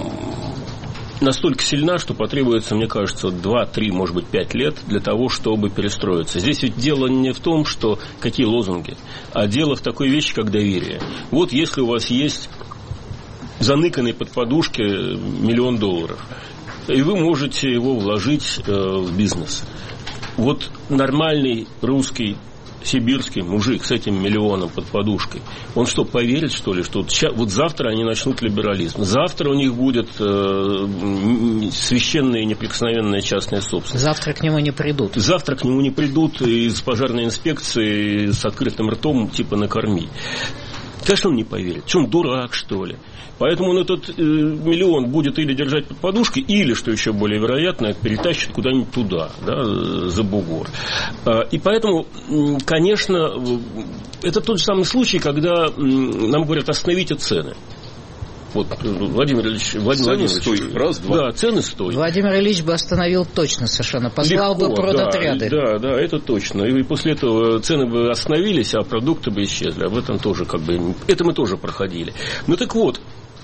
настолько сильна, что потребуется, мне кажется, два-три, может быть, пять лет для того, чтобы перестроиться. Здесь ведь дело не в том, что какие лозунги, а дело в такой вещи, как доверие. Вот если у вас есть заныканный под подушкой миллион долларов. И вы можете его вложить э, в бизнес. Вот нормальный русский сибирский мужик с этим миллионом под подушкой, он что, поверит, что ли, что вот, ща, вот завтра они начнут либерализм, завтра у них будет э, священная и неприкосновенная частная собственность. Завтра к нему не придут. Завтра к нему не придут из пожарной инспекции с открытым ртом, типа накорми. Конечно, он не поверит. Что он, дурак, что ли? Поэтому он этот э, миллион будет или держать под подушкой, или, что еще более вероятно, перетащит куда-нибудь туда, да, за бугор. А, и поэтому, конечно, это тот же самый случай, когда нам говорят, остановите цены. Вот, Владимир Ильич, Владимир цены Владимирович, стой. Раз, два. Да, цены стой. Владимир Ильич бы остановил точно совершенно, послал Легко, бы продотряды. Да, да, да, это точно. И после этого цены бы остановились, а продукты бы исчезли. Об этом тоже как бы, это мы тоже проходили. Ну так вот,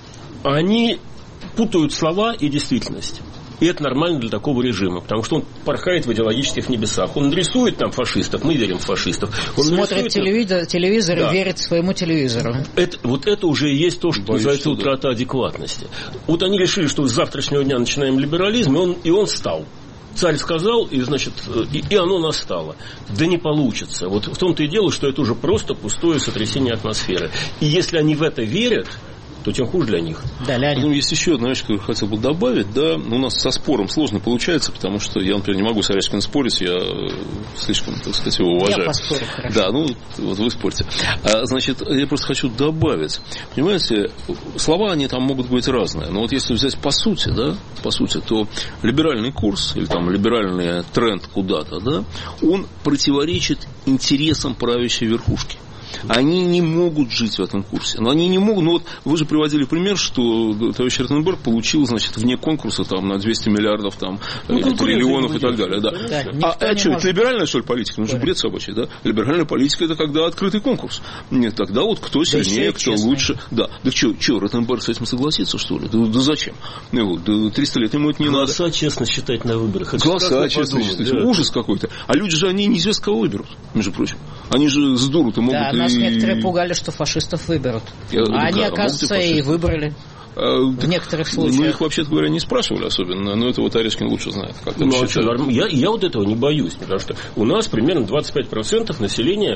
они путают слова и действительность. И это нормально для такого режима, потому что он порхает в идеологических небесах. Он рисует там фашистов, мы верим в фашистов. Он смотрит телевизор, телевизор да. и верит своему телевизору. Это, вот это уже и есть то, что Боюсь, называется что утрата да. адекватности. Вот они решили, что с завтрашнего дня начинаем либерализм, и он, и он стал. Царь сказал, и, значит, и, и оно настало. Да не получится. Вот в том-то и дело, что это уже просто пустое сотрясение атмосферы. И если они в это верят, то тем хуже для них. Да, ну, есть еще одна вещь, которую хотел бы добавить. Да, у нас со спором сложно получается, потому что я, например, не могу с Орешкиным спорить, я слишком, так сказать, его уважаю. Я поспорю, хорошо. Да, ну, вот вы спорьте. А, значит, я просто хочу добавить. Понимаете, слова, они там могут быть разные, но вот если взять по сути, да, по сути, то либеральный курс, или там либеральный тренд куда-то, да, он противоречит интересам правящей верхушки. Они не могут жить в этом курсе. Но они не могут. Ну вот вы же приводили пример, что товарищ Ротенберг получил, значит, вне конкурса там на двести миллиардов там, ну, или триллионов и так далее. Да. Да, а а что, это либеральная, что ли, политика? Ну, это же бред собачий, да? Либеральная политика — это когда открытый конкурс. Нет, тогда вот кто сильнее, да кто честный. Лучше. Да. Да что, что, Ротенберг с этим согласится, что ли? Да, да зачем? Ну, да, триста лет ему это не Голоса надо. честно считать на выборах. Это Голоса честно считать. Да. Ужас какой-то. А люди же, они неизвестно кого выберут, между прочим. Они же с дуру-то могут... Да, нас некоторые пугали, что фашистов выберут. Я, а да, они, оказывается, и выбрали. А, в некоторых случаях. Ну, их, вообще-то говоря, не спрашивали особенно, но это вот Орешкин лучше знает. Как ну, а что, я, я вот этого не боюсь, потому что у нас примерно двадцать пять процентов населения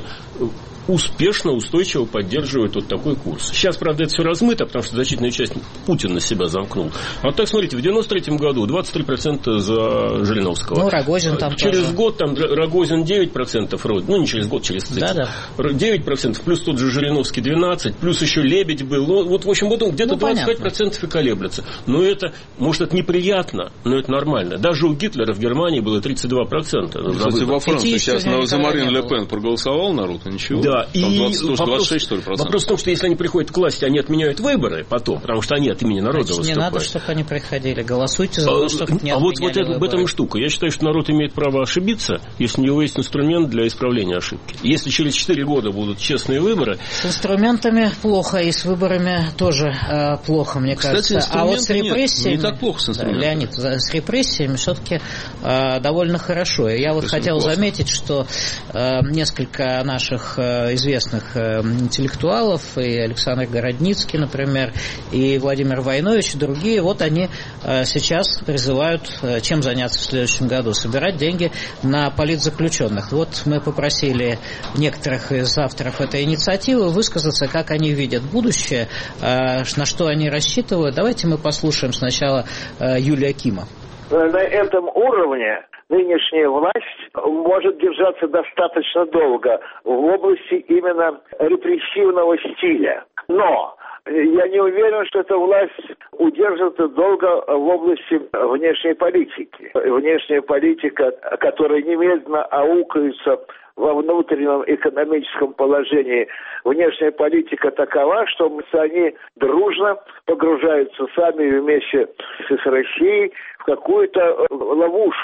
успешно, устойчиво поддерживает вот такой курс. Сейчас, правда, это все размыто, потому что значительная часть Путин на себя замкнул. А вот так, смотрите, в девяносто третьем году двадцать три процента за Жириновского. Ну, Рогозин там Через тоже. год там Рогозин девять процентов, ну, не через год, через цикл. Да, да. девять процентов, плюс тот же Жириновский двенадцать процентов, плюс еще Лебедь был. Ну, вот, в общем, вот он где-то ну, двадцать пять процентов и колеблется. Но это, может, это неприятно, но это нормально. Даже у Гитлера в Германии было тридцать два процента. Кстати, во Франции сейчас за Марин Ле Пен проголосовал народ, и ничего. Да, там и двадцать, вопрос, двадцать шесть, что ли, процентов. Вопрос в том, что если они приходят к власти, они отменяют выборы потом, потому что они от имени народа Значит, выступают. Не надо, чтобы они приходили. Голосуйте за то, чтобы не А вот, вот это, выборы. в этом и штука. Я считаю, что народ имеет право ошибиться, если у него есть инструмент для исправления ошибки. Если через четыре года будут честные выборы... С инструментами плохо, и с выборами тоже э, плохо, мне Кстати, кажется. А вот с репрессиями... Нет, не так плохо с инструментами. Да, Леонид, с репрессиями все-таки э, довольно хорошо. И я вот хотел классно. заметить, что э, несколько наших э, известных э, интеллектуалов, и Александр Городницкий, например, и Владимир Войнович, и другие, вот они э, сейчас призывают, э, чем заняться в следующем году, собирать деньги на политзаключенных. Вот мы попросили некоторых из авторов этой инициативы высказаться, как они видят будущее, э, на что они рассчитывают. Давайте мы послушаем сначала э, Юлия Кима. На этом уровне нынешняя власть может держаться достаточно долго в области именно репрессивного стиля. Но я не уверен, что эта власть удержится долго в области внешней политики. Внешняя политика, которая немедленно аукается во внутреннем экономическом положении. Внешняя политика такова, что они дружно погружаются сами вместе с Россией в какую-то ловушку.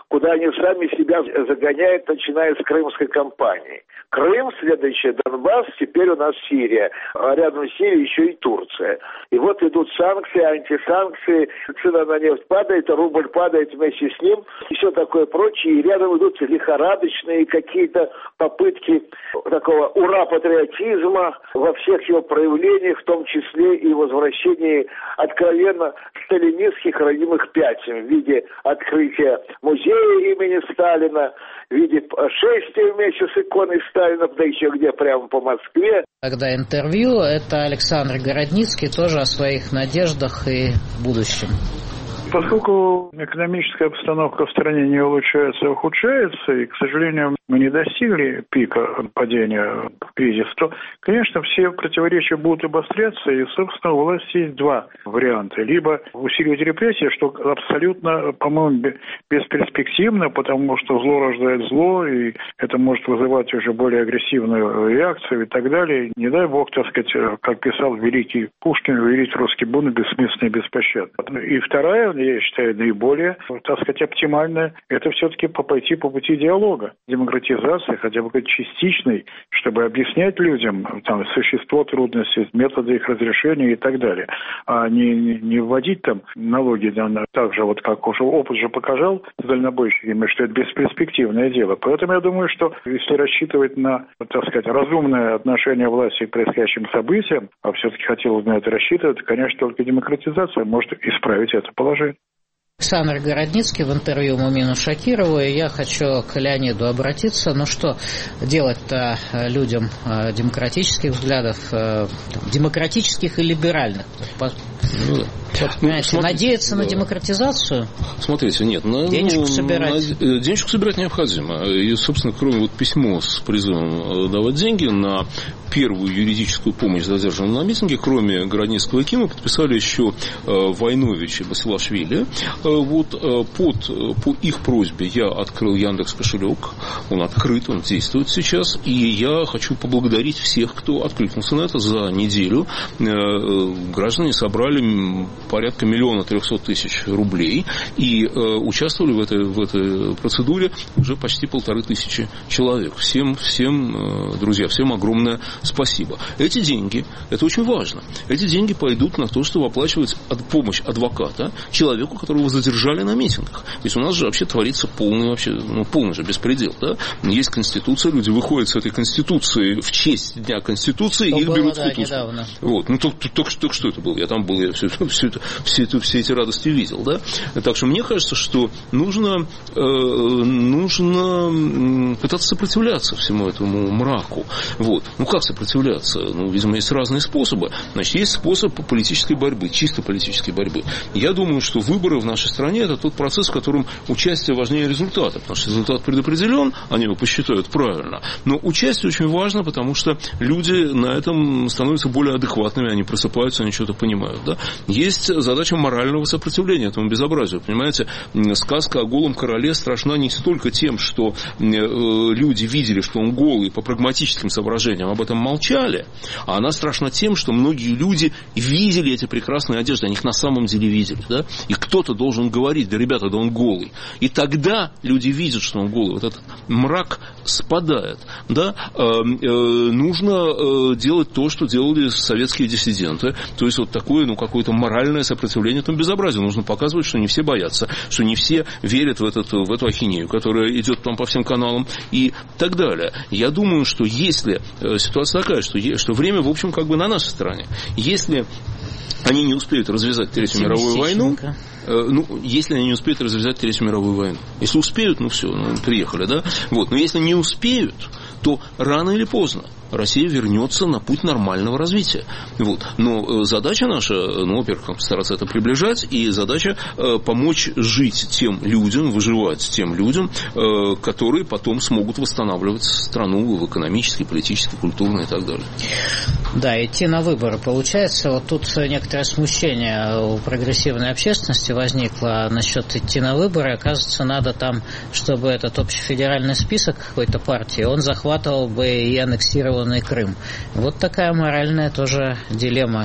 куда они сами себя загоняют, начиная с крымской кампании. Крым, следующий Донбасс, теперь у нас Сирия. А рядом с Сирией еще и Турция. И вот идут санкции, антисанкции, цена на нефть падает, рубль падает вместе с ним, и все такое прочее. И рядом идут лихорадочные какие-то попытки такого ура-патриотизма во всех его проявлениях, в том числе и возвращении откровенно сталинистских родимых пятен в виде открытия музея имени Сталина, в виде шествия вместе с иконой Сталина, да еще где, прямо по Москве. Когда интервью, это Александр Городницкий тоже о своих надеждах и будущем. Поскольку экономическая обстановка в стране не улучшается, а ухудшается, и, к сожалению, мы не достигли пика падения кризиса, то, конечно, все противоречия будут обостряться, и, собственно, у власти есть два варианта. Либо усиливать репрессии, что абсолютно, по-моему, бесперспективно, потому что зло рождает зло, и это может вызывать уже более агрессивную реакцию и так далее. Не дай бог, так сказать, как писал великий Пушкин, великий русский бунт бессмысленно и беспощадно. И вторая, я считаю, наиболее, так сказать, оптимальная, это все-таки пойти по пути диалога, демократизации, хотя бы частичной, чтобы объяснять людям там существо трудностей, методы их разрешения и так далее, а не, не вводить там налоги, да, так же, вот как уже опыт же показал с дальнобойщиками, что это бесперспективное дело. Поэтому я думаю, что если рассчитывать на, так сказать, разумное отношение власти к происходящим событиям, а все-таки хотелось на это рассчитывать, то, конечно, только демократизация может исправить это положение. Александр Городницкий в интервью Мумину Шакирову, и я хочу к Леониду обратиться. Ну что делать-то людям демократических взглядов, демократических и либеральных? Ну, вот, понимаете, смотрите, надеяться да. на демократизацию? Смотрите, нет. На, денежку ну, собирать? На, денежку собирать необходимо. И, собственно, кроме вот письма с призывом давать деньги на первую юридическую помощь задержанным на митинге, кроме Городницкого и Кима, подписали еще э, Войнович и Басилашвили. Э, вот э, под, по их просьбе я открыл Яндекс.Кошелек. Он открыт, он действует сейчас. И я хочу поблагодарить всех, кто откликнулся на это за неделю. Э, граждане собрали порядка миллиона трехсот тысяч рублей и э, участвовали в этой, в этой процедуре уже почти полторы тысячи человек. Всем, всем э, друзья, всем огромное спасибо. Эти деньги, это очень важно, эти деньги пойдут на то, чтобы оплачивать помощь адвоката человеку, которого задержали на митингах. Ведь у нас же вообще творится полный, вообще, ну, полный же беспредел. Да? Есть Конституция, люди выходят с этой Конституции в честь Дня Конституции, и их было, берут да, в кутузку. недавно. Вот. Ну, только, только, только что это было? Я там был, я все, все, это, все, это, все эти радости видел. Да? Так что мне кажется, что нужно, э, нужно пытаться сопротивляться всему этому мраку. Вот. Ну, как сопротивляться? Ну, видимо, есть разные способы. Значит, есть способ политической борьбы, чисто политической борьбы. Я думаю, что выборы в нашей стране – это тот процесс, в котором участие важнее результата, потому что результат предопределен, они его посчитают правильно. Но участие очень важно, потому что люди на этом становятся более адекватными, они просыпаются, они что-то понимают. Да? Есть задача морального сопротивления этому безобразию. Понимаете, сказка о голом короле страшна не столько тем, что люди видели, что он голый, по прагматическим соображениям об этом молчали, а она страшна тем, что многие люди видели эти прекрасные одежды, они их на самом деле видели. Да? И кто-то должен говорить: да, ребята, да он голый. И тогда люди видят, что он голый. Вот этот мрак спадает. Да? Э, э, нужно э, делать то, что делали советские диссиденты. То есть вот такое, ну, какое-то моральное сопротивление этому безобразию. Нужно показывать, что не все боятся, что не все верят в, этот, в эту ахинею, которая идет там по всем каналам и так далее. Я думаю, что если э, ситуация такая, что, что время, в общем, как бы на нашей стороне. Если они не успеют развязать Третью мировую войну, э, ну, если они не успеют развязать Третью мировую войну. Если успеют, ну все, ну, приехали, да? Вот. Но если не успеют, то рано или поздно Россия вернется на путь нормального развития. Вот. Но задача наша, ну, во-первых, стараться это приближать, и задача э, помочь жить тем людям, выживать тем людям, э, которые потом смогут восстанавливать страну в экономической, политической, культурной и так далее. Да, идти на выборы. Получается, вот тут некоторое смущение у прогрессивной общественности возникло насчет идти на выборы. Оказывается, надо там, чтобы этот общефедеральный список какой-то партии, он захватывал бы и аннексировал Крым. Вот такая моральная тоже дилемма.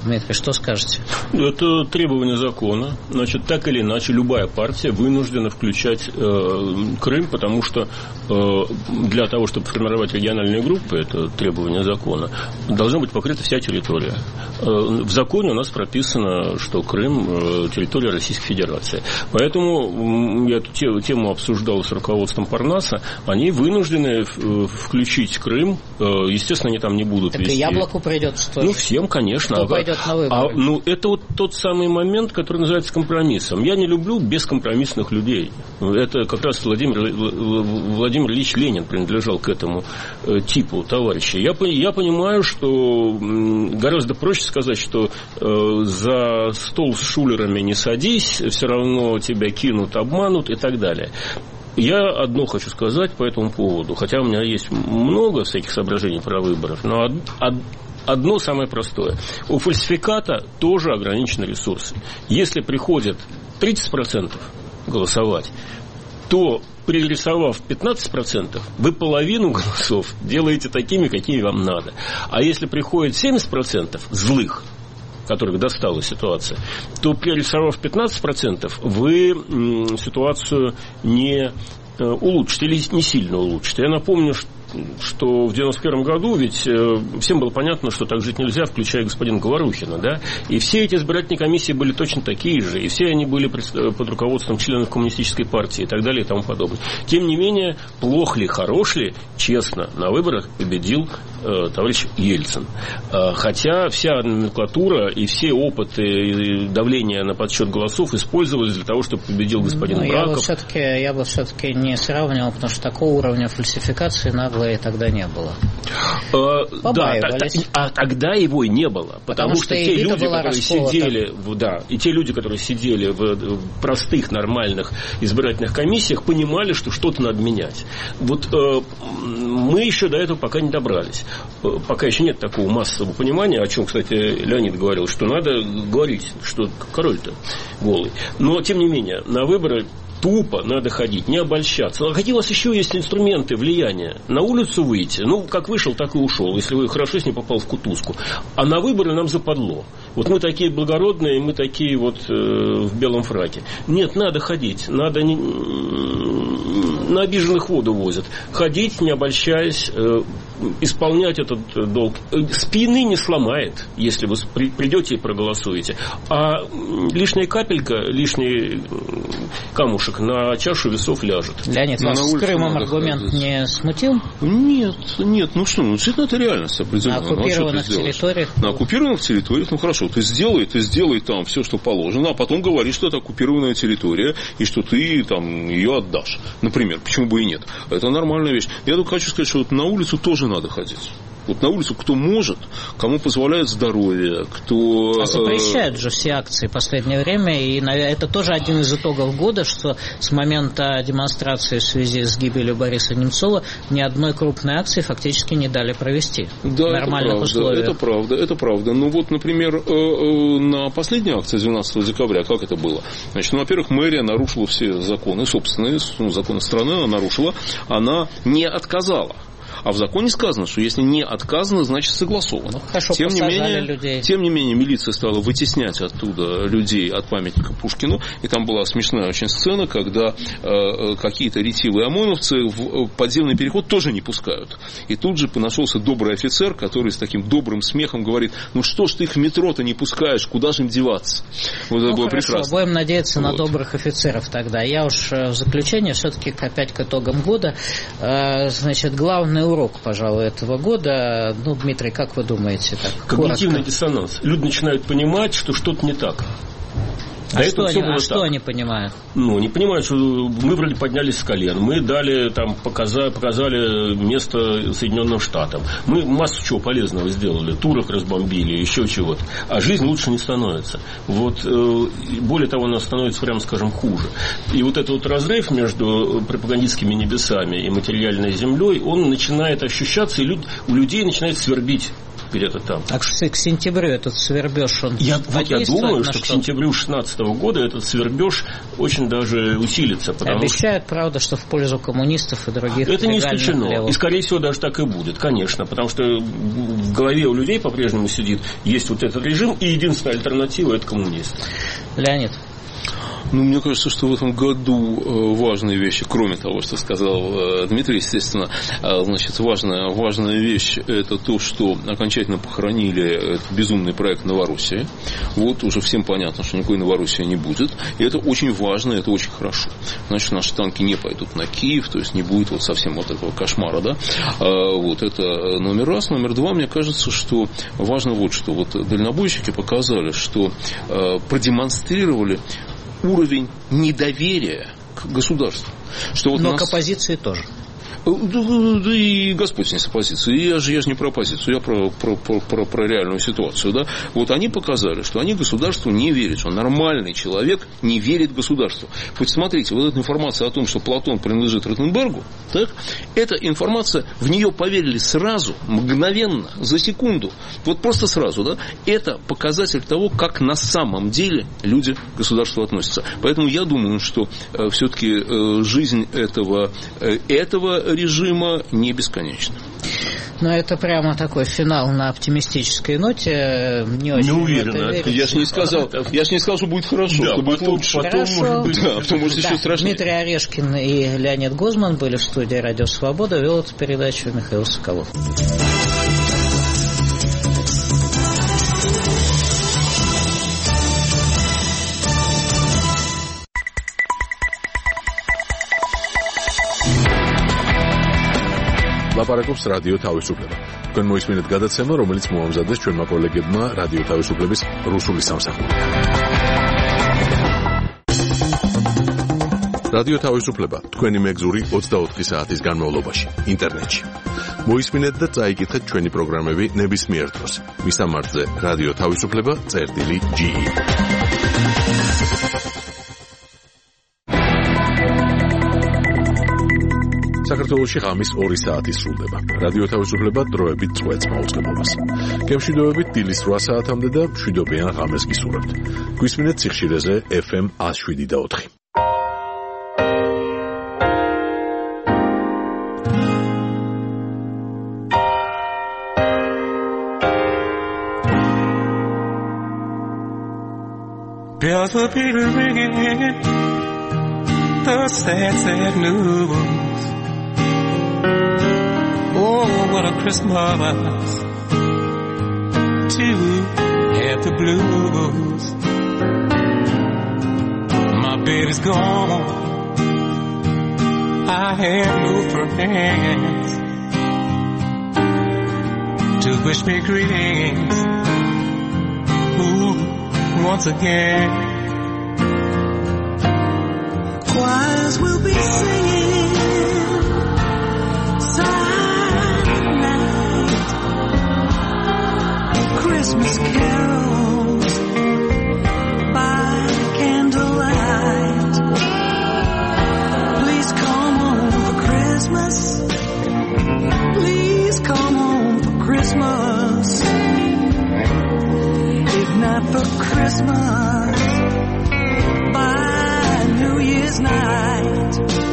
Дмитрий, что скажете? Это требование закона. Значит, так или иначе, любая партия вынуждена включать э, Крым, потому что э, для того, чтобы формировать региональные группы, это требование закона, должна быть покрыта вся территория. Э, в законе у нас прописано, что Крым э, – территория Российской Федерации. Поэтому я эту тему обсуждал с руководством Парнаса. Они вынуждены включить Крым. Естественно, они там не будут так вести. И Яблоку придется тоже. Ну, всем, конечно. Кто а, пойдет на выборы? А, ну, это вот тот самый момент, который называется компромиссом. Я не люблю бескомпромиссных людей. Это как раз Владимир, Владимир Ильич Ленин принадлежал к этому типу товарищей. Я, я понимаю, что гораздо проще сказать, что э, за стол с шулерами не садись, все равно тебя кинут, обманут и так далее. Я одно хочу сказать по этому поводу, хотя у меня есть много всяких соображений про выборы, но од, од, одно самое простое. У фальсификата тоже ограничены ресурсы. Если приходит тридцать процентов голосовать, то, перерисовав пятнадцать процентов, вы половину голосов делаете такими, какие вам надо. А если приходит семьдесят процентов злых, которых достала ситуация, то, перерисовав пятнадцать процентов, вы м, ситуацию не э, улучшите или не сильно улучшите. Я напомню, что что в девяносто первом году ведь э, всем было понятно, что так жить нельзя, включая господина Говорухина, да, и все эти избирательные комиссии были точно такие же, и все они были под, под руководством членов коммунистической партии и так далее и тому подобное. Тем не менее, плохо ли, хорош ли, честно, на выборах победил э, товарищ Ельцин. Э, хотя вся номенклатура и все опыты и давления на подсчет голосов использовались для того, чтобы победил господин ну, Браков. Я бы все-таки, я бы все-таки не сравнивал, потому что такого уровня фальсификации надо и тогда не было. А, да, а тогда его и не было. Потому, потому что, что те люди, которые расколота. сидели, да, и те люди, которые сидели в простых, нормальных избирательных комиссиях, понимали, что что-то надо менять. Вот э, мы еще до этого пока не добрались. Пока еще нет такого массового понимания, о чем, кстати, Леонид говорил, что надо говорить, что король-то голый. Но, тем не менее, на выборы тупо надо ходить, не обольщаться. А какие у вас еще есть инструменты влияния? На улицу выйти, ну, как вышел, так и ушел, если вы хорошо с ним попал в кутузку. А на выборы нам западло. Вот мы такие благородные, мы такие вот э, в белом фраке. Нет, надо ходить, надо не... на обиженных воду возят. Ходить, не обольщаясь, э, исполнять этот долг. Спины не сломает, если вы придете и проголосуете. А лишняя капелька, лишний камушек на чашу весов ляжет. Леонид, вас с Крымом аргумент ходить. Не смутил? Нет, нет, ну что, ну это реальность определенная. На оккупированных ну, территориях? На оккупированных территориях, ну хорошо, ты сделай, ты сделай там все, что положено, а потом говори, что это оккупированная территория, и что ты там ее отдашь. Например, почему бы и нет. Это нормальная вещь. Я только хочу сказать, что вот на улицу тоже надо ходить. Вот на улицу кто может, кому позволяет здоровье, кто... А запрещают же все акции в последнее время, и это тоже один из итогов года, что с момента демонстрации в связи с гибелью Бориса Немцова ни одной крупной акции фактически не дали провести да, в нормальных это условиях. Это правда, это правда. Ну вот, например, на последней акции двенадцатого декабря, как это было? Значит, ну, во-первых, мэрия нарушила все законы, собственные, ну, законы страны она нарушила, она не отказала. А в законе сказано, что если не отказано, значит согласовано. Ну, хорошо, тем, не менее, людей. тем не менее, милиция стала вытеснять оттуда людей от памятника Пушкину. И там была смешная очень сцена, когда э, какие-то ретивые ОМОНовцы в подземный переход тоже не пускают. И тут же нашелся добрый офицер, который с таким добрым смехом говорит: ну что ж ты их в метро-то не пускаешь, куда же им деваться? Вот это ну, было хорошо, прекрасно. Будем надеяться вот. на добрых офицеров тогда. Я уж в заключение все-таки опять к итогам года. Э, значит, главный урок, пожалуй, этого года. Ну, Дмитрий, как вы думаете? Так, когнитивный диссонанс. Люди начинают понимать, что что-то не так. А, что они, а что они понимают? Ну, не понимают, что мы вроде поднялись с колен, мы дали, там, показали, показали место Соединенным Штатам, мы массу чего полезного сделали, турок разбомбили, еще чего-то, а жизнь лучше не становится. Вот, более того, она становится, прямо скажем, хуже. И вот этот вот разрыв между пропагандистскими небесами и материальной землей, он начинает ощущаться, и у людей начинает свербить где-то там. А к сентябрю этот свербеж, он я, вот я думаю, что, что к сентябрю две тысячи шестнадцатого года этот свербеж очень даже усилится. Обещают, что... правда, что в пользу коммунистов и других. Это не исключено. Левых. И, скорее всего, даже так и будет, конечно. Потому что в голове у людей по-прежнему сидит, есть вот этот режим, и единственная альтернатива – это коммунисты. Леонид. Ну, мне кажется, что в этом году важные вещи, кроме того, что сказал Дмитрий, естественно, значит, важная, важная вещь – это то, что окончательно похоронили этот безумный проект Новороссии. Вот уже всем понятно, что никакой Новороссии не будет. И это очень важно, это очень хорошо. Значит, наши танки не пойдут на Киев, то есть не будет вот совсем вот этого кошмара, да. Вот это номер раз. Номер два, мне кажется, что важно вот что. Вот дальнобойщики показали, что продемонстрировали уровень недоверия к государству. Что вот Но нас... к оппозиции тоже. Да, да и Господь не с оппозицией. Я же, я же не про оппозицию, я про, про, про, про, про реальную ситуацию. Да? Вот они показали, что они государству не верят, что нормальный человек не верит государству. Вот смотрите, вот эта информация о том, что Платон принадлежит Ротенбергу, так, эта информация, в нее поверили сразу, мгновенно, за секунду. Вот просто сразу. Да? Это показатель того, как на самом деле люди к государству относятся. Поэтому я думаю, что э, все-таки э, жизнь этого, э, этого режима не бесконечно. Но это прямо такой финал на оптимистической ноте. Не очень не уверен. Я же не сказал, я же не сказал, что будет хорошо, да, что будет потом, лучше. Потом, может быть, да, потом может да. еще страшнее. Дмитрий Орешкин и Леонид Гозман были в студии «Радио Свобода». Вел эту передачу Михаил Соколов. ლაპარაკობს რადიო თავისუფლება. თქვენ მოისმინეთ გადაცემა, რომელიც მოამზადეს ჩვენმა კოლეგებმა რადიო თავისუფლების რუსული სამსახური. რადიო თავისუფლება თქვენი მეგზური ოცდაოთხი საათის განმავლობაში ინტერნეტში. მოისმინეთ და წაიკითხეთ ჩვენი პროგრამები ნებისმიერ დროს. მისამართზე რადიო თავისუფლება წერტილი ჯი ი. საქართველოში ღამის ორი საათი სრულდება. რადიო თავისუფლება დროებით წვეთს მაუწყებლობას. გემშვიდობებით დილის რვა საათამდე და მშვიდობიან ღამეს გისურვებთ. გვისმინეთ სიხშირეზე ეფ ემ εκατს შვიდი და ოთხი. Bells will be ringing, the sad, sad news. Oh, what a Christmas to have the blues. My baby's gone, I have no friends to wish me greetings. Ooh, once again. Choirs will be singing Christmas carols by candlelight. Please come home for Christmas. Please come home for Christmas. If not for Christmas, by New Year's night.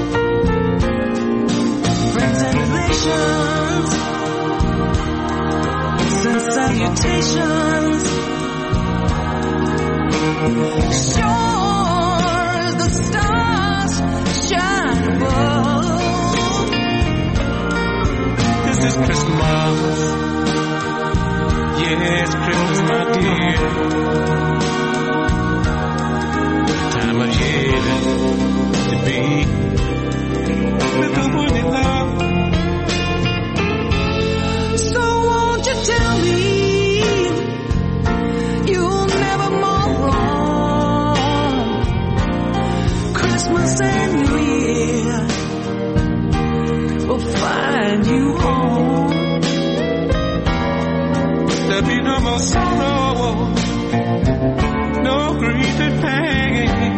Friends and relations, salutations. Sure as the stars shine above. This is Christmas. Yes, Christmas, my dear. Time of year to be with the one you love. Tell me you'll never more wrong. Christmas and New Year will find you home. There'll be no more sorrow, no grief and pain,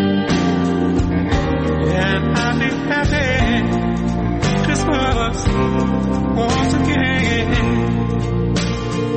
and I'll be happy Christmas once again.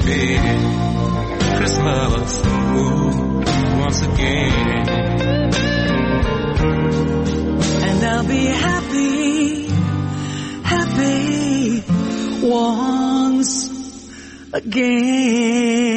baby. Christmas, ooh, once again. And I'll be happy, happy once again.